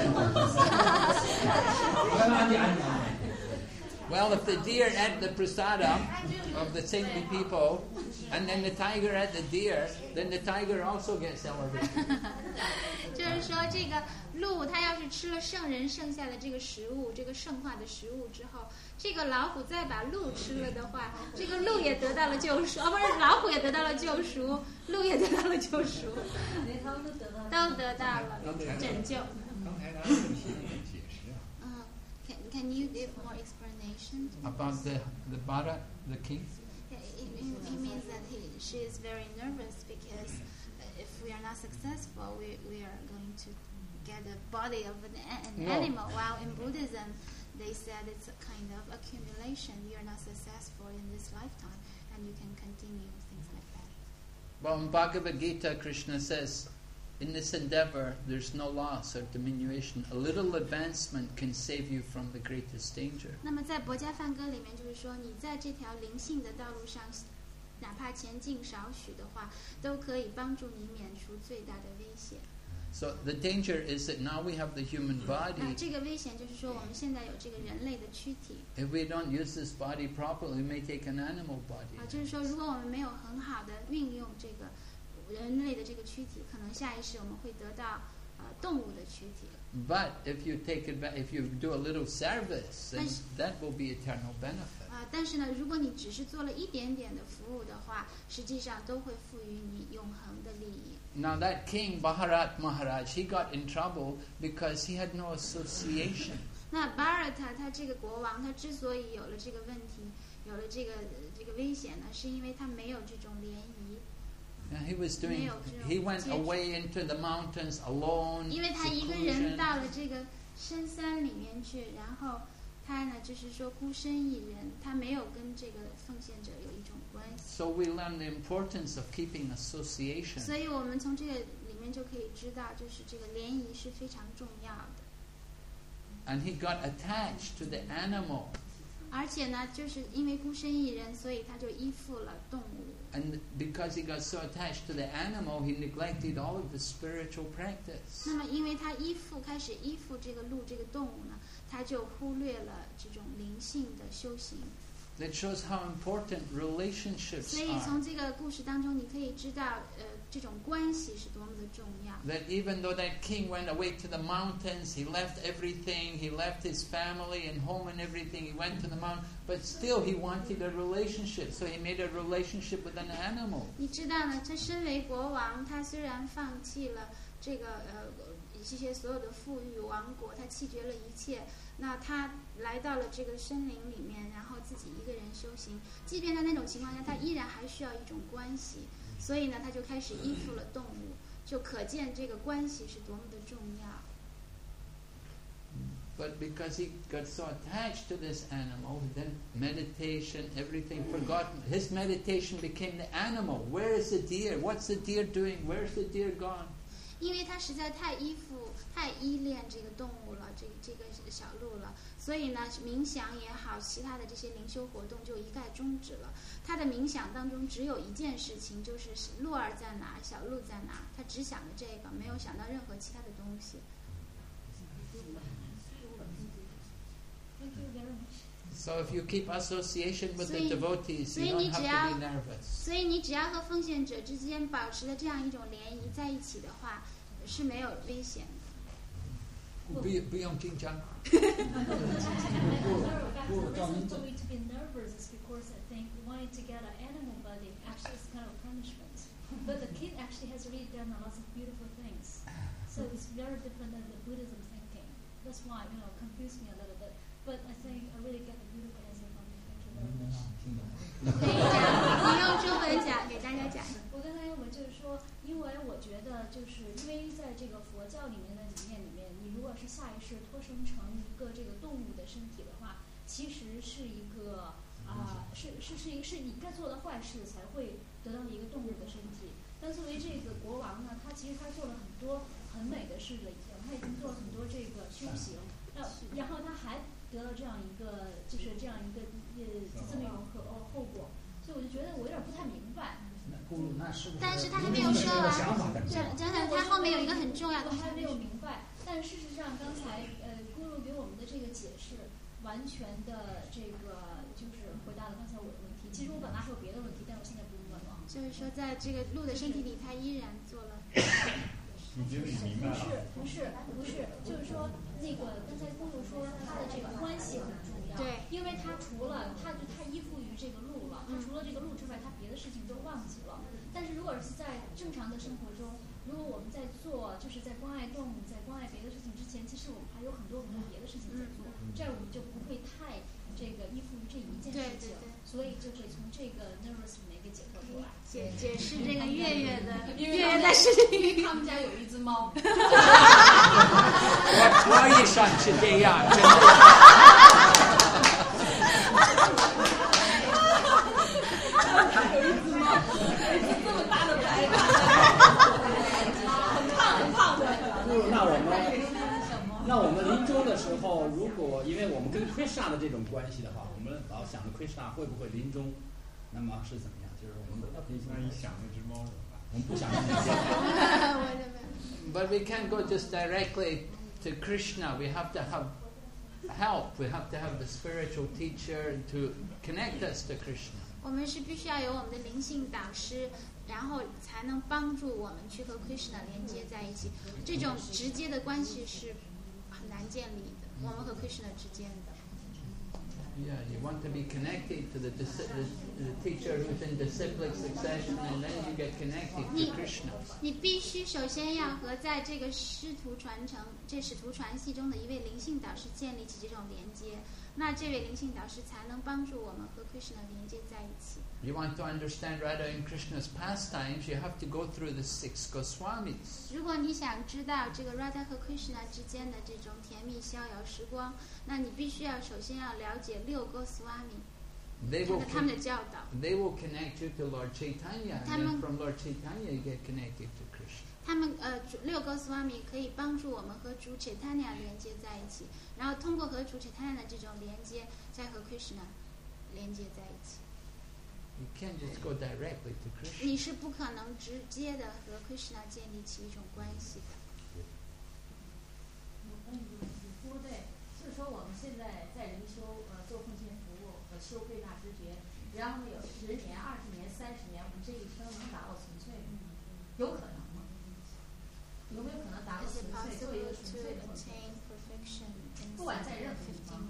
Speaker 1: Well, if the deer ate the prasadam of the saintly people, and then the tiger ate the deer, then the tiger also gets elevated.
Speaker 3: 就是说，这个鹿它要是吃了圣人剩下的这个食物，这个圣化的食物之后，这个老虎再把鹿吃了的话，这个鹿也得到了救赎，不是老虎也得到了救赎，鹿也得到了救赎，都得到了拯救。Can you give more explanation
Speaker 1: about the Bharat, the king?
Speaker 3: He means that she is very nervous because if we are not successful, we are going to get the body of an animal. While in Buddhism, they said it's a kind of accumulation. You are not successful in this lifetime, and you can continue things like that.
Speaker 1: Well, in Bhagavad Gita, Krishna says, in this endeavor, there's no loss or diminution. A little advancement can save you from the greatest danger.
Speaker 3: 那么在《薄伽梵歌》里面就是说，你在这条灵性的道路上，哪怕前进少许的话，都可以帮助你免除最大的危险。
Speaker 1: So the danger is that now we have the human body.
Speaker 3: 这个危险就是说，我们现在有这个人类的躯体。
Speaker 1: If we don't use this body properly, we may take an animal body.
Speaker 3: 就是说，如果我们没有很好的运用这个人类的这个躯体，可能下一世我们会得到动物的躯体。
Speaker 1: But if you do a little service, then that will be eternal benefit.
Speaker 3: 但是呢，如果你只是做了一点点的服务的话，实际上都会赋予你永恒的利益。
Speaker 1: Now that king Bharat Maharaj, he got in trouble because he had no association.
Speaker 3: 那巴尔塔他这个国王，他之所以有了这个问题，有了这个危险呢，是因为他没有这种联谊。
Speaker 1: He went away into the mountains alone.
Speaker 3: 因为他一个人到了这个深山里面去，然后他呢，就是说孤身一人，他没有跟这个奉献者有一种关系。
Speaker 1: So we learn the importance of keeping association.
Speaker 3: 所以我们从这个里面就可以知道，就是这个联谊是非常重要的。
Speaker 1: And he got attached to the animal.
Speaker 3: 而且呢，就是因为孤身一人，所以他就依附了动物。
Speaker 1: And because he got so attached to the animal, he neglected all of the spiritual practice.
Speaker 3: 那么，因为他开始依附这个鹿这个动物呢，他就忽略了这种灵性的修行。
Speaker 1: That shows how important relationships are.
Speaker 3: 所以从这个故事当中，你可以知道，这种关系是多么的重要。
Speaker 1: That even though that king went away to the mountains, he left everything, he left his family and home and everything, he went to the mountain, but still he wanted a relationship, so he made a relationship with an animal.
Speaker 3: 你知道呢，他身为国王，他虽然放弃了这个这些所有的富裕王国，他弃绝了一切。那他来到了这个森林里面，然后自己一个人修行。即便在那种情况下，他依然还需要一种关系。所以呢，他就开始依附了动物，就可见这个关系是多么的重要。
Speaker 1: But because he got so attached to this animal, then meditation, everything forgotten. His meditation became the animal. Where is the deer? What's the deer doing? Where's the deer gone?
Speaker 3: 因为他实在太依恋这个动物了，这个小鹿了，所以呢，冥想也好，其他的这些灵修活动就一概终止了。他的冥想当中只有一件事情，就是鹿儿在哪，小鹿在哪，他只想着这个，没有想到任何其他的东西。
Speaker 1: So if you keep association with the devotees, you don't have to be nervous.
Speaker 3: 所以你只要和奉献者之间保持了这样一种联谊在一起的话，是没有危险的。
Speaker 1: 不用紧张。
Speaker 9: For me to be nervous is because I think wanting to get an animal body actually is kind of punishment. But the kid actually has already done a lot of beautiful things. So it's very different than the Buddhism thinking. That's why, confused me a little bit. But I think I really get a beautiful answer from you. Thank you very much.
Speaker 3: 你用中文讲，给大家讲。
Speaker 9: 我刚才用文就是说，因为我觉得就是因为在这个佛教里面的理念里面，你如果是下意识脱生成一个这个动物的身体的话，其实是一个是你干错了坏事才会得到一个动物的身体。但作为这个国王呢，他其实他做了很多很美的事了，已经他已经做了很多这个修行，然后他还得到这样一个就是这样一个这么一种后果，所以我就觉得我有点不太明白。
Speaker 3: 但是他还没有说完，真的，他后面有一个很重要的，
Speaker 9: 我还没有明白。但事实上，刚才咕噜给我们的这个解释，完全的这个就是回答了刚才我的问题。其实我本来还有别的问题，但我现在不用问了。
Speaker 3: 就是说，在这个鹿的身体里，他依然做了。
Speaker 10: 你觉得你明白了？
Speaker 9: 不是，就是说那个刚才咕噜说他的这个关系很重要。
Speaker 3: 对，
Speaker 9: 因为他除了他依附于这个鹿了，他除了这个鹿之外，他别的事情都忘记了。但是如果是在正常的生活中，如果我们在做就是在关爱动物、在关爱别的事情之前，其实我们还有很多别的事情在做，这样我们就不会太这个依附于这一件事情，所以就会从这个 nervous 里面给解脱出来。
Speaker 3: 解释这个月月的事情，
Speaker 2: 因为他们家有一只猫。
Speaker 1: 我也想是这样，真的。
Speaker 2: 有一只猫，这么大的白马，很胖的。
Speaker 6: 那我们临终的时候，如果因为我们跟 Krishna 的这种关系的话，我们老想着 Krishna 会不会临终，那么是怎么样？就是我们
Speaker 10: 那你想那只猫怎么办？
Speaker 6: 我们不想那些。
Speaker 1: But we can't go just directly to Krishna. We have to have help. We have to have the spiritual teacher to connect us to Krishna.
Speaker 3: 我们是必须要有我们的灵性导师，然后才能帮助我们去和 Krishna 连接在一起。这种直接的关系是很难建立的，我们和 Krishna 之间的。
Speaker 1: Yeah, you want to be connected to the teacher who's in disciplic succession, and then you get connected to Krishna.
Speaker 3: 你必须首先要和在这个师徒传系中的一位灵性导师建立起这种连接，那这位灵性导师才能帮助我们和 Krishna 连接在一起。
Speaker 1: You want to understand Radha and Krishna's pastimes, you have to go through the 6 Goswamis.
Speaker 3: 如果你想知道这个 Radha 和 Krishna 之间的这种甜蜜逍遥时光，那你必须要首先要了解6 Goswami 他们的教导。
Speaker 1: They will connect you to Lord Chaitanya, and then from Lord Chaitanya you get connected to Krishna.
Speaker 3: 他们6 Goswami 可以帮助我们和主 Chaitanya 连接在一起，然后通过和主 Chaitanya 的这种连接，再和 Krishna 连接在一起。
Speaker 1: You can't just go directly to Krishna.
Speaker 3: 你是不可能直接的和 Krishna 建立起一种关系的。
Speaker 11: 说的对，就是说我们现在在灵修做奉献服务和修慧大知觉，然后有10年、20年、30年，我们这一生能达到纯粹吗？有可能吗？有没有可能达到纯粹，做一个纯粹的奉献？不管在任何地方。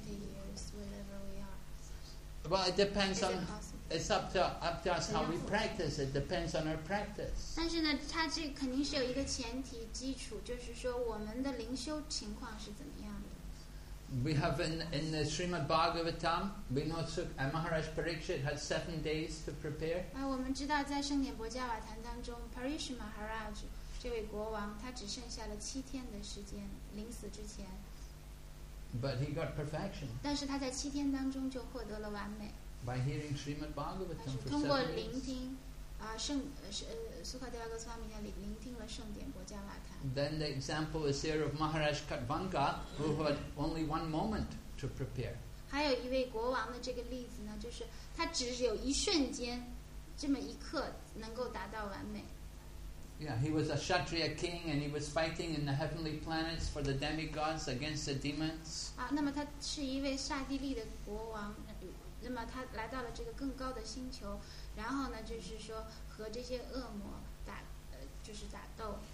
Speaker 1: Well, it depends on. It's up to us how we practice. It depends on our practice.
Speaker 3: 但是呢，它这肯定是有一个前提基础，就是说我们的灵修情况是怎么样的。
Speaker 1: We have in the Srimad Bhagavatam, we know Maharaj Parikshit had 7 days to prepare.
Speaker 3: 我们知道在圣典博伽瓦坛当中 ，Parikshit Maharaj 这位国王，他只剩下了7天的时间，临死之前。
Speaker 1: But he got perfection.
Speaker 3: 但是他在7天当中就获得了完美。
Speaker 1: By hearing Srimad Bhagavatam for 7 days.
Speaker 3: 通过聆听苏卡德瓦格斯瓦米那里聆听了圣典博伽瓦坛。
Speaker 1: Then the example is there of Maharaj Katvanga, who had only 1 moment to prepare.
Speaker 3: 还有一位国王的这个例子呢，就是他只有一瞬间，这么一刻能够达到完美。
Speaker 1: Yeah, he was a Kshatriya king, and he was fighting in the heavenly planets for the demigods against the demons.
Speaker 3: 那么他是一位刹帝利的国王，那么他来到了这个更高的星球，然后呢，就是说和这些恶魔打斗。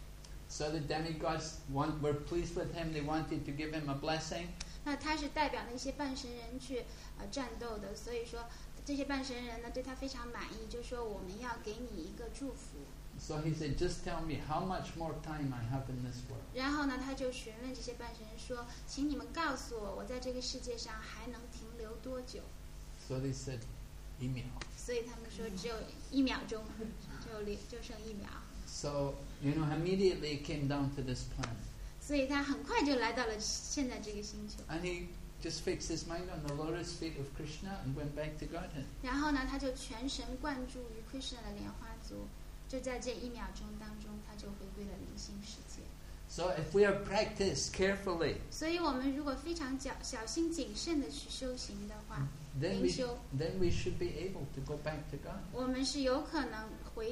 Speaker 1: So the demigods were pleased with him. They wanted to give him a blessing.
Speaker 3: 那他是代表那些半神人去战斗的，所以说这些半神人呢对他非常满意，就说我们要给你一个祝福。
Speaker 1: So he said, "Just tell me how much more time I have in this world."
Speaker 3: 然后呢，他就询问这些半神人说：“请你们告诉我，我在这个世界上还能停留多久？”
Speaker 1: So they said, 1秒。
Speaker 3: 所以他们说只有1秒钟，就剩1秒。
Speaker 1: So immediately came down to this planet.
Speaker 3: 所以他很快就来到了现在这个星球。
Speaker 1: And he just fixed his mind on the lotus feet of Krishna and went back to Godhead.
Speaker 3: 然后呢，他就全神贯注于 Krishna 的莲花足，就在这1秒钟当中，他就回归了灵性世界。
Speaker 1: So if we are practiced carefully,
Speaker 3: 所以我们如果非常小心谨慎的去修行的话，
Speaker 1: then
Speaker 3: 灵修
Speaker 1: we should be able to go back to God.
Speaker 3: 我们是有可能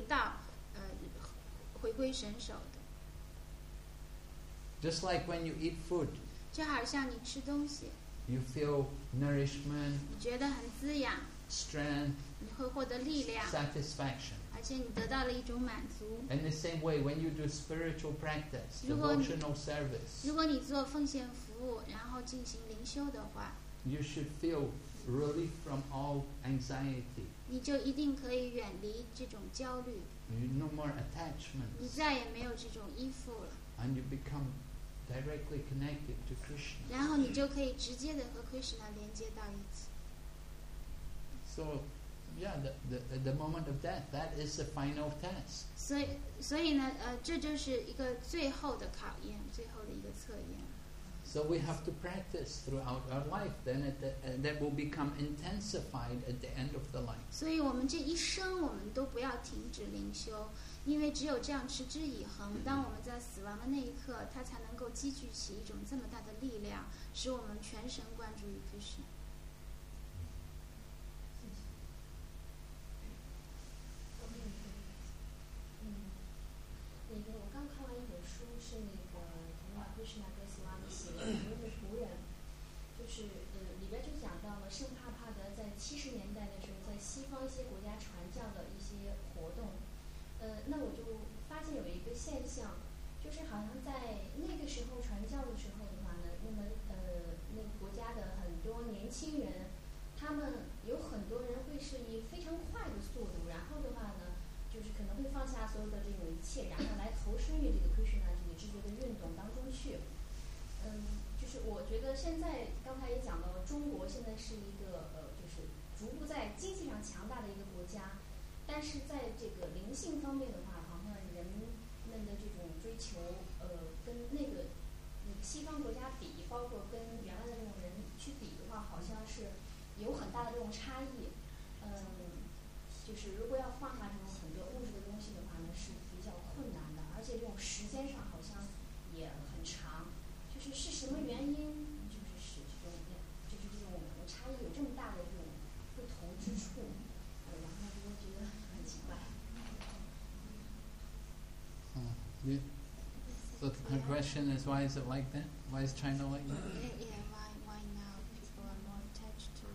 Speaker 3: 回归神手的。
Speaker 1: Just like when you eat food,
Speaker 3: 就好像你吃东西，
Speaker 1: you feel nourishment,
Speaker 3: 你觉得很滋养，
Speaker 1: strength,
Speaker 3: 你会获得力量，
Speaker 1: satisfaction.
Speaker 3: 而且你得到了一种满足。
Speaker 1: In the same way, when you do spiritual practice,
Speaker 3: 如果你
Speaker 1: devotional service,
Speaker 3: 如果你做奉献服务，然后进行灵修的话，
Speaker 1: you should feel relief from all anxiety.
Speaker 3: 你就一定可以远离这种焦虑，
Speaker 1: No more
Speaker 3: 你
Speaker 1: attachments,
Speaker 3: 再也没有这种依附了，
Speaker 1: and you become directly connected to Krishna.
Speaker 3: 然后你就可以直接的和 Krishna 连接到一起。
Speaker 1: So, yeah, the moment of death, that is the final test.
Speaker 3: 所以呢，这就是一个最后的考验，最后的一个测验。
Speaker 1: So we have to practice throughout our life. Then that will become intensified at the end of the life.
Speaker 3: 所以我们这一生，我们都不要停止灵修，因为只有这样持之以恒，当我们在死亡的那一刻，它才能够积聚起一种这么大的力量，使我们全神贯注于 Krishna。
Speaker 11: 我刚看完一本书，是那个同样 Krishna 跟 Swami 写的《无人的仆人》，就是里边就讲到了圣帕帕德在70年代的时候，在西方一些国家传教的一些活动。那我就发现有一个现象，就是好像在那个时候传教的时候的话呢，那么那个国家的很多年轻人，他们有很多人会是以非常快的速度，然后的话呢，就是可能会放下所有的这种一切，然后来投身于这个 Krishna 这个知觉的运动当中去。就是我觉得现在刚才也讲到了，中国现在是一个就是逐步在经济上强大的一个国家，但是在这个灵性方面的话，好像人们的这种追求，跟那个西方国家比，包括跟原来的这种人去比的话，好像是有很大的这种差异。就是如果要放下这种很多物质的东西的话呢，是比较困难的，而且这种时间上好像也很长。是什么原因，就是使这种差异有这么大的这种不同之处？然后我觉得很奇怪。
Speaker 1: So the question is, why is it like that? Why is China like that?
Speaker 3: Yeah, why now people are more attached to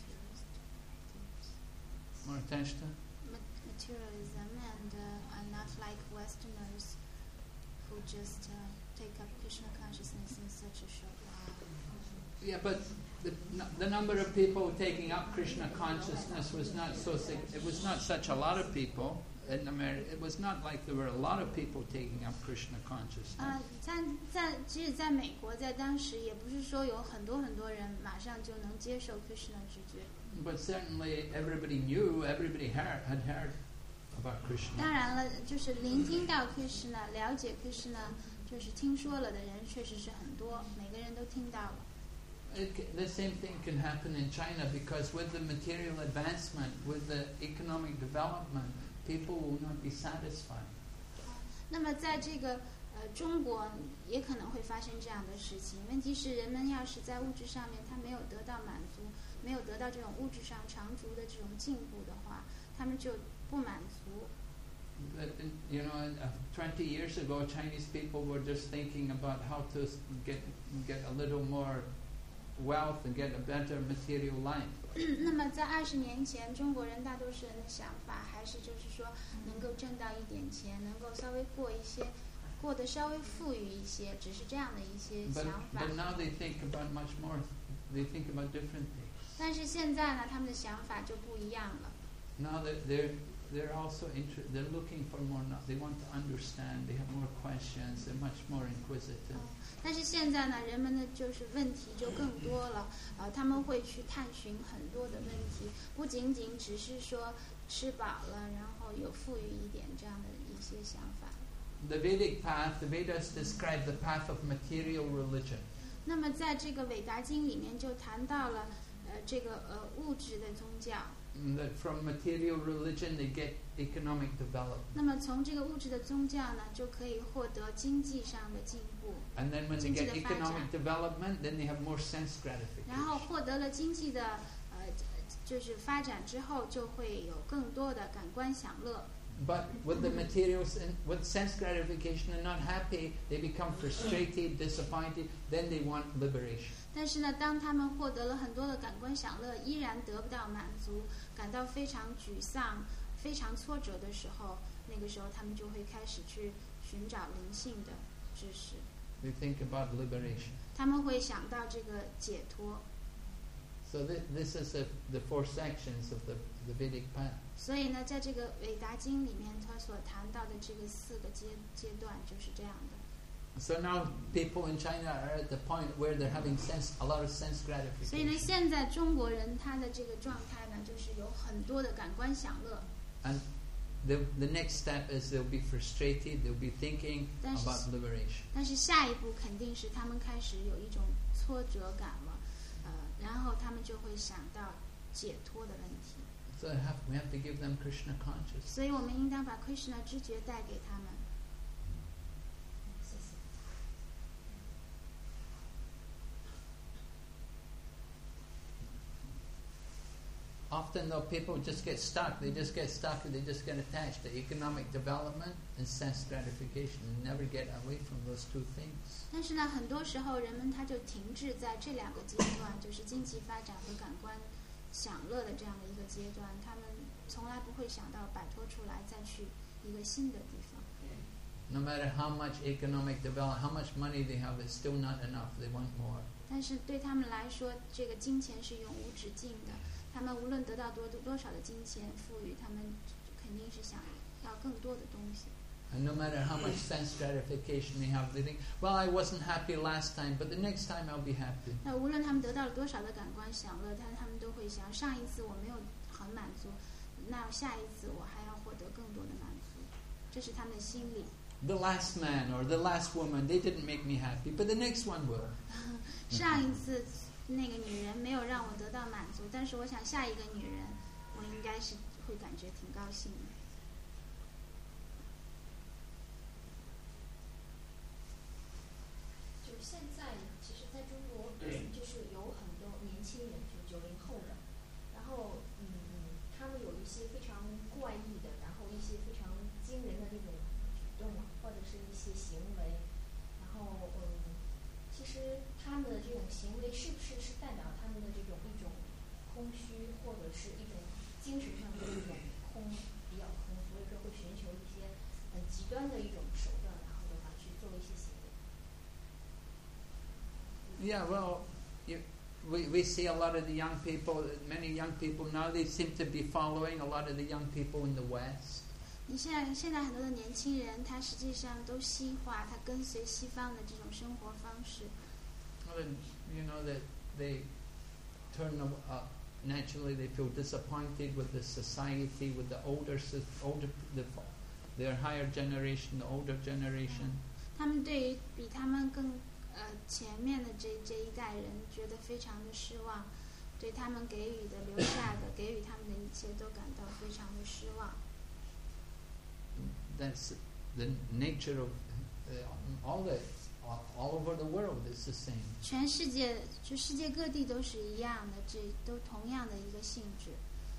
Speaker 1: More attached to?
Speaker 3: materialism and are not like Westerners who just take up Krishna consciousness in such a short while.
Speaker 1: Yeah, but the number of people taking up Krishna consciousness was not it was not such a lot of people in America. It was not like there were a lot of people taking up Krishna consciousness.
Speaker 3: 即使在美国，在当时也不是说有很多人马上就能接受 Krishna 知觉。
Speaker 1: But certainly everybody knew, everybody had heard about Krishna.
Speaker 3: 当然了，就是聆听到 Krishna、了解 Krishna，就是听说了的人确实是很多，每个人都听到了。
Speaker 1: The same thing can happen in China because with the material advancement, with the economic development, people will not be satisfied.
Speaker 3: 那么在这个中国也可能会发生这样的事情。问题是，人们要是在物质上面他没有得到满足，没有得到这种物质上长足的这种进步的话，他们就不满足。
Speaker 1: But, 20 years ago, Chinese people were just thinking about how to get a little more wealth and get a better material life.
Speaker 3: 那么在20年前，中国人大多数人的想法还是就是说，能够挣到一点钱，能够稍微过一些过得稍微富裕一些，只是这样的一些
Speaker 1: But
Speaker 3: 想法。
Speaker 1: now they think about much more. They think about different things.
Speaker 3: 但是现在呢，他们的想法就不一样了。
Speaker 1: Now they're also they're looking for more. They want to understand. They have more questions. They're much more inquisitive.
Speaker 3: 但是现在呢，人们的就是问题就更多了，他们会去探寻很多的问题，不仅仅只是说吃饱了，然后有富裕一点这样的一些想法。
Speaker 1: The Vedic path, the Vedas describe the path of material religion.
Speaker 3: 那么在这个韦达经里面就谈到了，这个物质的宗教。
Speaker 1: That from material religion they get economic development.
Speaker 3: 那么从这个物质的宗教呢，就可以获得经济上的进步。
Speaker 1: And then when they get economic development, then they have more sense gratification.
Speaker 3: 然后获得了经济的就是发展之后，就会有更多的感官享乐。
Speaker 1: But with the materials and with sense gratification and not happy, they become frustrated, disappointed. Then they want liberation.
Speaker 3: 但是呢，当他们获得了很多的感官享乐，依然得不到满足，感到非常沮丧、非常挫折的时候，那个时候他们就会开始去寻找灵性的知识。
Speaker 1: They think about liberation.
Speaker 3: 他们会想到这个解脱。
Speaker 1: So this is the four sections of the Vedic path.
Speaker 3: 所以呢，在这个韦达经里面，他所谈到的这个4个阶段就是这样的。
Speaker 1: So now people in China are at the point where they're having a lot of sense gratification.
Speaker 3: 所以呢，现在中国人他的这个状态呢，就是有很多的感官享乐。
Speaker 1: And the next step is they'll be frustrated. They'll be thinking about liberation.
Speaker 3: 但是下一步肯定是他们开始有一种挫折感了，然后他们就会想到解脱的问题。
Speaker 1: So we have to give them Krishna consciousness.
Speaker 3: 所以我们应当把 Krishna 知觉带给他们。
Speaker 1: Often, though, people just get stuck. They just get attached to economic development and sense gratification and never get away from those two things.
Speaker 3: 但是呢，很多时候人们他就停滞在这2个阶段，就是经济发展和感官享乐的这样的一个阶段，他们从来不会想到摆脱出来，再去一个新的地方。
Speaker 1: No matter how much economic development, how much money they have, it's still not enough. They want more.
Speaker 3: 但是对他们来说，这个金钱是永无止境的。他们无论得到多少的金钱富裕，他们肯定是想要更多的东西。
Speaker 1: And no matter how much sense gratification they have, they think, well, I wasn't happy last time, but the next time I'll be happy.
Speaker 3: 那无论他们得到了多少的感官享乐，他们都会想，上一次我没有很满足，那下一次我还要获得更多的满足，这是他们的心理。
Speaker 1: The last man or the last woman, they didn't make me happy, but the next one will.
Speaker 3: 上一次那个女人没有让我得到满足，但是我想下一个女人，我应该是会感觉挺高兴的。
Speaker 11: 就是现在，其实在中国，就是有很多年轻人，就90后的，然后他们有一些非常怪异的，然后一些非常惊人的那种举动啊，或者是一些行为，然后其实他们的这种行为是不是代表他们的这种一种空虚，或者是一种精神上的一种空，比较空，所以说会寻求一些很极端的一种手段，然后的话去做一些行为。
Speaker 1: Yeah, well, we see a lot of the young people, many young people now, they seem to be following a lot of the young people in the West.
Speaker 3: 你现在很多的年轻人，他实际上都西化，他跟随西方的这种生活方式。
Speaker 1: You know that they turn naturally. They feel disappointed with the society, with the their higher generation, the older generation.
Speaker 3: 他们对于比他们更前面的这一代人，觉得非常的失望，对他们给予的、留下的、给予他们的一切都感到非常的失望。
Speaker 1: That's the nature of all over the world. It's the same.
Speaker 3: 全世界就世界各地都是一样的，这都同样的一个性质。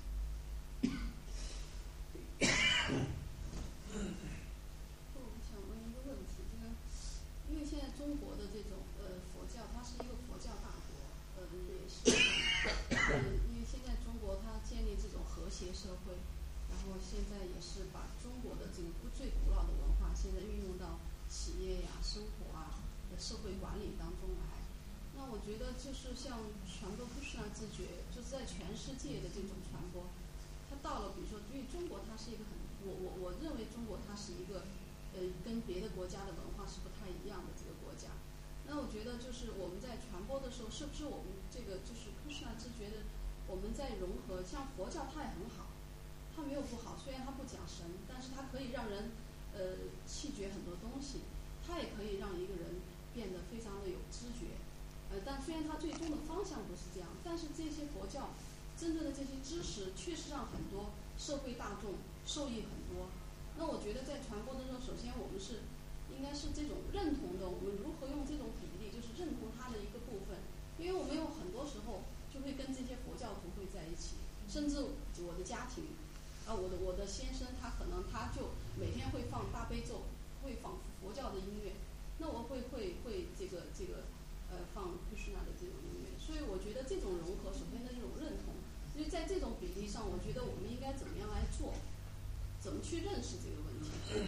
Speaker 2: 想问一个问题，因为现在中国的这种佛教，它是一个佛教大国，也是因为现在中国它建立这种和谐社会，然后现在也是把中国的这个最古老的文化现在运用到企业呀、生活啊、社会管理当中来。那我觉得就是像传播Krishna知觉，就是在全世界的这种传播，它到了比如说，因为中国它是一个我认为中国它是一个跟别的国家的文化是不太一样的这个国家。那我觉得就是我们在传播的时候，是不是我们这个就是Krishna知觉的，我们在融合，像佛教它也很好，它没有不好，虽然它不讲神，但是它可以让人气觉很多东西，它也可以让一个人变得非常的有知觉。但虽然它最终的方向不是这样，但是这些佛教真正的这些知识，确实让很多社会大众受益很多。那我觉得在传播的时候，首先我们是应该是这种认同的，我们如何用这种比例，就是认同它的一个部分。因为我们有很多时候就会跟这些佛教徒会在一起，甚至我的家庭我的先生他可能他就每天会放大悲咒，会放佛教的音乐，那我会这个放Krishna的这种音乐。所以我觉得这种融合，首先的这种认同，所以在这种比例上，我觉得我们应该怎么样来做，怎么去认识这个问题。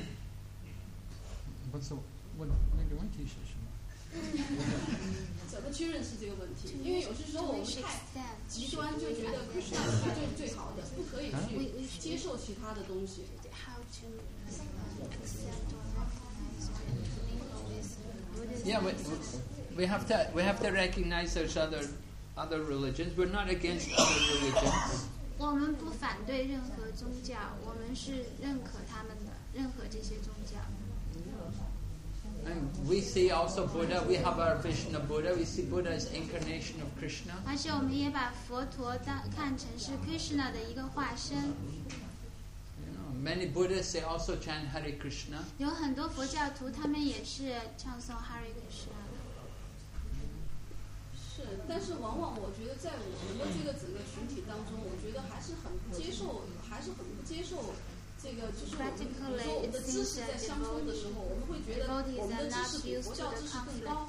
Speaker 1: 那个问题是什么？
Speaker 2: 怎么去认识这个问题？因为有些时候我们太极端，就觉得Krishna就是最好的，不可以去接受其他的东西。
Speaker 1: Yeah, we have to recognize there's other religions. We're not against other religions.
Speaker 3: 我们不反对任何宗教，我们是认可他们的任何这些宗教。
Speaker 1: And we see also Buddha. We have our vision of Buddha. We see Buddha as incarnation of Krishna.
Speaker 3: 而且我们也把佛陀看成是 Krishna 的一个化身。
Speaker 1: Many Buddhists they also chant Hare Krishna.
Speaker 3: 有很多佛教徒，他们也是唱诵 Hare Krishna 的。
Speaker 2: 是，但是往往我觉得在我们的这个整个群体当中，我觉得还是很不接受，这个就是我们比如说我们的知识在相冲的时候，我们会觉得我们的知识比佛教知识更高。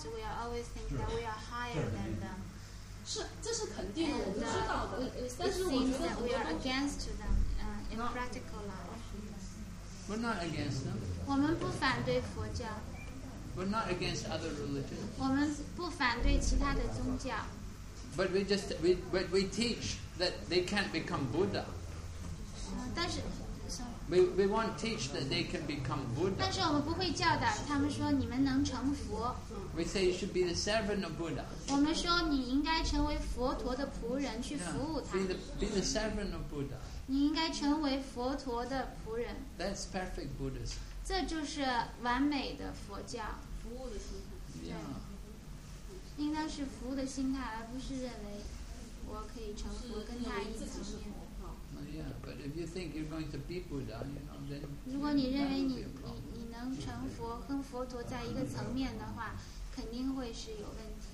Speaker 2: 是，这是肯定的，我们知道的。但是我觉得很多东西。
Speaker 3: In practical life.
Speaker 1: We're not against them.
Speaker 3: 我们不反对佛教。
Speaker 1: We're not against other religions.
Speaker 3: 我们不反对其他的宗教。
Speaker 1: But we teach that they can't become Buddha.
Speaker 3: 但是
Speaker 1: we won't teach that they can become Buddha.
Speaker 3: 但是我们不会教导他们说你们能成佛。
Speaker 1: We say you should be the servant of Buddha.
Speaker 3: 我们说你应该成为佛陀的仆人，去服务他。
Speaker 1: Be the servant of Buddha.
Speaker 3: 你应该成为佛陀的仆人。
Speaker 1: That's perfect Buddhism.
Speaker 3: 这就是完美的佛教。
Speaker 2: 服务的心态。
Speaker 1: Yeah.
Speaker 3: 应该是服务的心态，而不是认为我可以成佛，跟他一层面。
Speaker 1: Yeah, but if you think you're going to be Buddha, then
Speaker 3: 如果你认为你能成佛，跟佛陀在一个层面的话，肯定会是有问题。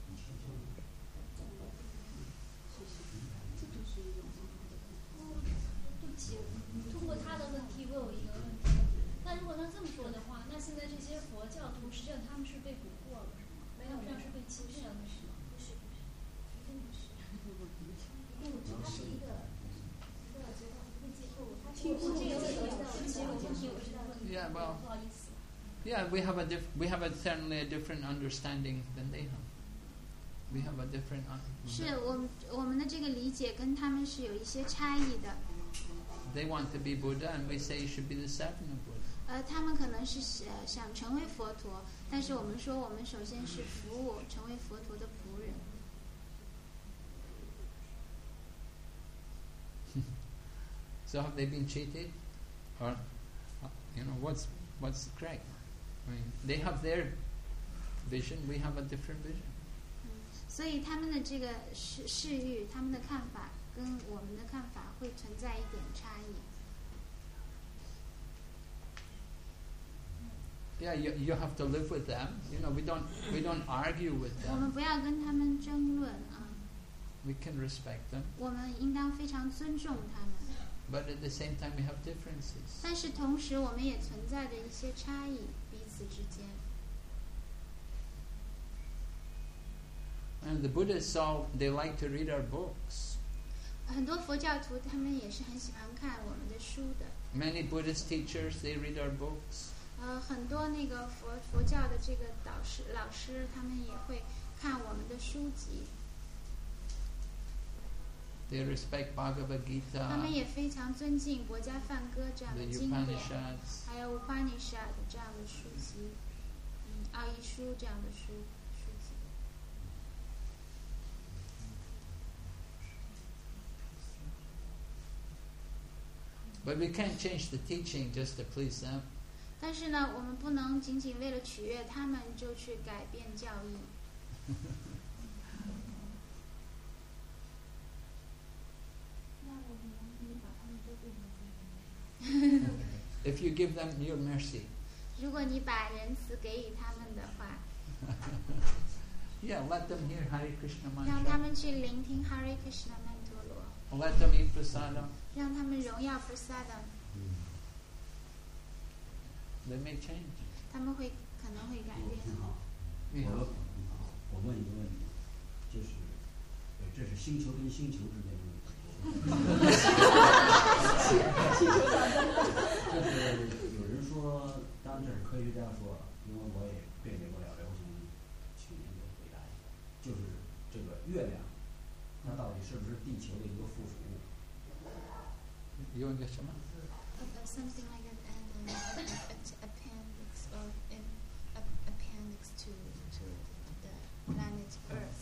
Speaker 9: 通过他的问题，我有一个问题。那如果他这么说的话，那现在这些佛教徒实际上他们是被蛊惑了，是吗？没有，这样是被欺骗了，是吗？不是，一定不是。他是一个听过这个
Speaker 1: Yeah, well, yeah, we have certainly a different understanding than they have. We have a different.
Speaker 3: 是我们的这个理解跟他们是有一些差异的。
Speaker 1: They want to be Buddha, and we say you should be the servant of Buddha.
Speaker 3: 他们可能是想成为佛陀，但是我们说我们首先是服务，成为佛陀的仆人。
Speaker 1: So have they been cheated, or what's correct? I mean, they have their vision, we have a different vision.
Speaker 3: 所以他们的这个视域，他们的看法跟我们的看法会存在一点差异。
Speaker 1: Yeah, you have to live with them. We don't argue with them.
Speaker 3: 我们不要跟他们争论啊。
Speaker 1: We can respect them.
Speaker 3: 我们应当非常尊重他们。
Speaker 1: But at the same time, we have differences.
Speaker 3: 但是同时，我们也存在着一些差异，彼此之间。
Speaker 1: And the Buddhists they like to read our books.
Speaker 3: 很多佛教徒他们也是很喜欢看我们的书的。
Speaker 1: Many Buddhist teachers they read our books.
Speaker 3: 很多那个佛教的这个老师，他们也会看我们的书籍。
Speaker 1: They respect Bhagavad Gita.
Speaker 3: 他们也非常尊敬《国家梵歌》这样的经典，还有 Upanishad 这样的书籍，奥义书这样的书籍。
Speaker 1: But we can't change the teaching just to please them.
Speaker 3: 但是呢，我们不能仅仅为了取悦他们就去改变教义。
Speaker 1: If you give them your mercy.
Speaker 3: 如果你把仁慈给予他们的话。
Speaker 1: Yeah, let them hear Hare Krishna mantra.
Speaker 3: 让他们去聆听 Hare Krishna Mantra.
Speaker 1: Let them eat prasadam.
Speaker 3: 让他们荣耀 prasadam.
Speaker 1: They may change.
Speaker 3: 他们可能会改变。
Speaker 7: 我问一个问题，就是这是星球跟星球之间的问题。就是有人说，当然这是科学家说，因为我也辨别不了，我想请您给回答一下，就是这个月亮，它到底是不是地球的一个附属物？
Speaker 1: 有一个什么
Speaker 3: ？Something like an appendix or appendix to the planet Earth.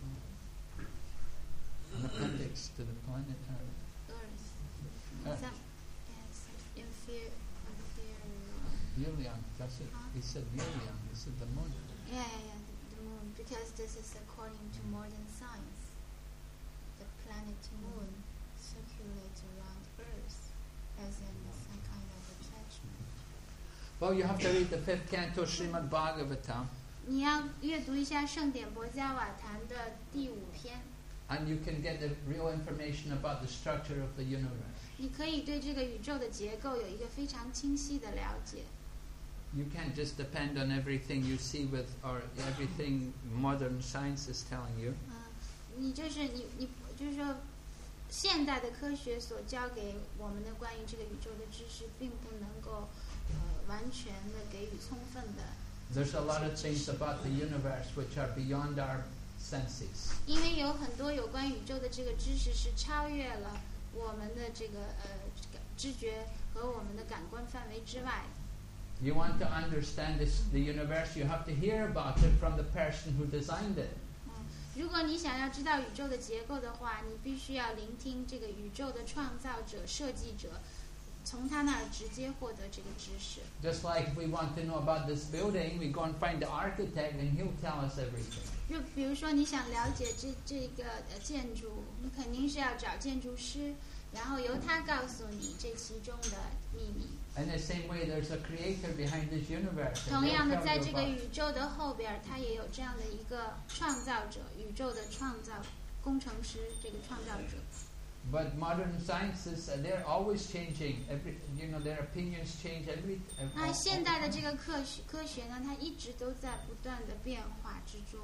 Speaker 1: An appendix to the planet
Speaker 3: Earth. Yes, inferior.
Speaker 1: Yulian, that's it. He said Yulian. He said the moon.
Speaker 3: Yeah, the moon. Because this is according to modern science. The planet moon circulates around Earth as in some kind of attachment.
Speaker 1: Well, you have to read the 5th canto Srimad Bhagavatam.
Speaker 3: 你要阅读一下圣典博迦瓦坛的第5篇。
Speaker 1: And you can get the real information about the structure of the universe.
Speaker 3: 你可以对这个宇宙的结构有一个非常清晰的了解。
Speaker 1: You can't just depend on everything you see with or everything modern science is telling you.
Speaker 3: 你就是说，现代的科学所教给我们的关于这个宇宙的知识，并不能够完全的给予充分的。
Speaker 1: There's a lot of things about the universe which are beyond our senses.
Speaker 3: 因为有很多有关宇宙的这个知识是超越了我们的这个知觉和我们的感官范围之外。
Speaker 1: You want to understand the universe, you have to hear about it from the person who designed it.
Speaker 3: 如果你想要知道宇宙的结构的话，你必须要聆听这个宇宙的创造者、设计者，从他那儿直接获得这个知识。
Speaker 1: Just like if we want to know about this building, we go and find the architect and he'll tell us everything.
Speaker 3: 就比如说你想了解这个建筑，你肯定是要找建筑师，然后由他告诉你这其中的秘密。
Speaker 1: In the same way, there's a creator behind this universe.
Speaker 3: 同样的，在这个宇宙的后边，他也有这样的一个创造者，宇宙的创造工程师，这个创造者。
Speaker 1: But modern sciences, they're always changing. Their opinions change every.
Speaker 3: 那现代的这个科学呢，它一直都在不断的变化之中。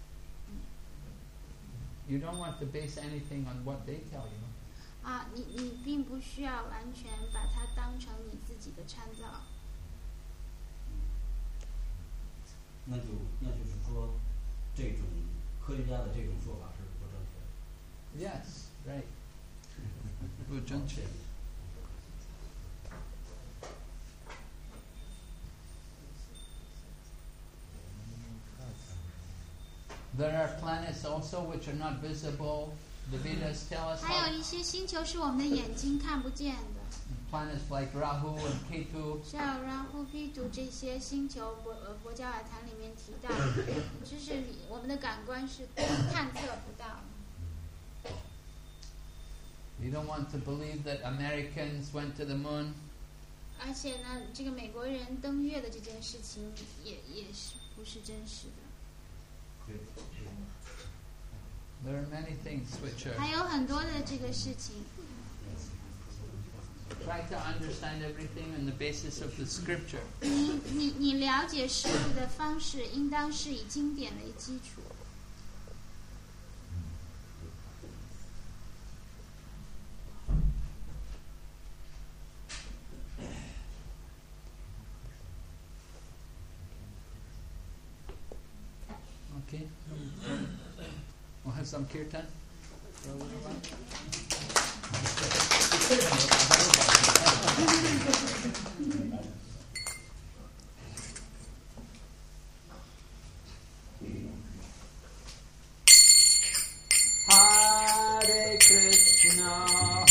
Speaker 1: You don't want to base anything on what they tell you.
Speaker 3: 你并不需要完全把它当成你自己的参照。
Speaker 7: 那就是说，这种科学家的这种说法是不正确的。
Speaker 1: Yes, right. 不正确。There are planets also which are not visible. The Vedas tell us.
Speaker 3: 还有一些星球是我们的眼睛看不见的。
Speaker 1: Planets like Rahu and Ketu.
Speaker 3: 像 Rahu、Ketu 这些星球，博迦瓦坛里面提到，就是我们的感官是探测不到的。
Speaker 1: You don't want to believe that Americans went to the moon.
Speaker 3: 而且呢，这个美国人登月的这件事情也是不是真实的。
Speaker 1: There are many things which are.
Speaker 3: 还有很多的这个事情。
Speaker 1: Try to understand everything on the basis of the scripture.
Speaker 3: 你了解事物的方式，应当是以经典为基础。
Speaker 1: Okay. We'll have some kirtan for a little while. Hare Krishna,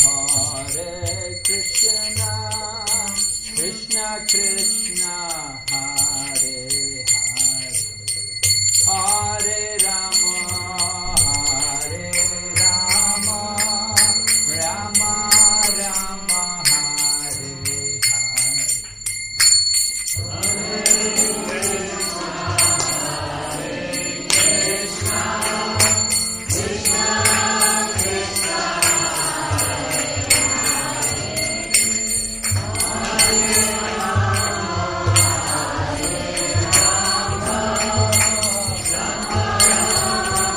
Speaker 1: Krishna Krishna, Hare Hare, Hare Rama, Hare Rama, Rama Rama, Hare Hare.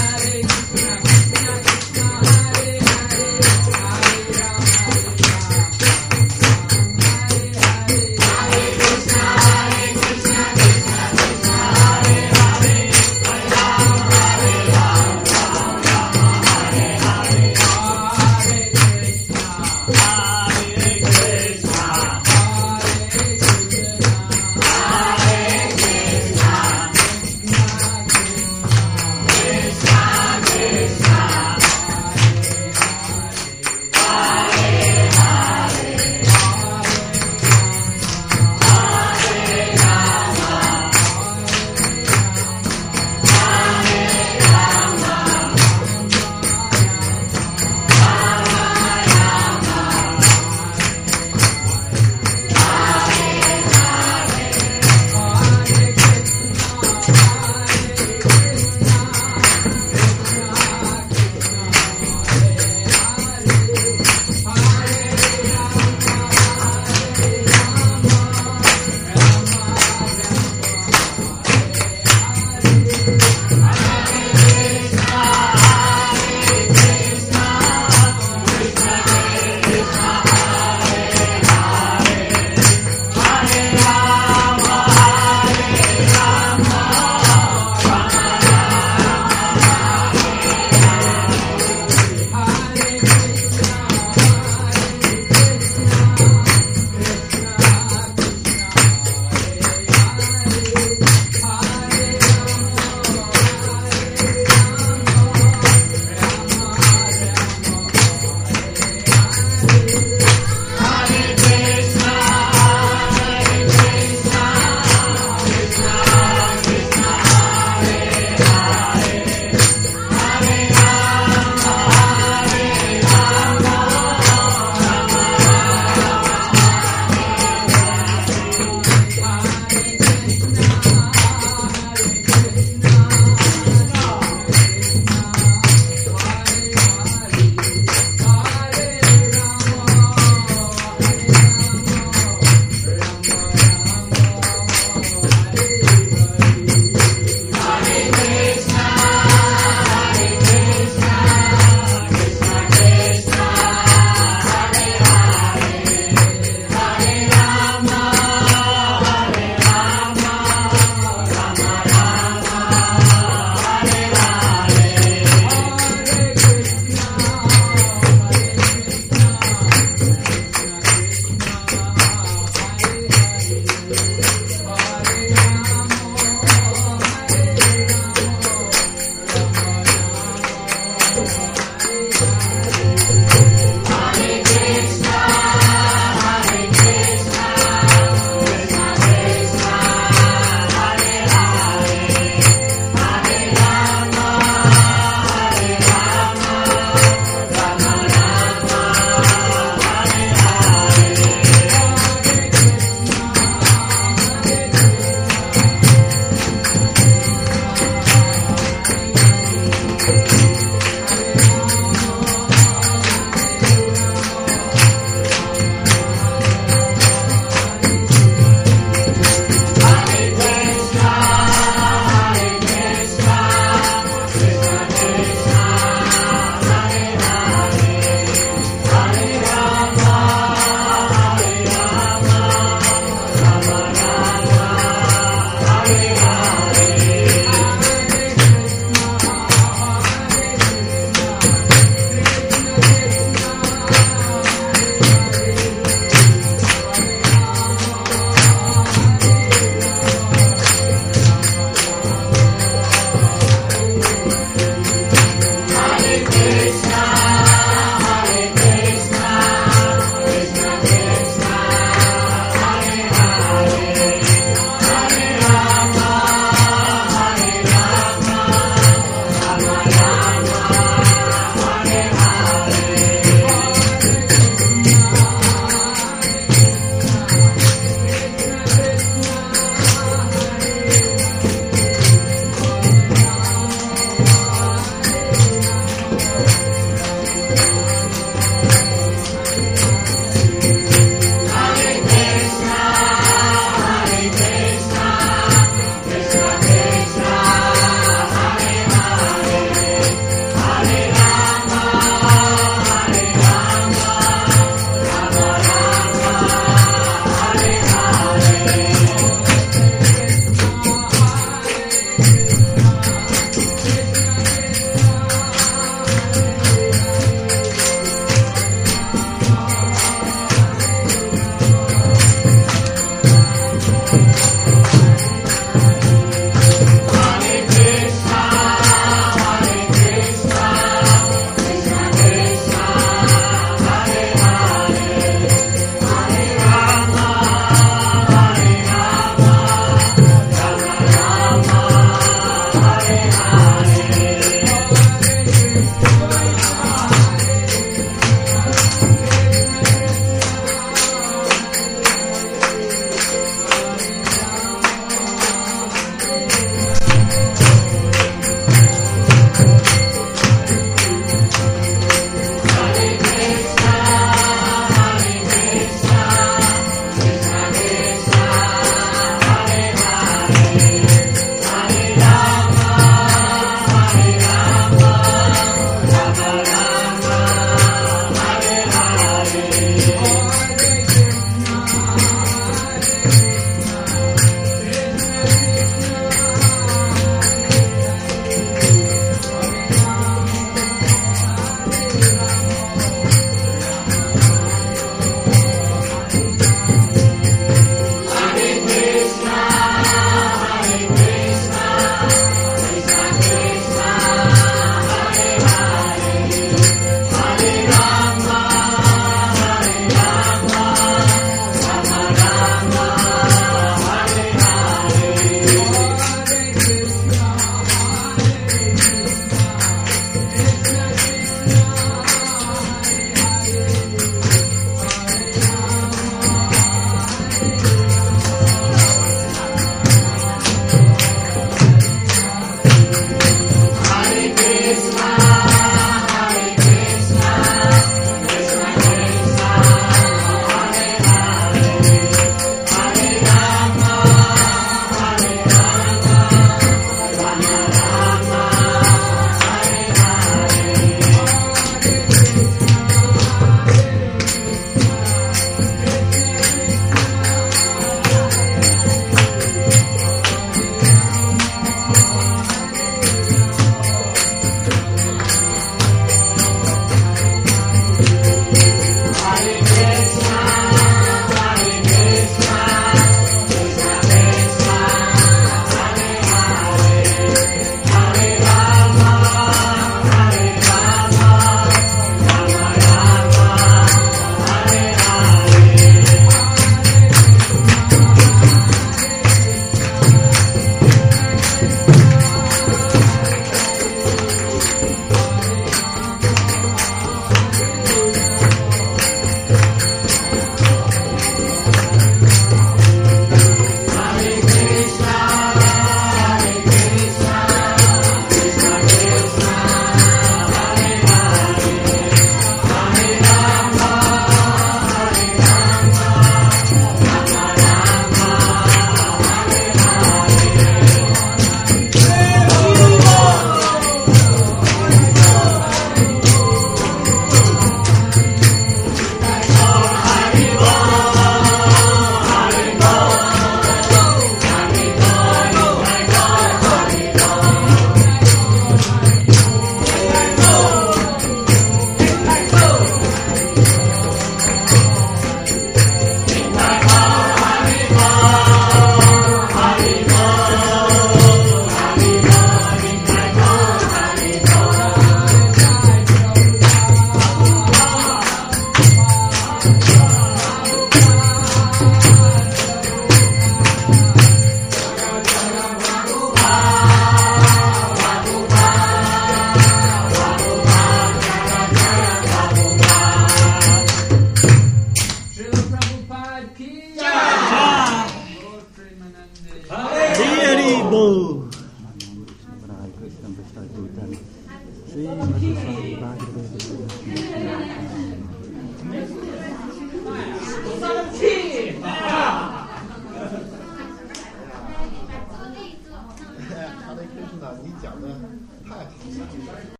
Speaker 12: 他的Krishna，你讲的太好了。